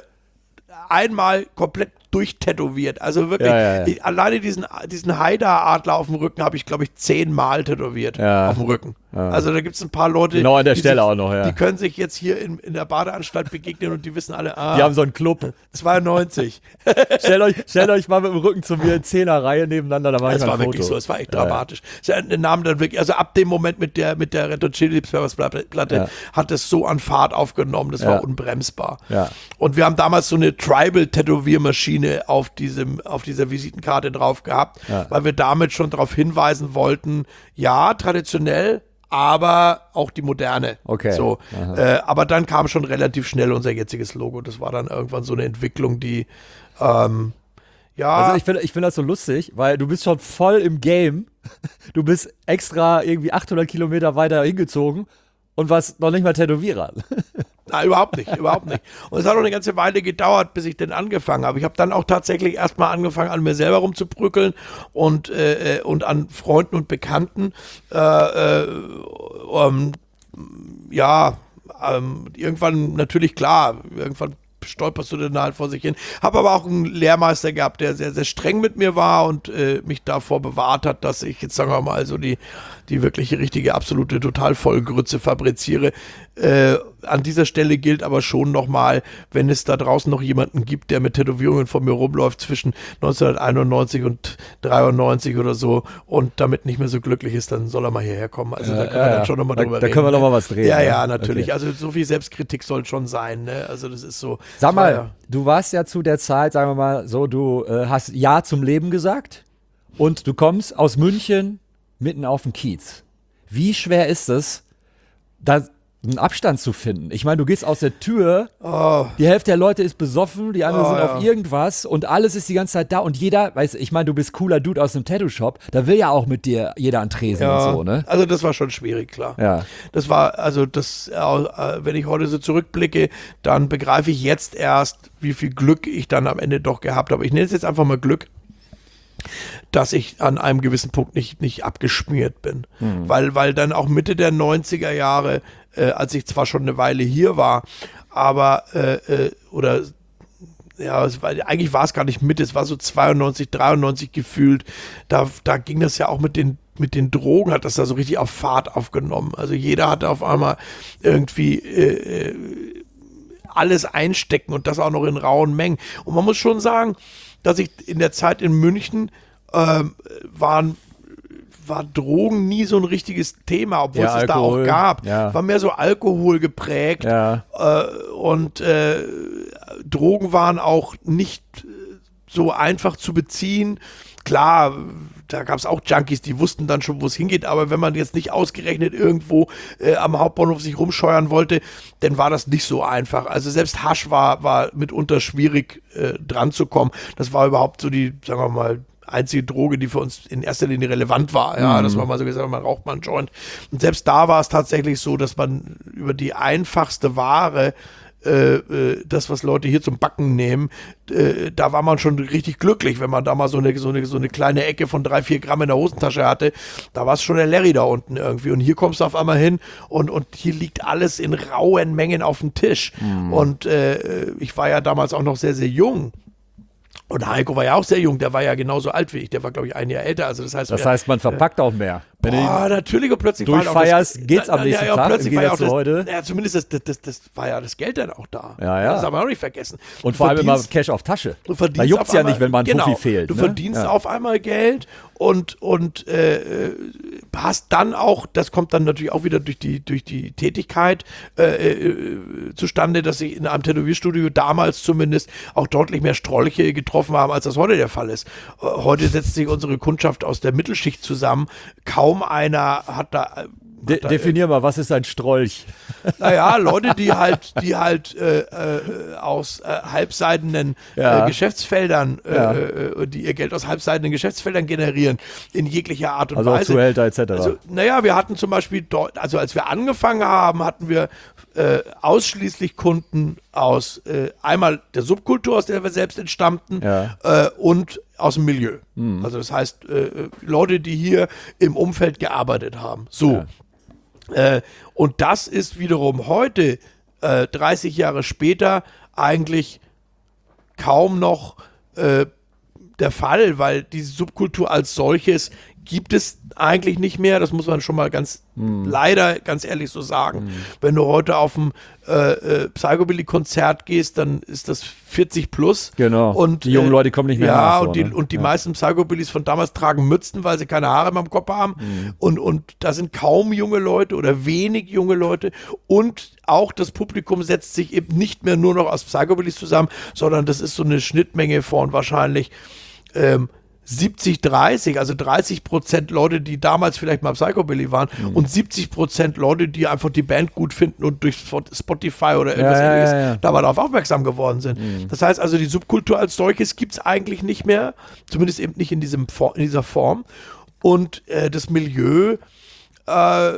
einmal komplett durchtätowiert. Also wirklich, Ja, ja, ja. ich, alleine diesen, diesen Haida-Adler auf dem Rücken habe ich, glaube ich, zehnmal tätowiert Ja. auf dem Rücken. Also da gibt es ein paar Leute, Genau an der die Stelle sich, auch noch, ja. die können sich jetzt hier in, in der Badeanstalt begegnen und die wissen alle, ah, Die haben so einen Club. zweiundneunzig. stellt, euch, stellt euch mal mit dem Rücken zu mir in Zehner-Reihe nebeneinander, da mache ich Es mal war ein wirklich Foto. so, es war echt Ja, ja. dramatisch. Ja. Der Name dann wirklich, also ab dem Moment mit der, mit der Red Hot Chili Peppers Platte Ja. hat es so an Fahrt aufgenommen, das Ja. war unbremsbar. Ja. Und wir haben damals so eine Tribal-Tätowiermaschine auf diesem, auf dieser Visitenkarte drauf gehabt, Ja. weil wir damit schon darauf hinweisen wollten, ja, traditionell, aber auch die moderne. Okay. So, äh, aber dann kam schon relativ schnell unser jetziges Logo. Das war dann irgendwann so eine Entwicklung, die ähm, ja. Also ich finde ich find das so lustig, weil du bist schon voll im Game. Du bist extra irgendwie achthundert Kilometer weiter hingezogen und warst noch nicht mal Tätowierer. Nein, überhaupt nicht, überhaupt nicht. Und es hat auch eine ganze Weile gedauert, bis ich denn angefangen habe. Ich habe dann auch tatsächlich erstmal angefangen, an mir selber rumzubrückeln und, äh, und an Freunden und Bekannten. Äh, äh, um, ja, ähm, irgendwann natürlich klar, irgendwann stolperst du dann halt vor sich hin. Habe aber auch einen Lehrmeister gehabt, der sehr, sehr streng mit mir war und äh, mich davor bewahrt hat, dass ich jetzt, sagen wir mal, so die, die wirkliche, richtige, absolute Totalvollgrütze fabriziere. Äh, an dieser Stelle gilt aber schon nochmal, wenn es da draußen noch jemanden gibt, der mit Tätowierungen von mir rumläuft zwischen neunzehnhunderteinundneunzig und dreiundneunzig oder so und damit nicht mehr so glücklich ist, dann soll er mal hierher kommen. Also da können wir ja, dann ja. schon nochmal Da- drüber da reden. können wir noch ne? mal was drehen, Ja, ne? ja, natürlich. Okay. Also so viel Selbstkritik soll schon sein. Ne? Also das ist so. Sag das war mal, ja- du warst ja zu der Zeit, sagen wir mal so, du äh, hast Ja zum Leben gesagt und du kommst aus München mitten auf den Kiez. Wie schwer ist es, da einen Abstand zu finden. Ich meine, du gehst aus der Tür, Oh. die Hälfte der Leute ist besoffen, die anderen Oh, sind ja. auf irgendwas und alles ist die ganze Zeit da und jeder, weißt du, ich meine, du bist cooler Dude aus einem Tattoo-Shop, da will ja auch mit dir jeder an Tresen Ja, und so, ne? also das war schon schwierig, klar. Ja. Das war, also das, äh, wenn ich heute so zurückblicke, dann begreife ich jetzt erst, wie viel Glück ich dann am Ende doch gehabt habe. Ich nenne es jetzt einfach mal Glück, dass ich an einem gewissen Punkt nicht, nicht abgeschmiert bin. Mhm. Weil, weil dann auch Mitte der neunziger Jahre, äh, als ich zwar schon eine Weile hier war, aber, äh, äh, oder ja, es war, eigentlich war es gar nicht mit, es war so zweiundneunzig, dreiundneunzig gefühlt, da, da ging das ja auch mit den mit den Drogen, hat das da so richtig auf Fahrt aufgenommen. Also jeder hatte auf einmal irgendwie äh, alles einstecken und das auch noch in rauen Mengen. Und man muss schon sagen, dass ich in der Zeit in München ähm, waren war Drogen nie so ein richtiges Thema, obwohl Ja, es es da Alkohol, auch gab. ja. War mehr so Alkohol geprägt. Ja. Äh, und äh, Drogen waren auch nicht äh, so einfach zu beziehen. Klar, da gab es auch Junkies, die wussten dann schon, wo es hingeht, aber wenn man jetzt nicht ausgerechnet irgendwo äh, am Hauptbahnhof sich rumscheuern wollte, dann war das nicht so einfach. Also selbst Hasch war, war mitunter schwierig äh, dran zu kommen. Das war überhaupt so die, sagen wir mal, einzige Droge, die für uns in erster Linie relevant war. Ja, Mhm. das war mal so gesagt, man raucht mal einen Joint. Und selbst da war es tatsächlich so, dass man über die einfachste Ware äh, äh, das, was Leute hier zum Backen nehmen, äh, da war man schon richtig glücklich, wenn man da mal so eine, so eine, so eine kleine Ecke von drei, vier Gramm in der Hosentasche hatte. Da war es schon der Larry da unten irgendwie. Und hier kommst du auf einmal hin und, und hier liegt alles in rauen Mengen auf dem Tisch. Mhm. Und äh, ich war ja damals auch noch sehr, sehr jung. Und Heiko war ja auch sehr jung, der war ja genauso alt wie ich, der war, glaube ich, ein Jahr älter. Also das heißt, Das wir- heißt, man verpackt auch mehr. Wenn du Boah, natürlich, und plötzlich war halt auch durchfeierst, das, geht's am nächsten Tag, im plötzlich war ja auch Gegensatz das, zu heute. Ja, zumindest das, das, das, das war ja das Geld dann auch da. Ja, ja. Das haben wir auch nicht vergessen. und Du vor allem immer verdienst- Cash auf Tasche. Du verdienst Da juckt's auf ja einmal- nicht, wenn mal ein genau, Fuffi fehlt. Du ne? verdienst ja. auf einmal Geld und, und äh, hast dann auch, das kommt dann natürlich auch wieder durch die, durch die Tätigkeit äh, äh, zustande, dass sich in einem Tätowierstudio damals zumindest auch deutlich mehr Strolche getroffen haben, als das heute der Fall ist. Äh, heute setzt sich unsere Kundschaft aus der Mittelschicht zusammen. Kaum einer hat da De definier mal, was ist ein Strolch? naja, Leute, die halt, die halt äh, äh, aus äh, halbseidenen Ja. äh, Geschäftsfeldern, äh, Ja. äh, die ihr Geld aus halbseidenen Geschäftsfeldern generieren, in jeglicher Art und Also auch Weise. Zuhälter et cetera. Also, naja, wir hatten zum Beispiel, dort, also als wir angefangen haben, hatten wir äh, ausschließlich Kunden aus äh, einmal der Subkultur, aus der wir selbst entstammten, Ja. äh, und aus dem Milieu. Also das heißt, äh, Leute, die hier im Umfeld gearbeitet haben. So. Ja. Äh, und das ist wiederum heute, äh, dreißig Jahre später, eigentlich kaum noch äh, der Fall, weil diese Subkultur als solches gibt es eigentlich nicht mehr. Das muss man schon mal ganz leider, ganz ehrlich so sagen. Wenn du heute auf ein äh, äh, Psychobilly-Konzert gehst, dann ist das vierzig plus. Genau. Und, Die jungen äh, Leute kommen nicht mehr ja, nach, so, und die, ne? und die Ja. meisten Psychobillys von damals tragen Mützen, weil sie keine Haare mehr am Kopf haben. Und, und da sind kaum junge Leute oder wenig junge Leute. Und auch das Publikum setzt sich eben nicht mehr nur noch aus Psychobillys zusammen, sondern das ist so eine Schnittmenge von wahrscheinlich ähm, siebzig dreißig, also dreißig Prozent Leute, die damals vielleicht mal Psychobilly waren Mhm. und siebzig Prozent Leute, die einfach die Band gut finden und durch Spotify oder irgendwas Ja, ja, ähnliches ja, ja. da mal darauf aufmerksam geworden sind. Das heißt also, die Subkultur als solches gibt es eigentlich nicht mehr, zumindest eben nicht in, diesem, For- in dieser Form. Und äh, das Milieu, äh,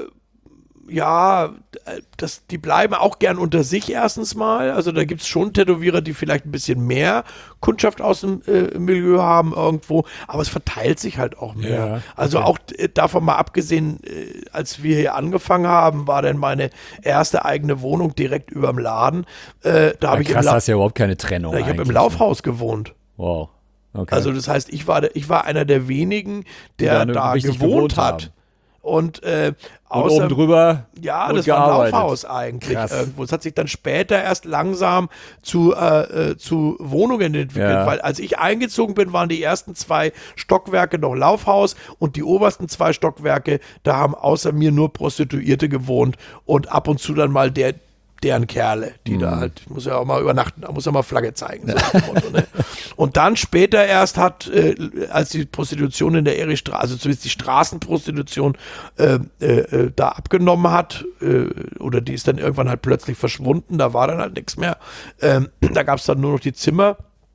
ja, das, die bleiben auch gern unter sich erstens mal. Also da gibt es schon Tätowierer, die vielleicht ein bisschen mehr Kundschaft aus dem äh, Milieu haben irgendwo, aber es verteilt sich halt auch mehr. Ja, Also okay. auch äh, davon mal abgesehen, äh, als wir hier angefangen haben, war dann meine erste eigene Wohnung direkt überm Laden. Äh, da habe ich, im Krass, La- hast ja überhaupt keine Trennung. ich hab im eigentlich, Laufhaus gewohnt. ne? Wow. Okay. Also das heißt, ich war, der, ich war einer der wenigen, der da ne- da richtig gewohnt, gewohnt hat. haben. Und, äh, und außer, oben drüber ja, und das war ein gearbeitet. Laufhaus eigentlich Krass. irgendwo. Es hat sich dann später erst langsam zu, äh, äh, zu Wohnungen entwickelt, Ja. weil als ich eingezogen bin, waren die ersten zwei Stockwerke noch Laufhaus und die obersten zwei Stockwerke, da haben außer mir nur Prostituierte gewohnt und ab und zu dann mal der, deren Kerle, die mhm. da halt, muss ja auch mal übernachten, da muss ja mal Flagge zeigen. So nach dem Motto, ne? Und dann später erst hat, äh, als die Prostitution in der Erichstraße, also zumindest die Straßenprostitution äh, äh, da abgenommen hat, äh, oder die ist dann irgendwann halt plötzlich verschwunden, da war dann halt nichts mehr. Ähm, da gab es dann nur noch die Zimmer.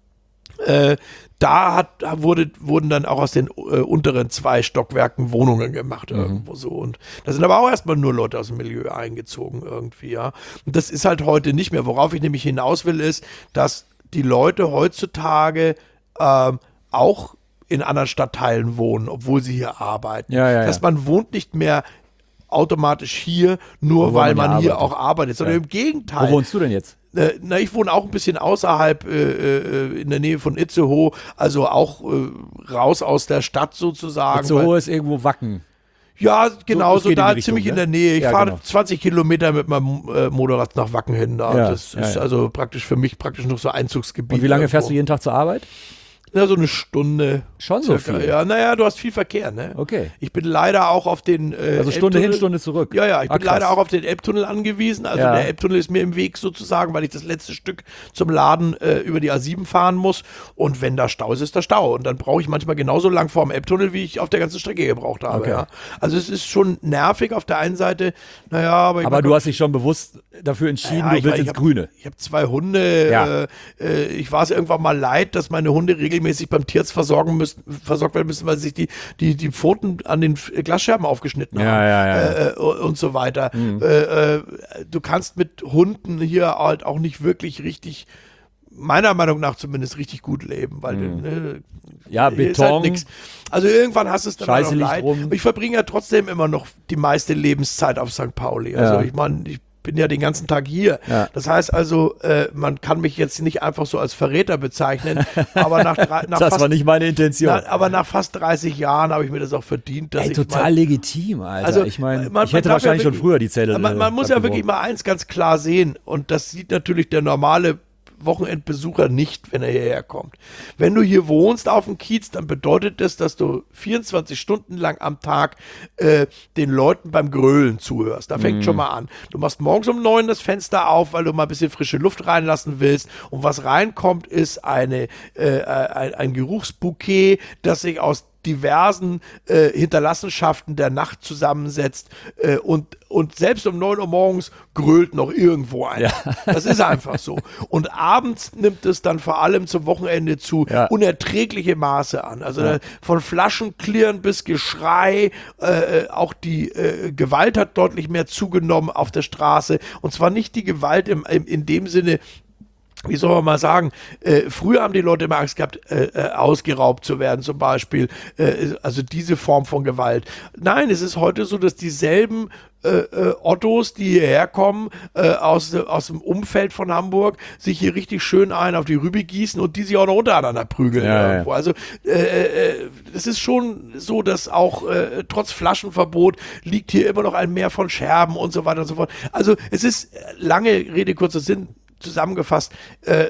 Äh, da hat, wurde, wurden dann auch aus den äh, unteren zwei Stockwerken Wohnungen gemacht mhm. irgendwo so. Und da sind aber auch erstmal nur Leute aus dem Milieu eingezogen irgendwie, ja. Und das ist halt heute nicht mehr. Worauf ich nämlich hinaus will, ist, dass die Leute heutzutage ähm, auch in anderen Stadtteilen wohnen, obwohl sie hier arbeiten. Ja, ja, dass ja. man wohnt nicht mehr automatisch hier, nur Wo weil man man hier hier arbeitet. auch arbeitet, sondern Ja. im Gegenteil. Wo wohnst du denn jetzt? Äh, na, ich wohne auch ein bisschen außerhalb, äh, äh, in der Nähe von Itzehoe, also auch äh, raus aus der Stadt sozusagen. So weil- hoch ist irgendwo Wacken. Ja, genau, das so, geht in da die Richtung, ziemlich ne? in der Nähe. Ich Ja, fahre genau. zwanzig Kilometer mit meinem äh, Motorrad nach Wacken hin. Da. Ja, das ja, ist ja. also praktisch für mich praktisch noch so Einzugsgebiet. Und wie lange irgendwo. fährst du jeden Tag zur Arbeit? Ja, so eine Stunde. Schon so circa. viel? Ja, naja, du hast viel Verkehr, ne? Okay. Ich bin leider auch auf den äh, Also Stunde hin, Elbtunnel- Stunde zurück. Ja, ja, ich Ah, bin krass. leider auch auf den Elbtunnel angewiesen. Also Ja. der Elbtunnel ist mir im Weg sozusagen, weil ich das letzte Stück zum Laden äh, über die A sieben fahren muss. Und wenn da Stau ist, ist da Stau. Und dann brauche ich manchmal genauso lang vor dem Elbtunnel, wie ich auf der ganzen Strecke gebraucht habe. Okay. Ja. Also es ist schon nervig auf der einen Seite. Naja, aber ich Aber mein, du hast dich schon bewusst dafür entschieden, ja, du ich willst mein, ich ins hab- Grüne. Ich habe zwei Hunde. Ja. Äh, äh, ich war es irgendwann mal leid, dass meine Hunde regelmäßig beim Tierarzt versorgen müssen, versorgt werden müssen, weil sie sich die, die, die Pfoten an den F- Glasscherben aufgeschnitten Ja, haben. ja, ja. Äh, äh, und so weiter. Äh, äh, du kannst mit Hunden hier halt auch nicht wirklich richtig, meiner Meinung nach zumindest, richtig gut leben, weil ne, Ja, hier ist halt Beton. nix. Also irgendwann hast du es dann Scheiße auch noch liegt leid. rum. Aber ich verbringe ja trotzdem immer noch die meiste Lebenszeit auf Sankt Pauli. Also Ja. ich meine, ich bin ja den ganzen Tag hier. Ja. Das heißt also, äh, man kann mich jetzt nicht einfach so als Verräter bezeichnen, aber nach, drei, nach Das fast war nicht meine Intention. na, aber nach fast dreißig Jahren habe ich mir das auch verdient, dass Ey, ich total mal, legitim, Alter. Also, ich meine, man- ich hätte man darf ja wahrscheinlich schon wirklich- früher die Zelle. man, man muss ja wirklich mal eins ganz klar sehen, und das sieht natürlich der normale Wochenendbesucher nicht, wenn er hierher kommt. Wenn du hier wohnst auf dem Kiez, dann bedeutet das, dass du vierundzwanzig Stunden lang am Tag äh, den Leuten beim Grölen zuhörst. Da fängt schon mal an. Du machst morgens um neun das Fenster auf, weil du mal ein bisschen frische Luft reinlassen willst. Und was reinkommt, ist eine, äh, ein, ein Geruchsbouquet, das sich aus diversen äh, Hinterlassenschaften der Nacht zusammensetzt, äh, und, und selbst um neun Uhr morgens grölt noch irgendwo einer. Das ist einfach so. Und abends nimmt es dann vor allem zum Wochenende zu Ja. unerträgliche Maße an. Also Ja. äh, von Flaschenklirren bis Geschrei, äh, auch die äh, Gewalt hat deutlich mehr zugenommen auf der Straße. Und zwar nicht die Gewalt im, im, in dem Sinne, wie soll man mal sagen, äh, früher haben die Leute immer Angst gehabt, äh, äh, ausgeraubt zu werden zum Beispiel, äh, also diese Form von Gewalt. Nein, es ist heute so, dass dieselben äh, äh, Ottos, die hierher kommen, äh, aus, aus dem Umfeld von Hamburg, sich hier richtig schön ein auf die Rübe gießen und die sich auch noch untereinander prügeln. Ja, irgendwo. ja. Also äh, äh, es ist schon so, dass auch äh, trotz Flaschenverbot liegt hier immer noch ein Meer von Scherben und so weiter und so fort. Also es ist, äh, lange Rede, kurzer Sinn, zusammengefasst, äh,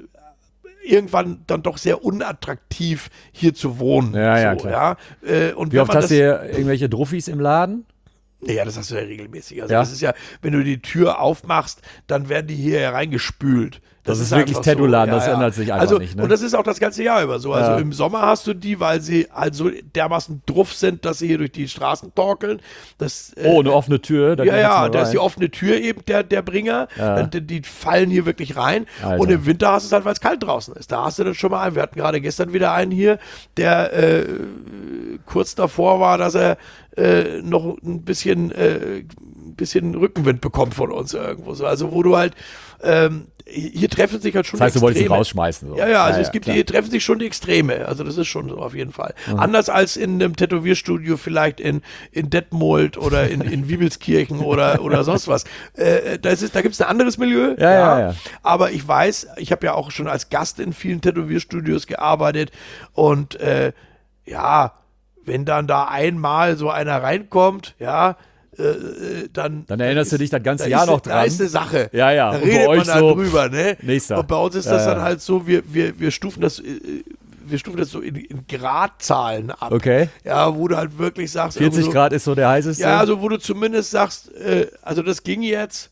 irgendwann dann doch sehr unattraktiv hier zu wohnen. Ja, ja, so, klar. ja? Äh, und Wie wenn oft man hast das, du hier irgendwelche Druffis im Laden? ja, das hast du ja regelmäßig. Also Ja? das ist ja, wenn du die Tür aufmachst, dann werden die hier hereingespült. Das ist wirklich einfach Tattoo-Laden, das ändert sich einfach also, nicht, ne? Und das ist auch das ganze Jahr über so. Also Ja. im Sommer hast du die, weil sie halt so dermaßen druff sind, dass sie hier durch die Straßen torkeln. Das, äh, Oh, eine offene Tür. Da ja, geht jetzt ja, mal da ist rein. die offene Tür eben der, der Bringer. Ja. Die, die fallen hier wirklich rein. Alter. Und im Winter hast du es halt, weil es kalt draußen ist. Da hast du dann schon mal einen. Wir hatten gerade gestern wieder einen hier, der äh, kurz davor war, dass er äh, noch ein bisschen, äh, ein bisschen Rückenwind bekommt von uns irgendwo. So. Also wo du halt, ähm, hier treffen sich halt schon Das heißt, du wolltest ihn Extreme. rausschmeißen. So. Ja, ja, also es gibt klar. hier treffen sich schon die Extreme. Also das ist schon so auf jeden Fall. Anders als in einem Tätowierstudio vielleicht in, in Detmold oder in, in Wiebelskirchen oder, oder sonst was. Äh, das ist, da gibt es ein anderes Milieu. Ja, ja, ja. Aber ich weiß, ich habe ja auch schon als Gast in vielen Tätowierstudios gearbeitet und äh, ja, wenn dann da einmal so einer reinkommt, ja, äh, dann, Dann erinnerst du ist- dich das ganze da Jahr ist, noch Da dran. ist eine Sache. Ja, ja. Da Und bei redet euch man dann so, drüber, ne? nächster. Und bei uns ist das Ja, dann ja. halt so, wir, wir, wir stufen das, äh, wir stufen das so in, in Gradzahlen ab. Okay. Ja, wo du halt wirklich sagst, vierzig irgendwo so, Grad ist so der heißeste. ja, also wo du zumindest sagst, äh, also das ging jetzt,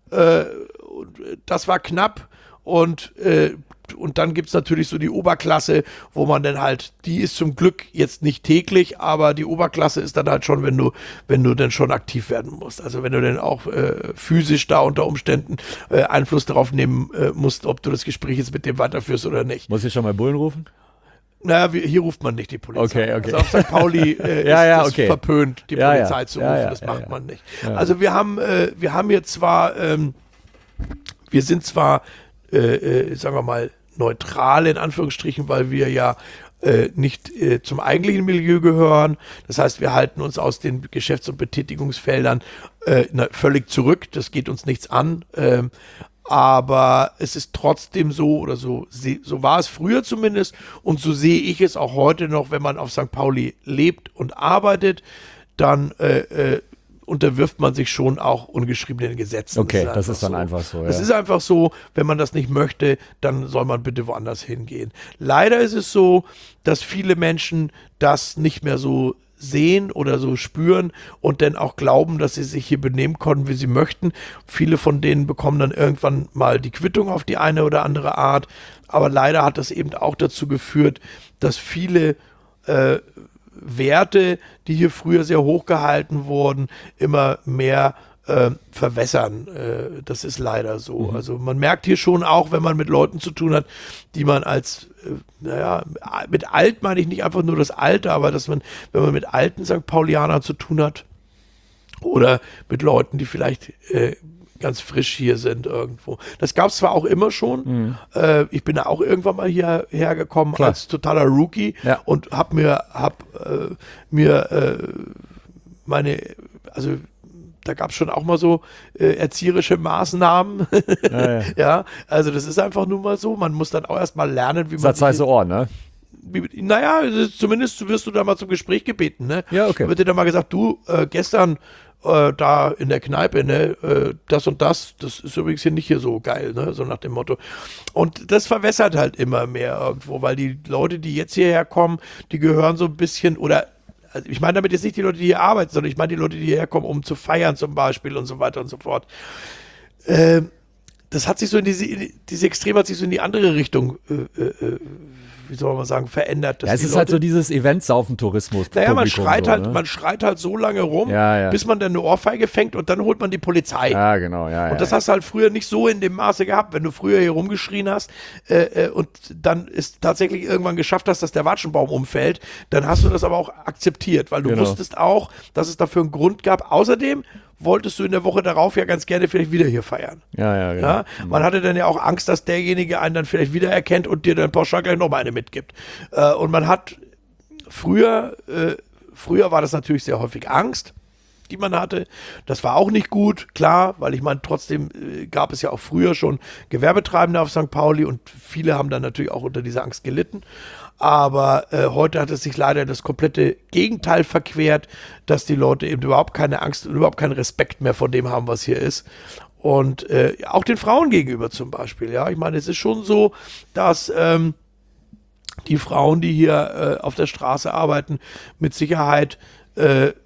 Äh, das war knapp und äh, Und dann gibt es natürlich so die Oberklasse, wo man dann halt, die ist zum Glück jetzt nicht täglich, aber die Oberklasse ist dann halt schon, wenn du, wenn du dann schon aktiv werden musst. Also wenn du dann auch äh, physisch da unter Umständen äh, Einfluss darauf nehmen äh, musst, ob du das Gespräch jetzt mit dem weiterführst oder nicht. Muss ich schon mal Bullen rufen? Naja, wir, hier ruft man nicht die Polizei. Okay, okay. Also auf Sankt Pauli äh, ja, ist ja, das okay. verpönt, die ja, Polizei ja. zu Ja, rufen. ja, das ja, macht ja. man nicht. Ja. Also wir haben, äh, wir haben jetzt zwar, ähm, wir sind zwar, äh, äh, sagen wir mal, neutral in Anführungsstrichen, weil wir ja äh, nicht äh, zum eigentlichen Milieu gehören. Das heißt, wir halten uns aus den Geschäfts- und Betätigungsfeldern äh, na, völlig zurück. Das geht uns nichts an. Ähm, aber es ist trotzdem so, oder so, so war es früher zumindest, und so sehe ich es auch heute noch, wenn man auf Sankt Pauli lebt und arbeitet, dann äh, äh, unterwirft man sich schon auch ungeschriebenen Gesetzen. Okay, das ist, das ist dann so. einfach so. Ja. Es ist einfach so, wenn man das nicht möchte, dann soll man bitte woanders hingehen. Leider ist es so, dass viele Menschen das nicht mehr so sehen oder so spüren und dann auch glauben, dass sie sich hier benehmen konnten, wie sie möchten. Viele von denen bekommen dann irgendwann mal die Quittung auf die eine oder andere Art. Aber leider hat das eben auch dazu geführt, dass viele äh, Werte, die hier früher sehr hoch gehalten wurden, immer mehr äh, verwässern. Äh, das ist leider so. Mhm. Also man merkt hier schon auch, wenn man mit Leuten zu tun hat, die man als, äh, naja, mit alt meine ich nicht einfach nur das Alter, aber dass man, wenn man mit alten Sankt Paulianern zu tun hat oder mit Leuten, die vielleicht äh, ganz frisch hier sind irgendwo. Das gab es zwar auch immer schon. Mhm. Äh, ich bin ja auch irgendwann mal hierher gekommen Klar. als totaler Rookie ja. und hab mir, hab, äh, mir äh, meine, also da gab es schon auch mal so äh, erzieherische Maßnahmen. Ja, ja. ja, also das ist einfach nun mal so. Man muss dann auch erst mal lernen, wie man das heißt so Ohr, ne? Wie, naja, zumindest wirst du da mal zum Gespräch gebeten, ne? Ja, okay. Da wird dir dann mal gesagt, du, äh, gestern äh, da in der Kneipe, ne, äh, das und das, das ist übrigens hier nicht hier so geil, ne, so nach dem Motto. Und das verwässert halt immer mehr irgendwo, weil die Leute, die jetzt hierher kommen, die gehören so ein bisschen, oder also ich meine damit jetzt nicht die Leute, die hier arbeiten, sondern ich meine die Leute, die hierher kommen, um zu feiern zum Beispiel und so weiter und so fort. Äh, das hat sich so in diese, diese Extrem hat sich so in die andere Richtung äh, äh, wie soll man sagen, verändert. Ja, es ist Leute, halt so dieses Event-Saufen-Tourismus. Naja, man schreit so, halt, ne? man schreit halt so lange rum, ja, ja. bis man dann eine Ohrfeige fängt und dann holt man die Polizei. Ja, genau, ja. Und das ja, hast du halt früher nicht so in dem Maße gehabt, wenn du früher hier rumgeschrien hast äh, äh, und dann ist tatsächlich irgendwann geschafft hast, dass der Watschenbaum umfällt, dann hast du das aber auch akzeptiert, weil du genau. wusstest auch, dass es dafür einen Grund gab. Außerdem wolltest du in der Woche darauf ja ganz gerne vielleicht wieder hier feiern. Ja, ja, genau. Ja? Man hatte dann ja auch Angst, dass derjenige einen dann vielleicht wiedererkennt und dir dann pauschal gleich nochmal eine mitgibt. Äh, und man hat früher, äh, früher war das natürlich sehr häufig Angst, die man hatte. Das war auch nicht gut, klar, weil ich meine, trotzdem äh, gab es ja auch früher schon Gewerbetreibende auf Sankt Pauli und viele haben dann natürlich auch unter dieser Angst gelitten. Aber äh, heute hat es sich leider das komplette Gegenteil verquert, dass die Leute eben überhaupt keine Angst und überhaupt keinen Respekt mehr vor dem haben, was hier ist. Und äh, auch den Frauen gegenüber zum Beispiel. Ja, ich meine, es ist schon so, dass ähm, die Frauen, die hier äh, auf der Straße arbeiten, mit Sicherheit äh, äh,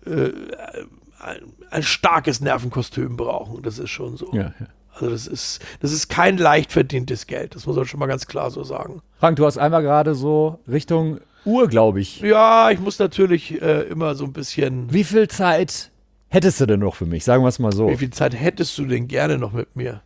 ein, ein starkes Nervenkostüm brauchen. Das ist schon so. Ja, ja. Also das ist, das ist kein leicht verdientes Geld. Das muss man schon mal ganz klar so sagen. Frank, du hast einmal gerade so Richtung Uhr, glaube ich. Ja, ich muss natürlich äh, immer so ein bisschen... Wie viel Zeit hättest du denn noch für mich? Sagen wir es mal so. Wie viel Zeit hättest du denn gerne noch mit mir?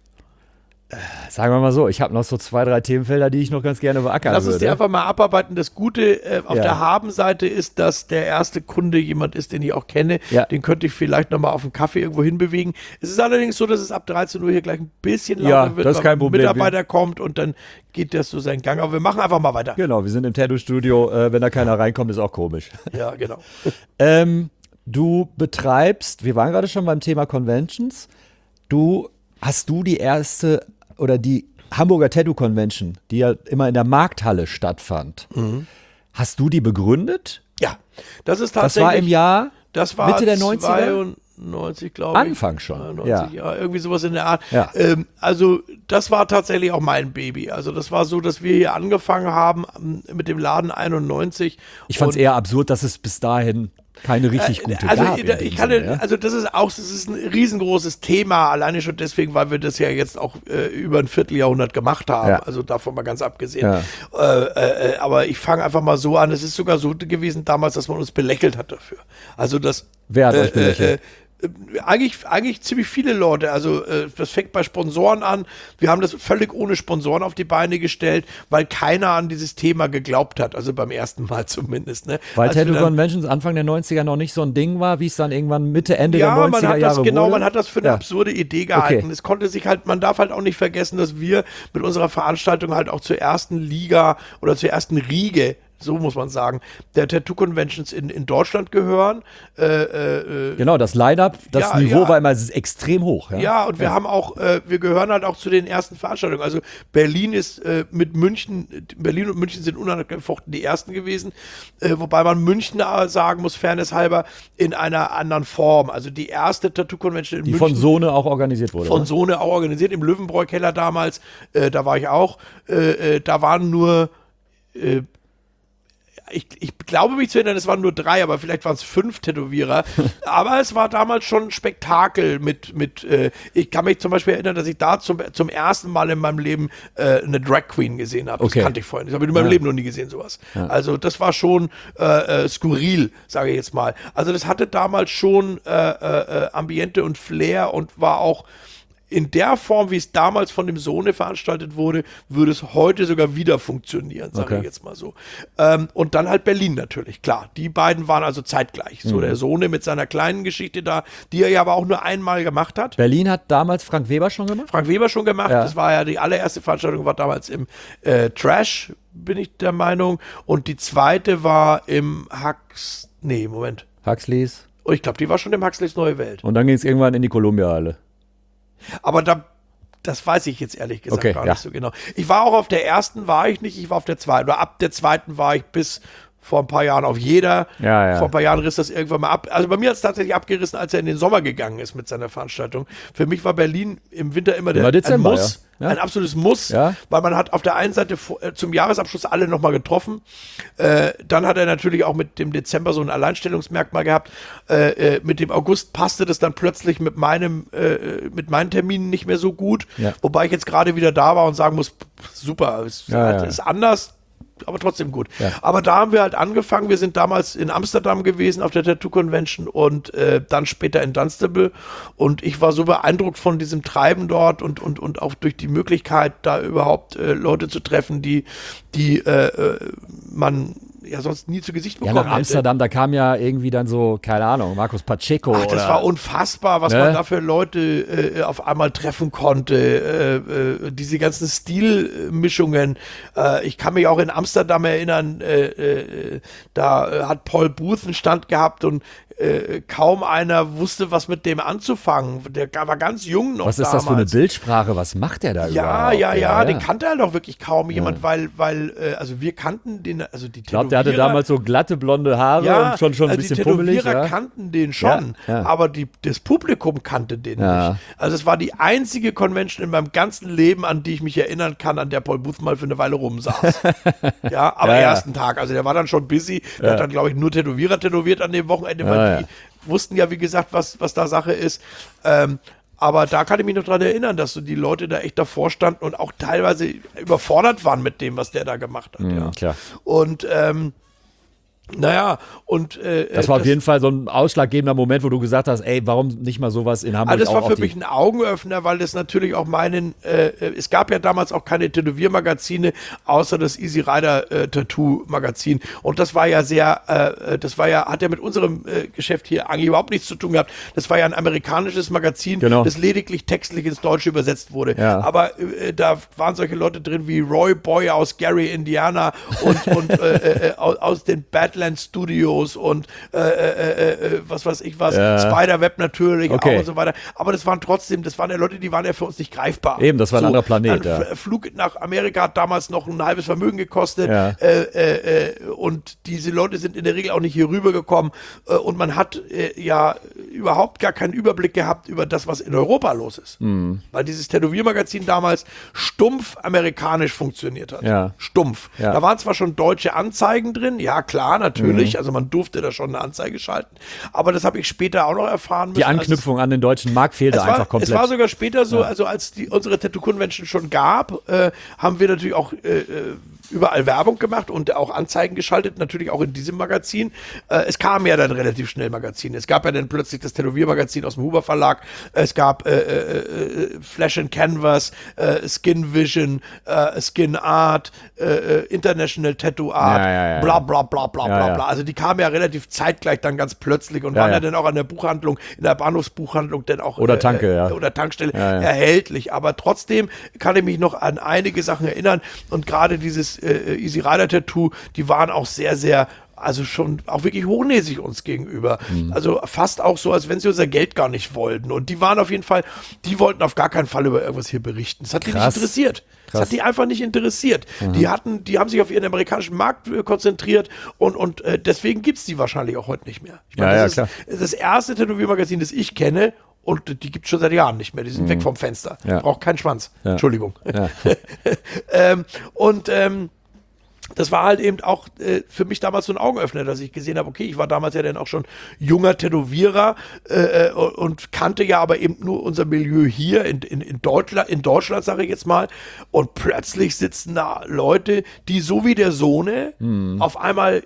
Sagen wir mal so, ich habe noch so zwei, drei Themenfelder, die ich noch ganz gerne beackern Lass würde. uns die einfach mal abarbeiten. Das Gute äh, auf Ja. der Habenseite ist, dass der erste Kunde jemand ist, den ich auch kenne. Ja. Den könnte ich vielleicht nochmal auf einen Kaffee irgendwo hinbewegen. Es ist allerdings so, dass es ab dreizehn Uhr hier gleich ein bisschen lauter Ja, wird, das ist weil kein ein Problem. Mitarbeiter kommt und dann geht das so seinen Gang. Aber wir machen einfach mal weiter. Genau, wir sind im Tattoo-Studio. Äh, wenn da keiner reinkommt, ist auch komisch. Ja, genau. ähm, du betreibst, wir waren gerade schon beim Thema Conventions. Du, hast du die erste oder die Hamburger Tattoo Convention, die ja immer in der Markthalle stattfand, Mhm. hast du die begründet? Ja, das ist Das tatsächlich... war im Jahr Das war Mitte der neunziger? zweiundneunzig, glaube ich. Anfang schon, neunzig, ja. ja. Irgendwie sowas in der Art. Ja. Ähm, also das war tatsächlich auch mein Baby. Also das war so, dass wir hier angefangen haben ähm, mit dem Laden einundneunzig. Ich fand es Und- eher absurd, dass es bis dahin keine richtig gute also, gab. in ich dem kann, Sinne, ja? also das ist auch, das ist ein riesengroßes Thema, alleine schon deswegen, weil wir das ja jetzt auch äh, über ein Vierteljahrhundert gemacht haben, Ja. also davon mal ganz abgesehen. Ja. Äh, äh, aber ich fange einfach mal so an, es ist sogar so gewesen damals, dass man uns belächelt hat dafür. Also das Wer hat äh, euch belächelt? Äh, äh, Eigentlich, eigentlich ziemlich viele Leute. Also äh, das fängt bei Sponsoren an. Wir haben das völlig ohne Sponsoren auf die Beine gestellt, weil keiner an dieses Thema geglaubt hat. Also beim ersten Mal zumindest. Ne? Weil Als wir Tattoo dann- Conventions Anfang der neunziger noch nicht so ein Ding war, wie es dann irgendwann Mitte, Ende ja, der man neunziger hat Jahre das genau, wurde. man hat das für eine Ja. absurde Idee gehalten. Okay. Es konnte sich halt, man darf halt auch nicht vergessen, dass wir mit unserer Veranstaltung halt auch zur ersten Liga oder zur ersten Riege, so muss man sagen, der Tattoo Conventions in, in Deutschland gehören. Äh, äh, Genau, das Line-Up, das Ja, Niveau ja. war immer extrem hoch. Ja, Ja, und wir haben auch, äh, wir gehören halt auch zu den ersten Veranstaltungen. Also Berlin ist äh, mit München, Berlin und München sind unangefochten die ersten gewesen, äh, wobei man München äh, sagen muss, Fairness halber, in einer anderen Form. Also die erste Tattoo-Convention in die München. von Sone auch organisiert wurde. Von oder? Sone auch organisiert, im Löwenbräu-Keller damals, äh, da war ich auch, äh, äh, da waren nur, äh, ich, ich glaube mich zu erinnern, es waren nur drei, aber vielleicht waren es fünf Tätowierer, aber es war damals schon ein Spektakel mit, mit äh, ich kann mich zum Beispiel erinnern, dass ich da zum, zum ersten Mal in meinem Leben äh, eine Drag Queen gesehen habe, Okay. das kannte ich vorhin, das habe ich in meinem Ja. Leben noch nie gesehen, sowas. Also das war schon äh, äh, skurril, sage ich jetzt mal. Also das hatte damals schon äh, äh, Ambiente und Flair und war auch in der Form, wie es damals von dem Sohne veranstaltet wurde, würde es heute sogar wieder funktionieren, sage Okay. ich jetzt mal so. Ähm, und dann halt Berlin natürlich, klar. Die beiden waren also zeitgleich. So der Sohne mit seiner kleinen Geschichte da, die er ja aber auch nur einmal gemacht hat. Berlin hat damals Frank Weber schon gemacht? Frank Weber schon gemacht. Ja. Das war ja die allererste Veranstaltung, war damals im äh, Trash, bin ich der Meinung. Und die zweite war im Hux, nee, Moment. Huxleys. Oh, ich glaube, die war schon im Huxleys Neue Welt. Und dann ging es irgendwann in die Columbia-Halle. Aber da, das weiß ich jetzt ehrlich gesagt Okay, gar ja. nicht so genau. Ich war auch auf der ersten, war ich nicht, ich war auf der zweiten. Oder ab der zweiten war ich bis vor ein paar Jahren auf jeder. Ja, ja. Vor ein paar Jahren riss das irgendwann mal ab. Also bei mir hat es tatsächlich abgerissen, als er in den Sommer gegangen ist mit seiner Veranstaltung. Für mich war Berlin im Winter immer der Immer Dezember, ein Muss. ja. Ja. Ein absolutes Muss, Ja. weil man hat auf der einen Seite vor- äh, zum Jahresabschluss alle nochmal getroffen. Äh, dann hat er natürlich auch mit dem Dezember so ein Alleinstellungsmerkmal gehabt. Äh, äh, mit dem August passte das dann plötzlich mit meinem, äh, mit meinen Terminen nicht mehr so gut. Ja. Wobei ich jetzt gerade wieder da war und sagen muss, p- super, es Ja, ja. ist anders, aber trotzdem gut. Ja. Aber da haben wir halt angefangen. Wir sind damals in Amsterdam gewesen auf der Tattoo Convention und äh, dann später in Dunstable. Und ich war so beeindruckt von diesem Treiben dort und, und, und auch durch die Möglichkeit, da überhaupt äh, Leute zu treffen, die, die äh, äh, man ja sonst nie zu Gesicht Ja, bekommen nach Amsterdam, da kam ja irgendwie dann so, keine Ahnung, Markus Pacheco. Ach, das oder, war unfassbar, was Ne? man da für Leute äh, auf einmal treffen konnte. Äh, äh, diese ganzen Stilmischungen. Äh, ich kann mich auch in Amsterdam erinnern, äh, äh, da äh, hat Paul Booth einen Stand gehabt und äh, kaum einer wusste, was mit dem anzufangen. Der war ganz jung noch Was ist das für eine Bildsprache? Was macht der da Ja, überhaupt? ja, ja, den kannte halt auch wirklich kaum jemand, weil, weil, äh, also wir kannten den, also die Ich glaube, der hatte Tätowierer- damals so glatte blonde Haare ja, und schon, schon ein also bisschen die pummelig. Tätowierer Ja. kannten den schon, Ja, ja. aber die, das Publikum kannte den Ja. nicht. Also es war die einzige Convention in meinem ganzen Leben, an die ich mich erinnern kann, an der Paul Booth mal für eine Weile rumsaß. ja, am Ja, ja. ersten Tag. Also der war dann schon busy. Der hat dann, glaube ich, nur Tätowierer tätowiert an dem Wochenende, weil Ja, die ja. wussten ja, wie gesagt, was, was da Sache ist. Ähm, aber da kann ich mich noch dran erinnern, dass so die Leute da echt davor standen und auch teilweise überfordert waren mit dem, was der da gemacht hat. ja. klar. Und ähm, naja, und äh, Das war auf jeden Fall so ein ausschlaggebender Moment, wo du gesagt hast, ey, warum nicht mal sowas in Hamburg Also das auch war auf für die- mich ein Augenöffner, weil das natürlich auch meinen, äh, es gab ja damals auch keine Tätowiermagazine, außer das Easy Rider äh, Tattoo Magazin. Und das war ja sehr, äh, das war ja, hat ja mit unserem äh, Geschäft hier eigentlich überhaupt nichts zu tun gehabt. Das war ja ein amerikanisches Magazin, Genau. das lediglich textlich ins Deutsche übersetzt wurde. Ja. Aber äh, da waren solche Leute drin wie Roy Boy aus Gary, Indiana und, und äh, äh, aus, aus den Badlands Studios und äh, äh, äh, was weiß ich was, Ja. Spiderweb natürlich Okay. auch und so weiter. Aber das waren trotzdem, das waren ja Leute, die waren ja für uns nicht greifbar. Eben, das war ein anderer Planet, Ein ja. F- Flug nach Amerika hat damals noch ein halbes Vermögen gekostet. Ja. Äh, äh, äh, und diese Leute sind in der Regel auch nicht hier rübergekommen. Äh, und man hat äh, ja überhaupt gar keinen Überblick gehabt über das, was in Europa los ist. Mhm. Weil dieses Tätowiermagazin damals stumpf amerikanisch funktioniert hat. Ja. Stumpf. Ja. Da waren zwar schon deutsche Anzeigen drin, ja klar, natürlich, mhm. also man durfte da schon eine Anzeige schalten, aber das habe ich später auch noch erfahren müssen. Die Anknüpfung an den deutschen Markt fehlte war, einfach komplett. Es war sogar später so, ja. also als die, unsere Tattoo-Convention schon gab, äh, haben wir natürlich auch äh, überall Werbung gemacht und auch Anzeigen geschaltet, natürlich auch in diesem Magazin. Äh, es kam ja dann relativ schnell Magazine. Es gab ja dann plötzlich das Tätowiermagazin aus dem Huber Verlag. Es gab äh, äh, Flash and Canvas, äh, Skin Vision, äh, Skin Art, äh, International Tattoo Art, ja, ja, ja, bla bla bla bla ja, bla ja. bla. Also die kamen ja relativ zeitgleich dann ganz plötzlich und ja, waren ja. ja dann auch an der Buchhandlung, in der Bahnhofsbuchhandlung dann auch oder Tanke, äh, ja. oder Tankstelle ja, ja. erhältlich. Aber trotzdem kann ich mich noch an einige Sachen erinnern und gerade dieses äh, Easy Rider Tattoo, die waren auch sehr, sehr, also schon auch wirklich hochnäsig uns gegenüber. Mhm. Also fast auch so, als wenn sie unser Geld gar nicht wollten. Und die waren auf jeden Fall, die wollten auf gar keinen Fall über irgendwas hier berichten. Das hat die nicht interessiert. Krass. Das hat die einfach nicht interessiert. Mhm. Die hatten, die haben sich auf ihren amerikanischen Markt äh, konzentriert und, und äh, deswegen gibt es die wahrscheinlich auch heute nicht mehr. Ich meine, ja, das ja, ist das erste Tätowiermagazin, das ich kenne. Und die gibt es schon seit Jahren nicht mehr. Die sind mhm. weg vom Fenster. Ja. Braucht keinen Schwanz. Ja. Entschuldigung. Ja. ähm, und ähm, das war halt eben auch äh, für mich damals so ein Augenöffner, dass ich gesehen habe, okay, ich war damals ja dann auch schon junger Tätowierer äh, und kannte ja aber eben nur unser Milieu hier in, in, in Deutschland, in Deutschland sage ich jetzt mal. Und plötzlich sitzen da Leute, die so wie der Sohne mhm. auf einmal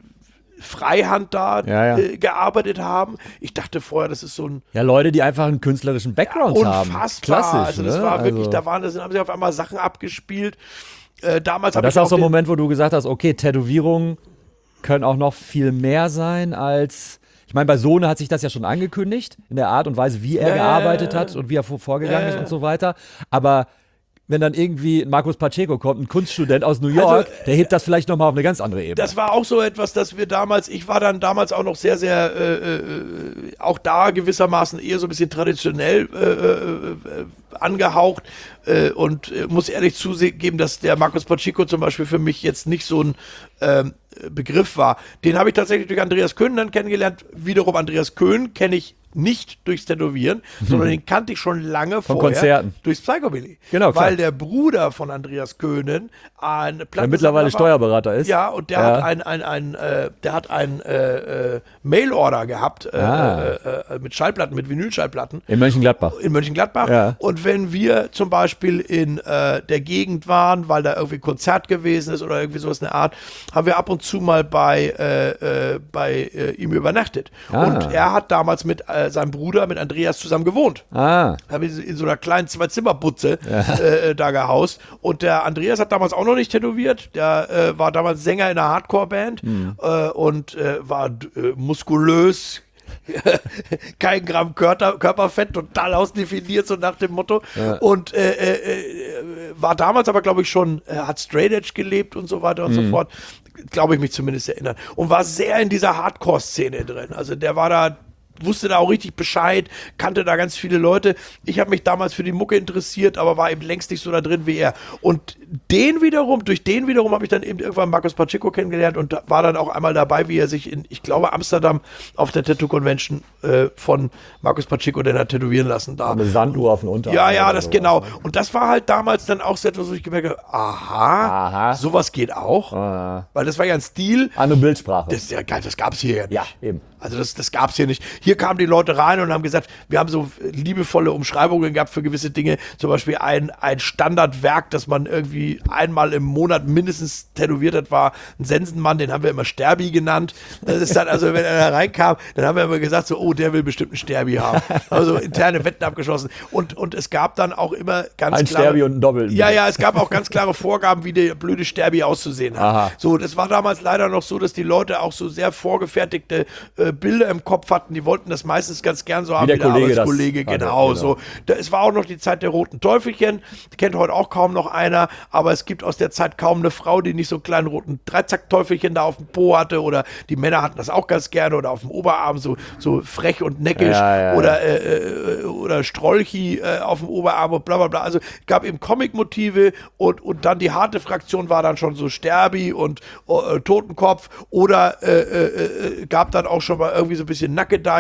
Freihand da ja, ja. Äh, gearbeitet haben. Ich dachte vorher, das ist so ein ja, Leute, die einfach einen künstlerischen Background ja, haben. Unfassbar. Klassisch, also das ne? war wirklich, also. da waren, das haben sie auf einmal Sachen abgespielt. Äh, damals Aber das ich ist auch so ein den, Moment, wo du gesagt hast, okay, Tätowierungen können auch noch viel mehr sein als, ich meine, bei Sohne hat sich das ja schon angekündigt, in der Art und Weise, wie er ja, gearbeitet hat und wie er vorgegangen ja, ist und so weiter. Aber wenn dann irgendwie Markus Pacheco kommt, ein Kunststudent aus New York, also, der hebt das vielleicht nochmal auf eine ganz andere Ebene. Das war auch so etwas, dass wir damals, ich war dann damals auch noch sehr, sehr, äh, äh, auch da gewissermaßen eher so ein bisschen traditionell äh, äh, angehaucht äh, und äh, muss ehrlich zugeben, dass der Markus Pacheco zum Beispiel für mich jetzt nicht so ein ähm, Begriff war. Den habe ich tatsächlich durch Andreas Köhn dann kennengelernt. Wiederum Andreas Köhn kenne ich nicht durchs Tätowieren, hm. sondern den kannte ich schon lange von vorher Konzerten. Durchs Psychobilly. Genau, klar. Weil der Bruder von Andreas Köhnen ein der mittlerweile Steuerberater ist. Ja, und der ja. hat ein, ein, ein, äh, der hat ein äh, äh, Mail-Order gehabt äh, ah. äh, äh, mit Schallplatten, mit Vinylschallplatten. In Mönchengladbach. In Mönchengladbach. Ja. Und wenn wir zum Beispiel in äh, der Gegend waren, weil da irgendwie Konzert gewesen ist oder irgendwie sowas in der Art, haben wir ab und zu mal bei, äh, äh, bei äh, ihm übernachtet. Ah. Und er hat damals mit äh, seinem Bruder, mit Andreas zusammen gewohnt. Ah. Haben wir in so einer kleinen Zwei-Zimmer-Butze ja. äh, da gehaust. Und der Andreas hat damals auch noch nicht tätowiert. Der äh, war damals Sänger in einer Hardcore-Band mhm. äh, und äh, war äh, muskulös, kein Gramm Körper, Körperfett, total ausdefiniert, so nach dem Motto. Ja. Und äh, äh, war damals aber, glaube ich, schon, äh, hat Straight Edge gelebt und so weiter und mhm. so fort. Glaube ich mich zumindest erinnern. Und war sehr in dieser Hardcore-Szene drin. Also der war da, wusste da auch richtig Bescheid, kannte da ganz viele Leute. Ich habe mich damals für die Mucke interessiert, aber war eben längst nicht so da drin wie er. Und den wiederum, durch den wiederum habe ich dann eben irgendwann Markus Pacheco kennengelernt und war dann auch einmal dabei, wie er sich in, ich glaube, Amsterdam auf der Tattoo-Convention äh, von Markus Pacheco dann hat tätowieren lassen. Da. Eine Sanduhr auf den Unterarm. Ja, ja, das genau. Ne? Und das war halt damals dann auch so etwas, wo ich gemerkt habe, aha, aha. sowas geht auch. Ah. Weil das war ja ein Stil. Eine Bildsprache. Das ist ja geil, das gab es hier ja nicht. Ja, eben. Also das, das gab es hier nicht. Hier kamen die Leute rein und haben gesagt, wir haben so liebevolle Umschreibungen gehabt für gewisse Dinge. Zum Beispiel ein, ein Standardwerk, das man irgendwie einmal im Monat mindestens tätowiert hat, war ein Sensenmann, den haben wir immer Sterbi genannt. Das ist dann, also wenn er da reinkam, dann haben wir immer gesagt, so, oh, der will bestimmt einen Sterbi haben. Also interne Wetten abgeschlossen. Und, und es gab dann auch immer ganz ein klare... Sterbi und ein Doppel. Ja, ja, es gab auch ganz klare Vorgaben, wie der blöde Sterbi auszusehen hat. Aha. So, das war damals leider noch so, dass die Leute auch so sehr vorgefertigte äh, Bilder im Kopf hatten. Die wollten das meistens ganz gern so haben wie der, wie der Kollege Arbeitskollege. Das genau, hatte, genau. so. Da, es war auch noch die Zeit der roten Teufelchen. Die kennt heute auch kaum noch einer. Aber es gibt aus der Zeit kaum eine Frau, die nicht so einen kleinen roten Dreizack-Teufelchen da auf dem Po hatte. Oder die Männer hatten das auch ganz gerne. Oder auf dem Oberarm so, so frech und neckisch. Ja, ja, oder, äh, äh, oder Strolchi äh, auf dem Oberarm und bla bla bla. Also es gab eben Comic-Motive und, und dann die harte Fraktion war dann schon so Sterbi und äh, Totenkopf. Oder äh, äh, gab dann auch schon mal irgendwie so ein bisschen Nackedei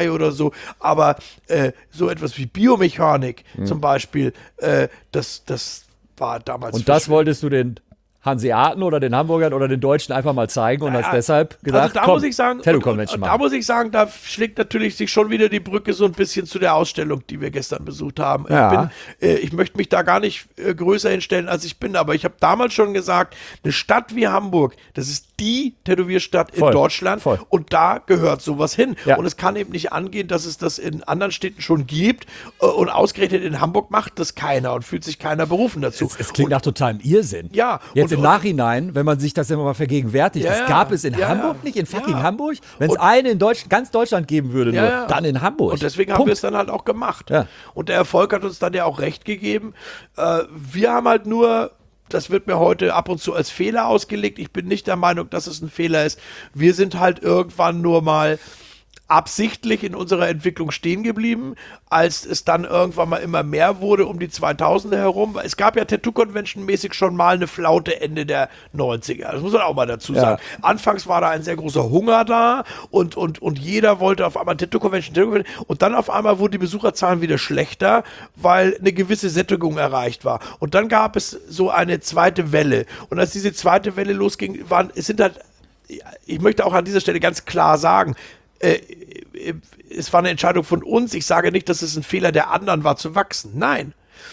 Mai oder so, aber äh, so etwas wie Biomechanik Mhm. zum Beispiel, äh, das, das war damals. Und das wolltest du den Hanseaten oder den Hamburgern oder den Deutschen einfach mal zeigen und hast deshalb gesagt, also da komm, muss ich sagen, Tattoo und, Convention und, und machen. da muss ich sagen, da schlägt natürlich sich schon wieder die Brücke so ein bisschen zu der Ausstellung, die wir gestern besucht haben. Ja. Ich, bin, äh, ich möchte mich da gar nicht äh, größer hinstellen, als ich bin, aber ich habe damals schon gesagt, eine Stadt wie Hamburg, das ist die Tätowierstadt Voll, in Deutschland voll. und da gehört sowas hin. Ja. Und es kann eben nicht angehen, dass es das in anderen Städten schon gibt äh, und ausgerechnet in Hamburg macht das keiner und fühlt sich keiner berufen dazu. Es, es klingt nach totalem Irrsinn. Ja, Jetzt und- im und- Nachhinein, wenn man sich das immer mal vergegenwärtigt, Ja, das ja. gab es in Ja, Hamburg ja. nicht, in fucking Ja. Hamburg. Wenn es Und- eine in Deutsch, ganz Deutschland geben würde, nur, Ja, ja. dann in Hamburg. Und deswegen haben Punkt. wir es dann halt auch gemacht. Ja. Und der Erfolg hat uns dann ja auch recht gegeben. Äh, wir haben halt nur, das wird mir heute ab und zu als Fehler ausgelegt. Ich bin nicht der Meinung, dass es ein Fehler ist. Wir sind halt irgendwann nur mal absichtlich in unserer Entwicklung stehen geblieben, als es dann irgendwann mal immer mehr wurde um die zweitausender herum. Es gab ja Tattoo-Convention-mäßig schon mal eine Flaute Ende der neunziger. Das muss man auch mal dazu Ja. sagen. Anfangs war da ein sehr großer Hunger da und, und, und jeder wollte auf einmal Tattoo-Convention, Tattoo-Convention und dann auf einmal wurden die Besucherzahlen wieder schlechter, weil eine gewisse Sättigung erreicht war. Und dann gab es so eine zweite Welle. Und als diese zweite Welle losging, waren, es sind halt, ich möchte auch an dieser Stelle ganz klar sagen, äh, es war eine Entscheidung von uns. Ich sage nicht, dass es ein Fehler der anderen war, zu wachsen. Nein.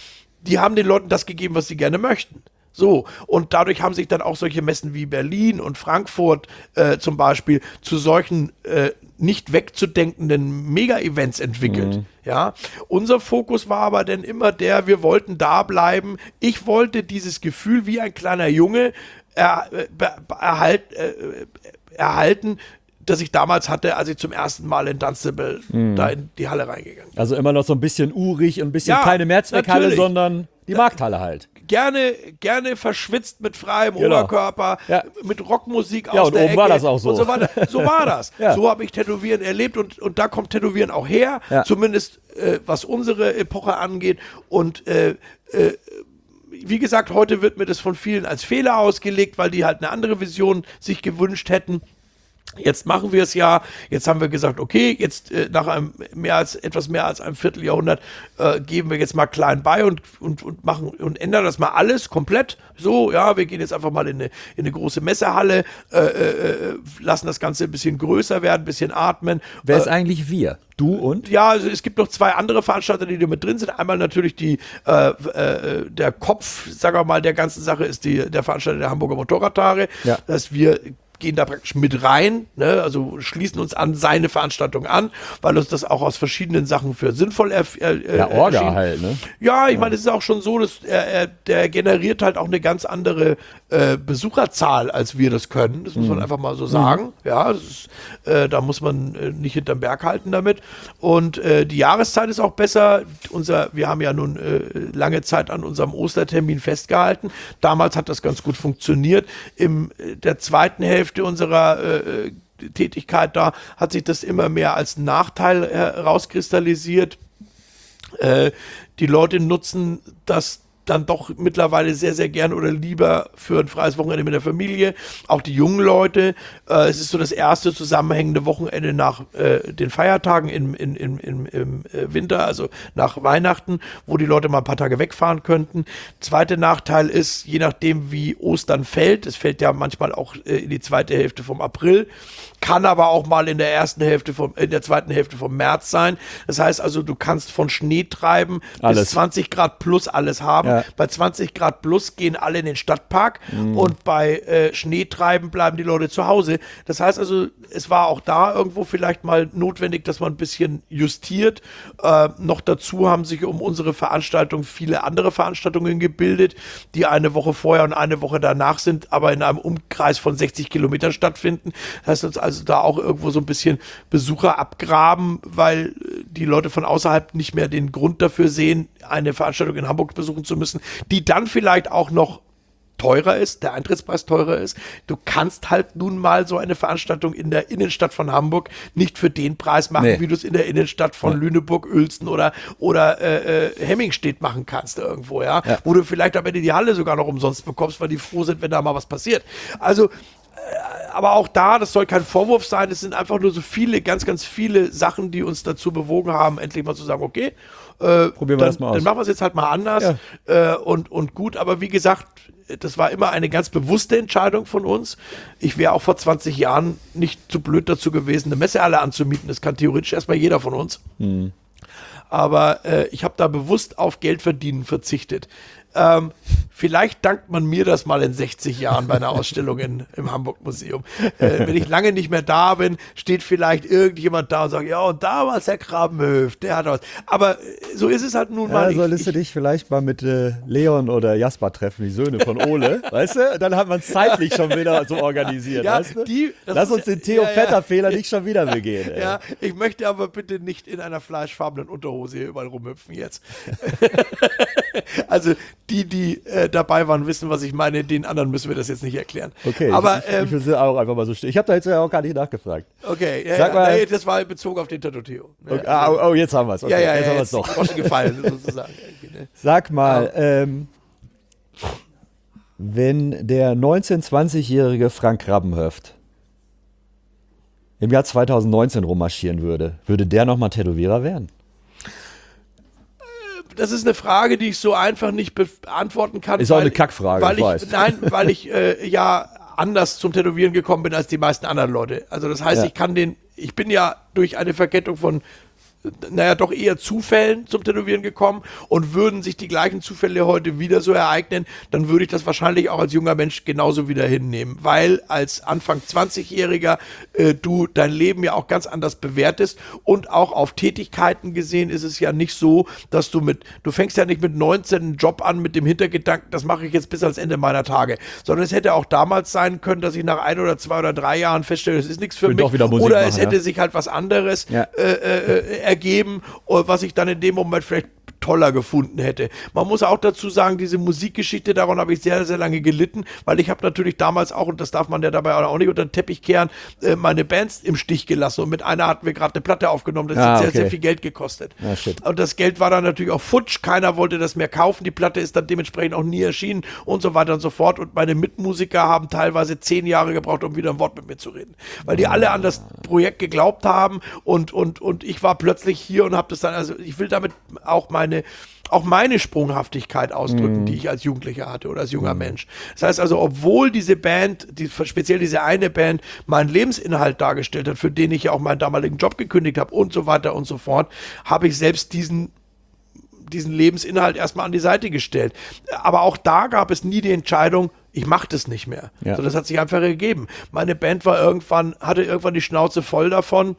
Die haben den Leuten das gegeben, was sie gerne möchten. So, und dadurch haben sich dann auch solche Messen wie Berlin und Frankfurt äh, zum Beispiel zu solchen äh, nicht wegzudenkenden Mega-Events entwickelt. Mhm. Ja, unser Fokus war aber dann immer der, wir wollten da bleiben. Ich wollte dieses Gefühl wie ein kleiner Junge er, äh, be, be, erhalt, äh, erhalten, das ich damals hatte, als ich zum ersten Mal in Dunstable Mhm. da in die Halle reingegangen bin. Also immer noch so ein bisschen urig und ein bisschen Ja, keine Mehrzweckhalle, natürlich. sondern die Markthalle halt. Gerne, gerne verschwitzt mit freiem Genau. Oberkörper, Ja. mit Rockmusik Ja, aus und der oben Ecke war das auch so. Und so, weiter. So war das. Ja. So habe ich Tätowieren erlebt und, und da kommt Tätowieren auch her, Ja. zumindest äh, was unsere Epoche angeht. Und äh, äh, wie gesagt, heute wird mir das von vielen als Fehler ausgelegt, weil die halt eine andere Vision sich gewünscht hätten. Jetzt machen wir es ja, jetzt haben wir gesagt, okay, jetzt äh, nach einem mehr als, etwas mehr als einem Vierteljahrhundert äh, geben wir jetzt mal klein bei und, und, und machen und ändern das mal alles komplett. So, ja, wir gehen jetzt einfach mal in eine, in eine große Messehalle, äh, äh, lassen das Ganze ein bisschen größer werden, ein bisschen atmen. Wer Äh, ist eigentlich wir? Du und? ja, also es gibt noch zwei andere Veranstalter, die da mit drin sind. Einmal natürlich die, äh, äh, der Kopf, sagen wir mal, der ganzen Sache ist die, der Veranstalter der Hamburger Motorradtage. Ja. Dass wir gehen da praktisch mit rein, ne? Also schließen uns an seine Veranstaltung an, weil uns das auch aus verschiedenen Sachen für sinnvoll er, äh, Ja, Orga erschien. halt, ne? Ja, ich meine, es ist auch schon so, dass er, er, der generiert halt auch eine ganz andere äh, Besucherzahl, als wir das können. Das muss man einfach mal so sagen. Ja, das ist, äh, da muss man äh, nicht hinterm Berg halten damit. Und äh, die Jahreszeit ist auch besser. Unser, wir haben ja nun äh, lange Zeit an unserem Ostertermin festgehalten. Damals hat das ganz gut funktioniert. Im äh, der zweiten Hälfte unserer äh, Tätigkeit da hat sich das immer mehr als Nachteil herauskristallisiert. Äh, die Leute nutzen das dann doch mittlerweile sehr, sehr gern oder lieber für ein freies Wochenende mit der Familie. Auch die jungen Leute. Äh, es ist so das erste zusammenhängende Wochenende nach äh, den Feiertagen im, in, in, im, im äh, Winter, also nach Weihnachten, wo die Leute mal ein paar Tage wegfahren könnten. Zweiter Nachteil ist, je nachdem wie Ostern fällt, es fällt ja manchmal auch äh, in die zweite Hälfte vom April, kann aber auch mal in der ersten Hälfte vom, in der zweiten Hälfte vom März sein. Das heißt also, du kannst von Schneetreiben Alles. bis zwanzig Grad plus alles haben. Ja. Bei zwanzig Grad plus gehen alle in den Stadtpark und bei äh, Schneetreiben bleiben die Leute zu Hause. Das heißt also, es war auch da irgendwo vielleicht mal notwendig, dass man ein bisschen justiert. Äh, noch dazu haben sich um unsere Veranstaltung viele andere Veranstaltungen gebildet, die eine Woche vorher und eine Woche danach sind, aber in einem Umkreis von sechzig Kilometern stattfinden. Das heißt uns also da auch irgendwo so ein bisschen Besucher abgraben, weil äh, die Leute von außerhalb nicht mehr den Grund dafür sehen, eine Veranstaltung in Hamburg besuchen zu müssen, die dann vielleicht auch noch teurer ist, der Eintrittspreis teurer ist. Du kannst halt nun mal so eine Veranstaltung in der Innenstadt von Hamburg nicht für den Preis machen, Nee. wie du es in der Innenstadt von Lüneburg, Uelzen oder, oder äh, äh, Hemmingstedt machen kannst irgendwo, ja? Ja. Wo du vielleicht am Ende die Halle sogar noch umsonst bekommst, weil die froh sind, wenn da mal was passiert. Also aber auch da, das soll kein Vorwurf sein, es sind einfach nur so viele, ganz, ganz viele Sachen, die uns dazu bewogen haben, endlich mal zu sagen, okay, äh, Probieren wir dann, das mal aus. dann machen wir es jetzt halt mal anders ja. äh, und, und gut, aber wie gesagt, das war immer eine ganz bewusste Entscheidung von uns. Ich wäre auch vor zwanzig Jahren nicht zu blöd dazu gewesen, eine Messehalle anzumieten, das kann theoretisch erstmal jeder von uns. Mhm. Aber äh, ich habe da bewusst auf Geld verdienen verzichtet. Ähm, vielleicht dankt man mir das mal in sechzig Jahren bei einer Ausstellung in, im Hamburg-Museum. Äh, wenn ich lange nicht mehr da bin, steht vielleicht irgendjemand da und sagt, ja, und damals Herr Grabenhöft, der hat was. Aber so ist es halt nun ja, mal. Solltest du dich vielleicht mal mit äh, Leon oder Jasper treffen, die Söhne von Ole, weißt du? Dann hat man es zeitlich schon wieder so organisiert, ja, weißt du? Die, Lass uns den Theo-Vetter-Fehler ja, ja. nicht schon wieder begehen. Ey. Ja, ich möchte aber bitte nicht in einer fleischfarbenen Unterhose hier überall rumhüpfen jetzt. Also die, die äh, dabei waren, wissen, was ich meine. Den anderen müssen wir das jetzt nicht erklären. Okay, aber ich, ähm, ich will es auch einfach mal so stehen. Ich habe da jetzt ja auch gar nicht nachgefragt. Okay, ja, Sag ja, mal, nee, das war bezogen auf den Tattoo Theo. Okay, ah, oh, jetzt haben wir es. Okay, ja, ja, jetzt ja, haben wir es jetzt doch. gefallen, sozusagen. Sag mal, ähm, wenn der neunzehn-, zwanzigjährige Frank Grabenhöft im Jahr zweitausendneunzehn rummarschieren würde, würde der nochmal Tätowierer werden? Das ist eine Frage, die ich so einfach nicht beantworten kann. Ist auch eine Kackfrage, weil ich ich, weiß. Nein, weil ich äh, ja anders zum Tätowieren gekommen bin als die meisten anderen Leute. Also das heißt, Ja. ich kann den, ich bin ja durch eine Verkettung von naja, doch eher Zufällen zum Tätowieren gekommen und würden sich die gleichen Zufälle heute wieder so ereignen, dann würde ich das wahrscheinlich auch als junger Mensch genauso wieder hinnehmen, weil als Anfang zwanzigjähriger äh, du dein Leben ja auch ganz anders bewertest und auch auf Tätigkeiten gesehen ist es ja nicht so, dass du mit, du fängst ja nicht mit neunzehn einen Job an mit dem Hintergedanken, das mache ich jetzt bis ans Ende meiner Tage, sondern es hätte auch damals sein können, dass ich nach ein oder zwei oder drei Jahren feststelle, das ist nichts für Will mich doch wieder Musik oder machen, es hätte ja. sich halt was anderes Ja. äh, äh, ergeben, was ich dann in dem Moment vielleicht toller gefunden hätte. Man muss auch dazu sagen, diese Musikgeschichte, daran habe ich sehr, sehr lange gelitten, weil ich habe natürlich damals auch, und das darf man ja dabei auch nicht unter den Teppich kehren, äh, meine Bands im Stich gelassen und mit einer hatten wir gerade eine Platte aufgenommen, das Ah, hat sehr, okay. sehr viel Geld gekostet. Ah, shit. Und das Geld war dann natürlich auch futsch, keiner wollte das mehr kaufen, die Platte ist dann dementsprechend auch nie erschienen und so weiter und so fort und meine Mitmusiker haben teilweise zehn Jahre gebraucht, um wieder ein Wort mit mir zu reden, weil die alle an das Projekt geglaubt haben und, und, und ich war plötzlich hier und habe das dann, also ich will damit auch meine auch meine Sprunghaftigkeit ausdrücken, mm. die ich als Jugendlicher hatte oder als junger mm. Mensch. Das heißt also, obwohl diese Band, die, speziell diese eine Band, meinen Lebensinhalt dargestellt hat, für den ich ja auch meinen damaligen Job gekündigt habe und so weiter und so fort, habe ich selbst diesen diesen Lebensinhalt erstmal an die Seite gestellt. Aber auch da gab es nie die Entscheidung, ich mache das nicht mehr. Ja. So, das hat sich einfach ergeben. Meine Band war irgendwann, hatte irgendwann die Schnauze voll davon,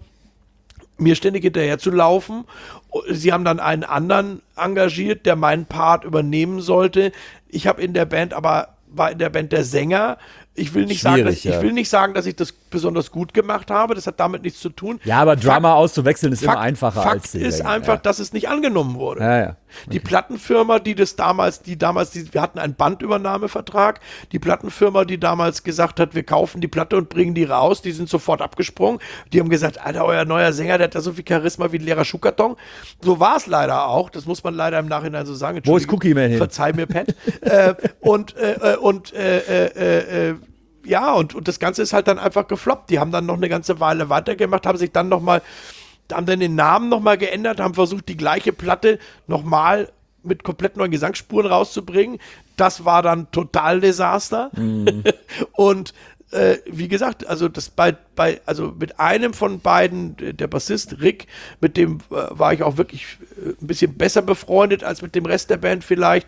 mir ständig hinterher zu laufen. Sie haben dann einen anderen engagiert, der meinen Part übernehmen sollte. Ich habe in der Band aber, war in der Band der Sänger. Ich will nicht sagen, dass, ja. ich will nicht sagen, dass ich das besonders gut gemacht habe. Das hat damit nichts zu tun. Ja, aber Drummer Fakt, auszuwechseln ist Fakt, immer einfacher Fakt als die ist Sänger, einfach, ja. dass es nicht angenommen wurde. Ja, ja. Okay. Die Plattenfirma, die das damals, die damals, die, wir hatten einen Bandübernahmevertrag. Die Plattenfirma, die damals gesagt hat, wir kaufen die Platte und bringen die raus, die sind sofort abgesprungen. Die haben gesagt, Alter, euer neuer Sänger, der hat ja so viel Charisma wie ein leerer Schuhkarton. So war es leider auch. Das muss man leider im Nachhinein so sagen. Wo ist Cookie Man hin? Verzeih mir, Pat. äh, und äh, und äh, äh, äh, ja, und, und das Ganze ist halt dann einfach gefloppt. Die haben dann noch eine ganze Weile weitergemacht, haben sich dann nochmal, haben dann den Namen nochmal geändert, haben versucht, die gleiche Platte nochmal mit komplett neuen Gesangsspuren rauszubringen. Das war dann total Desaster. Mm. Und äh, wie gesagt, also das bei, bei, also mit einem von beiden, der Bassist Rick, mit dem äh, war ich auch wirklich äh, ein bisschen besser befreundet als mit dem Rest der Band vielleicht.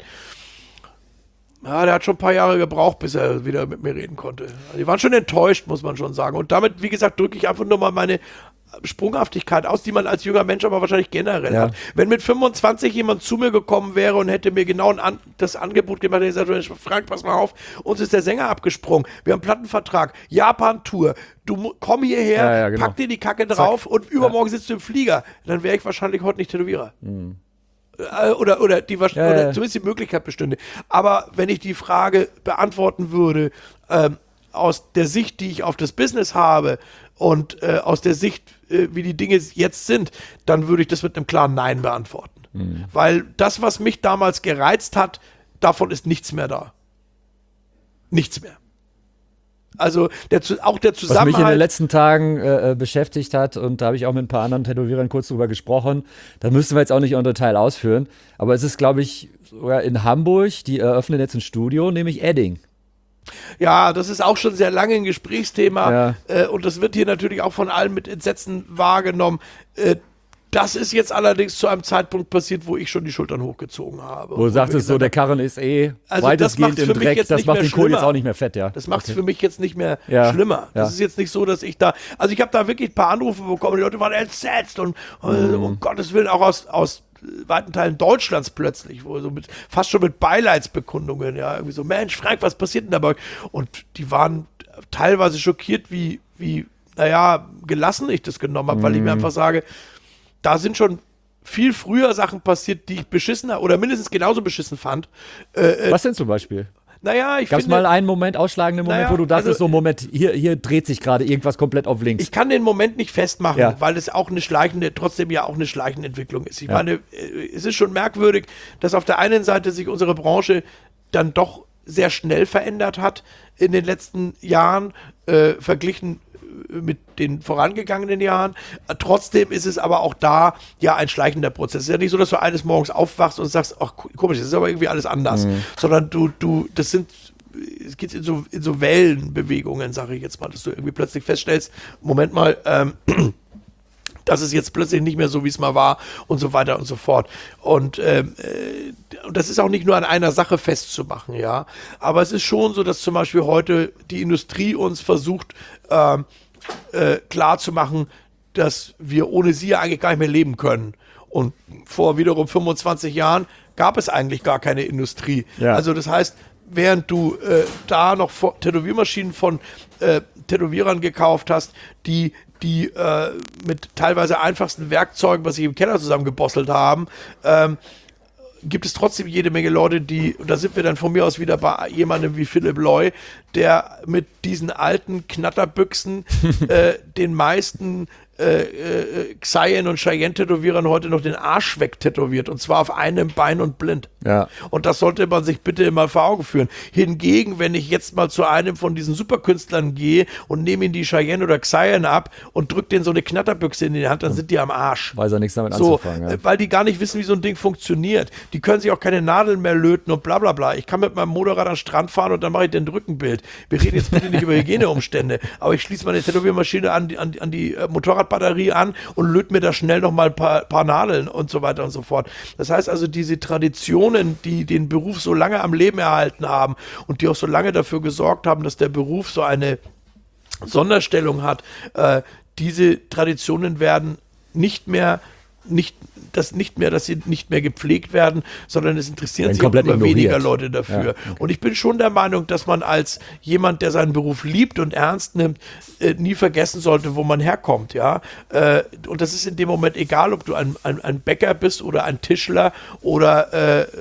Ja, der hat schon ein paar Jahre gebraucht, bis er wieder mit mir reden konnte. Also die waren schon enttäuscht, muss man schon sagen. Und damit, wie gesagt, drücke ich einfach nur mal meine Sprunghaftigkeit aus, die man als junger Mensch aber wahrscheinlich generell ja. hat. Wenn mit fünfundzwanzig jemand zu mir gekommen wäre und hätte mir genau ein, das Angebot gemacht, hätte ich gesagt, Frank, pass mal auf, uns ist der Sänger abgesprungen, wir haben einen Plattenvertrag, Japan-Tour, du komm hierher, ja, ja, genau. pack dir die Kacke drauf Zack. und übermorgen ja. sitzt du im Flieger. Dann wäre ich wahrscheinlich heute nicht Tätowierer. Mhm. Oder, oder, die, ja, oder ja. zumindest die Möglichkeit bestünde. Aber wenn ich die Frage beantworten würde, ähm, aus der Sicht, die ich auf das Business habe und äh, aus der Sicht, äh, wie die Dinge jetzt sind, dann würde ich das mit einem klaren Nein beantworten. Mhm. Weil das, was mich damals gereizt hat, davon ist nichts mehr da. Nichts mehr. Also der, auch der Was mich Zusammenhalt. in den letzten Tagen äh, beschäftigt hat, und da habe ich auch mit ein paar anderen Tätowierern kurz drüber gesprochen, da müssen wir jetzt auch nicht im Detail ausführen, aber es ist, glaube ich, sogar in Hamburg, die eröffnen jetzt ein Studio, nämlich Edding. Ja, das ist auch schon sehr lange ein Gesprächsthema Ja. äh, und das wird hier natürlich auch von allen mit Entsetzen wahrgenommen. Äh, das ist jetzt allerdings zu einem Zeitpunkt passiert, wo ich schon die Schultern hochgezogen habe. Wo du Und sagtest, so gesagt der habe, Karren ist eh Also weitestgehend das im macht's für mich Dreck, jetzt das nicht macht mehr den Kohl jetzt schlimmer. auch nicht mehr fett, ja. Das macht es Okay. für mich jetzt nicht mehr Ja, schlimmer. Das ja. ist jetzt nicht so, dass ich da, also ich habe da wirklich ein paar Anrufe bekommen, die Leute waren entsetzt und äh, Mhm. um Gottes Willen auch aus, aus weiten Teilen Deutschlands plötzlich, wo so mit, fast schon mit Beileidsbekundungen, ja, irgendwie so, Mensch, Frank, was passiert denn dabei? Und die waren teilweise schockiert, wie, wie, naja, gelassen ich das genommen habe, weil ich mir Mhm. einfach sage, da sind schon viel früher Sachen passiert, die ich beschissener oder mindestens genauso beschissen fand. Äh, Was denn zum Beispiel? naja, ich Gab es finde, mal einen Moment, ausschlagenden Moment, Naja, wo du dachtest, also- so Moment, hier, hier dreht sich gerade irgendwas komplett auf links. ich kann den Moment nicht festmachen, Ja. weil es auch eine schleichende, trotzdem ja auch eine schleichende Entwicklung ist. Ich Ja. meine, äh, es ist schon merkwürdig, dass auf der einen Seite sich unsere Branche dann doch sehr schnell verändert hat in den letzten Jahren, äh, verglichen mit den vorangegangenen Jahren. Trotzdem ist es aber auch da ja ein schleichender Prozess. Es ist ja nicht so, dass du eines Morgens aufwachst und sagst, ach komisch, das ist aber irgendwie alles anders. Mhm. Sondern du, du, das sind, es geht in so, in so Wellenbewegungen, sage ich jetzt mal, dass du irgendwie plötzlich feststellst, Moment mal, ähm, das ist jetzt plötzlich nicht mehr so, wie es mal war und so weiter und so fort. Und ähm, äh, und das ist auch nicht nur an einer Sache festzumachen, ja. Aber es ist schon so, dass zum Beispiel heute die Industrie uns versucht, ähm, äh, klar zu machen, dass wir ohne sie ja eigentlich gar nicht mehr leben können. Und vor wiederum fünfundzwanzig Jahren gab es eigentlich gar keine Industrie. Ja. Also das heißt, während du äh, da noch vor- Tätowiermaschinen von äh, Tätowierern gekauft hast, die die äh, mit teilweise einfachsten Werkzeugen, was sie im Keller zusammengebosselt haben, ähm, gibt es trotzdem jede Menge Leute, die, und da sind wir dann von mir aus wieder bei jemandem wie Philipp Loy, der mit diesen alten Knatterbüchsen äh, den meisten äh, äh, Xayen und Cheyenne-Tätowierern heute noch den Arsch wegtätowiert, und zwar auf einem Bein und blind. Ja. Und das sollte man sich bitte mal vor Augen führen. Hingegen, wenn ich jetzt mal zu einem von diesen Superkünstlern gehe und nehme ihm die Cheyenne oder Xayen ab und drücke denen so eine Knatterbüchse in die Hand, dann sind die am Arsch. Weiß er nichts damit So, anzufangen. Ja. äh, weil die gar nicht wissen, wie so ein Ding funktioniert. Die können sich auch keine Nadeln mehr löten und bla bla bla. Ich kann mit meinem Motorrad an den Strand fahren und dann mache ich den Rückenbild. Wir reden jetzt bitte nicht über Hygieneumstände, aber ich schließe meine Tätowiermaschine an die, an, die- an die äh, Motorradbatterie an und löte mir da schnell noch mal ein paar, paar Nadeln und so weiter und so fort. Das heißt also, diese Traditionen, die den Beruf so lange am Leben erhalten haben und die auch so lange dafür gesorgt haben, dass der Beruf so eine Sonderstellung hat, äh, diese Traditionen werden nicht mehr, nicht, das nicht mehr, dass sie nicht mehr gepflegt werden, sondern es interessieren Werden sich auch komplett immer ignoriert. weniger Leute dafür. Ja, okay. Und ich bin schon der Meinung, dass man als jemand, der seinen Beruf liebt und ernst nimmt, äh, nie vergessen sollte, wo man herkommt, ja. Äh, und das ist in dem Moment egal, ob du ein, ein, ein Bäcker bist oder ein Tischler oder äh, äh,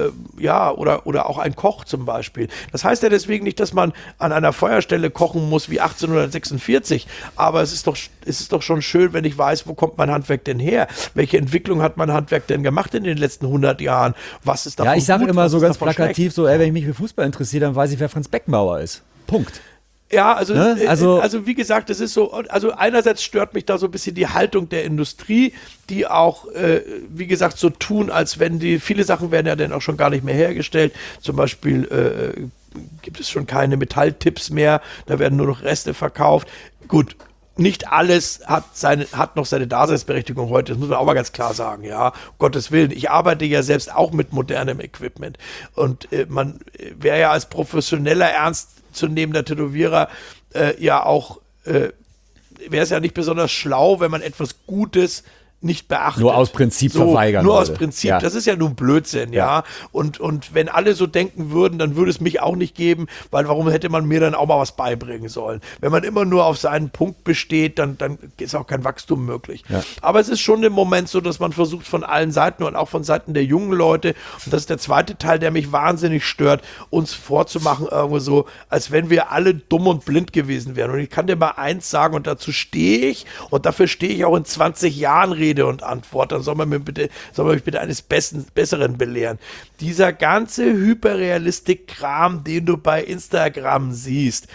ja, oder, oder auch ein Koch zum Beispiel. Das heißt ja deswegen nicht, dass man an einer Feuerstelle kochen muss wie achtzehnhundertsechsundvierzig, aber es ist doch, es ist doch schon schön, wenn ich weiß, wo kommt mein Handwerk denn her? Welche Entwicklung hat mein Handwerk denn gemacht in den letzten hundert Jahren? Was ist davon Ja, ich sage gut, immer was so ist ganz davon plakativ, so, ey, wenn ich mich für Fußball interessiere, dann weiß ich, wer Franz Beckenbauer ist. Punkt. Ja, also, Ne? äh, Also- also wie gesagt, das ist so, also einerseits stört mich da so ein bisschen die Haltung der Industrie, die auch, äh, wie gesagt, so tun, als wenn die, viele Sachen werden ja dann auch schon gar nicht mehr hergestellt, zum Beispiel äh, gibt es schon keine Metalltipps mehr, da werden nur noch Reste verkauft. Gut, nicht alles hat seine, hat noch seine Daseinsberechtigung heute, das muss man auch mal ganz klar sagen, ja, um Gottes Willen. Ich arbeite ja selbst auch mit modernem Equipment und äh, man wäre ja als professioneller, ernstzunehmender Tätowierer äh, ja auch, äh, wäre es ja nicht besonders schlau, wenn man etwas Gutes nicht beachtet. Nur aus Prinzip so, verweigern Nur aus würde. Prinzip. Ja. Das ist ja nun Blödsinn, ja. Ja. Und, und wenn alle so denken würden, dann würde es mich auch nicht geben, weil warum hätte man mir dann auch mal was beibringen sollen? Wenn man immer nur auf seinen Punkt besteht, dann, dann ist auch kein Wachstum möglich. Ja. Aber es ist schon im Moment so, dass man versucht von allen Seiten und auch von Seiten der jungen Leute, und das ist der zweite Teil, der mich wahnsinnig stört, uns vorzumachen irgendwo so, als wenn wir alle dumm und blind gewesen wären. Und ich kann dir mal eins sagen, und dazu stehe ich, und dafür stehe ich auch in zwanzig Jahren Rede und Antwort, dann soll man mir bitte, soll man mich bitte eines Besten, Besseren belehren. Dieser ganze Hyperrealistik-Kram, den du bei Instagram siehst,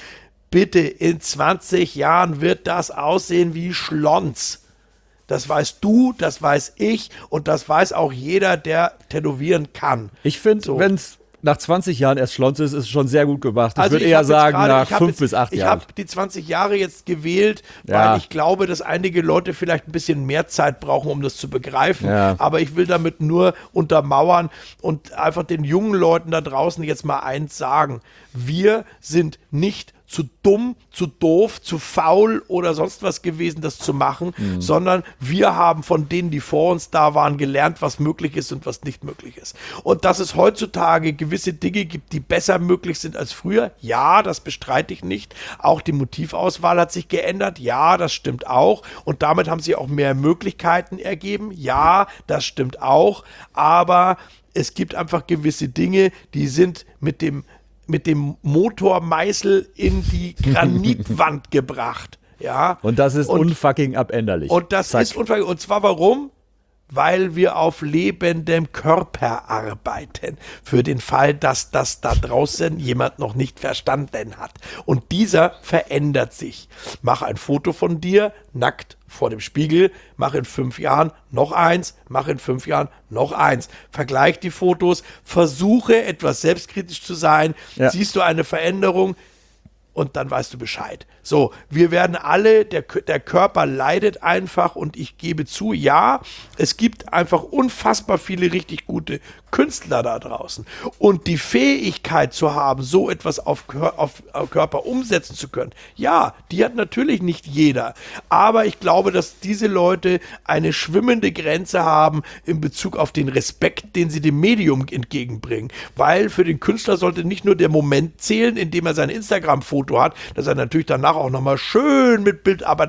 bitte, in zwanzig Jahren wird das aussehen wie Schlons. Das weißt du, das weiß ich und das weiß auch jeder, der tätowieren kann. Ich finde, So. wenn es nach zwanzig Jahren erst Schlons ist, ist es schon sehr gut gemacht. Ich Also würde ich eher hab jetzt sagen, gerade- nach ich hab fünf jetzt- bis acht Ich Jahren. habe die zwanzig Jahre jetzt gewählt, Ja. weil ich glaube, dass einige Leute vielleicht ein bisschen mehr Zeit brauchen, um das zu begreifen. Ja. Aber ich will damit nur untermauern und einfach den jungen Leuten da draußen jetzt mal eins sagen. Wir sind nicht zu dumm, zu doof, zu faul oder sonst was gewesen, das zu machen, Mhm. sondern wir haben von denen, die vor uns da waren, gelernt, was möglich ist und was nicht möglich ist. Und dass es heutzutage gewisse Dinge gibt, die besser möglich sind als früher, ja, das bestreite ich nicht. Auch die Motivauswahl hat sich geändert, ja, das stimmt auch. Und damit haben sich auch mehr Möglichkeiten ergeben, ja, das stimmt auch. Aber es gibt einfach gewisse Dinge, die sind mit dem mit dem Motormeißel in die Granitwand gebracht. Ja. Und das ist und, unfucking abänderlich. und das Zack. ist unver und zwar warum? Weil wir auf lebendem Körper arbeiten. Für den Fall, dass das da draußen jemand noch nicht verstanden hat. Und dieser verändert sich. Mach ein Foto von dir, nackt vor dem Spiegel, mach in fünf Jahren noch eins, mach in fünf Jahren noch eins. Vergleich die Fotos, versuche etwas selbstkritisch zu sein. Ja. Siehst du eine Veränderung? Und dann weißt du Bescheid. So, wir werden alle, der, der Körper leidet einfach und ich gebe zu, ja, es gibt einfach unfassbar viele richtig gute Künstler da draußen. Und die Fähigkeit zu haben, so etwas auf, auf, auf Körper umsetzen zu können, ja, die hat natürlich nicht jeder. Aber ich glaube, dass diese Leute eine schwimmende Grenze haben in Bezug auf den Respekt, den sie dem Medium entgegenbringen. Weil für den Künstler sollte nicht nur der Moment zählen, in dem er sein Instagram-Foto hat, dass er natürlich danach auch nochmal schön mit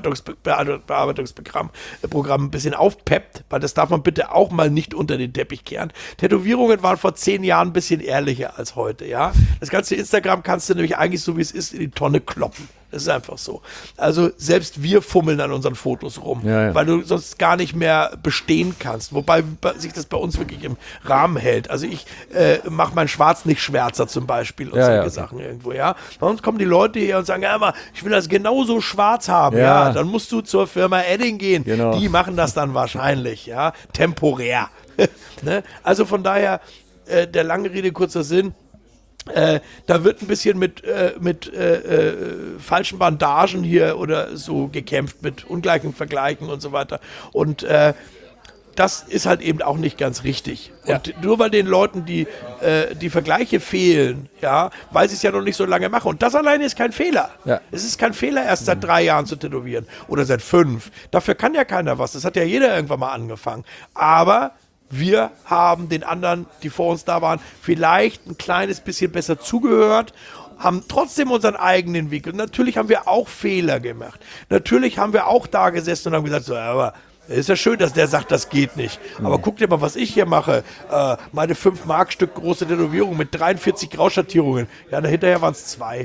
Bildbearbeitungsprogramm Programm ein bisschen aufpeppt, weil das darf man bitte auch mal nicht unter den Teppich kehren. Tätowierungen waren vor zehn Jahren ein bisschen ehrlicher als heute, ja. Das ganze Instagram kannst du nämlich eigentlich so wie es ist in die Tonne kloppen. Das ist einfach so. Also selbst wir fummeln an unseren Fotos rum, Ja, ja. weil du sonst gar nicht mehr bestehen kannst. Wobei sich das bei uns wirklich im Rahmen hält. Also ich äh, mache mein Schwarz nicht schwärzer zum Beispiel und Ja, solche ja, okay. Sachen irgendwo, ja. Bei uns kommen die Leute hier und sagen, ja, aber ich will das genauso schwarz haben, ja. Ja. Dann musst du zur Firma Edding gehen. Genau. Die machen das dann wahrscheinlich, ja. Temporär. Ne? Also von daher, äh, der lange Rede, kurzer Sinn, Äh, da wird ein bisschen mit, äh, mit äh, äh, falschen Bandagen hier oder so gekämpft, mit ungleichen Vergleichen und so weiter. Und äh, das ist halt eben auch nicht ganz richtig. Ja. Und nur weil den Leuten die, äh, die Vergleiche fehlen, ja, weil sie es ja noch nicht so lange machen. Und das alleine ist kein Fehler. Ja. Es ist kein Fehler, erst seit drei Jahren zu tätowieren oder seit fünf. Dafür kann ja keiner was. Das hat ja jeder irgendwann mal angefangen. Aber wir haben den anderen, die vor uns da waren, vielleicht ein kleines bisschen besser zugehört, haben trotzdem unseren eigenen Weg. Und natürlich haben wir auch Fehler gemacht. Natürlich haben wir auch da gesessen und haben gesagt, so, aber ist ja schön, dass der sagt, das geht nicht. Aber guck dir mal, was ich hier mache. Äh, meine fünf Mark Stück große Tätowierung mit dreiundvierzig Grauschattierungen. Ja, dahinterher waren es zwei.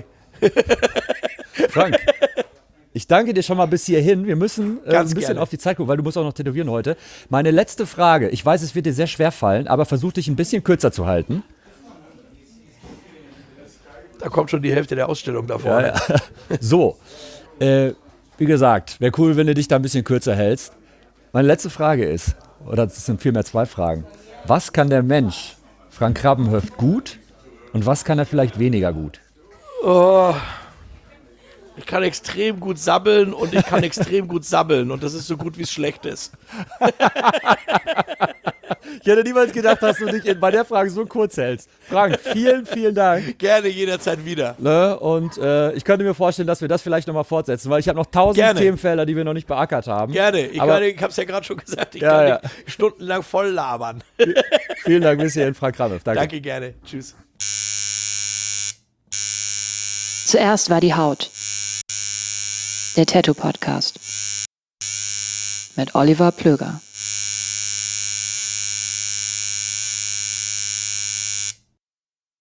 Frank, ich danke dir schon mal bis hierhin. Wir müssen äh, ein Ganz bisschen gerne. auf die Zeit gucken, weil du musst auch noch tätowieren heute. Meine letzte Frage. Ich weiß, es wird dir sehr schwer fallen, aber versuch dich ein bisschen kürzer zu halten. Da kommt schon die Hälfte der Ausstellung da vorne. Ja, ja. So, äh, wie gesagt, wäre cool, wenn du dich da ein bisschen kürzer hältst. Meine letzte Frage ist, oder es sind vielmehr zwei Fragen. Was kann der Mensch, Frank Krabbenhöft, gut und was kann er vielleicht weniger gut? Oh, ich kann extrem gut sabbeln und ich kann extrem gut sabbeln und das ist so gut, wie es schlecht ist. Ich hätte niemals gedacht, dass du dich in, bei der Frage so kurz hältst. Frank, vielen, vielen Dank. Gerne jederzeit wieder. Ne? Und äh, ich könnte mir vorstellen, dass wir das vielleicht nochmal fortsetzen, weil ich habe noch tausend Gerne. Themenfelder, die wir noch nicht beackert haben. Gerne. Ich, Aber kann, ich habe es ja gerade schon gesagt, ich Ja, kann ja. dich stundenlang voll labern. Vielen Dank bis hierhin, Frank Krabbenhöft. Danke. Danke, gerne. Tschüss. Zuerst war die Haut. Der Tattoo Podcast. Mit Oliver Plöger.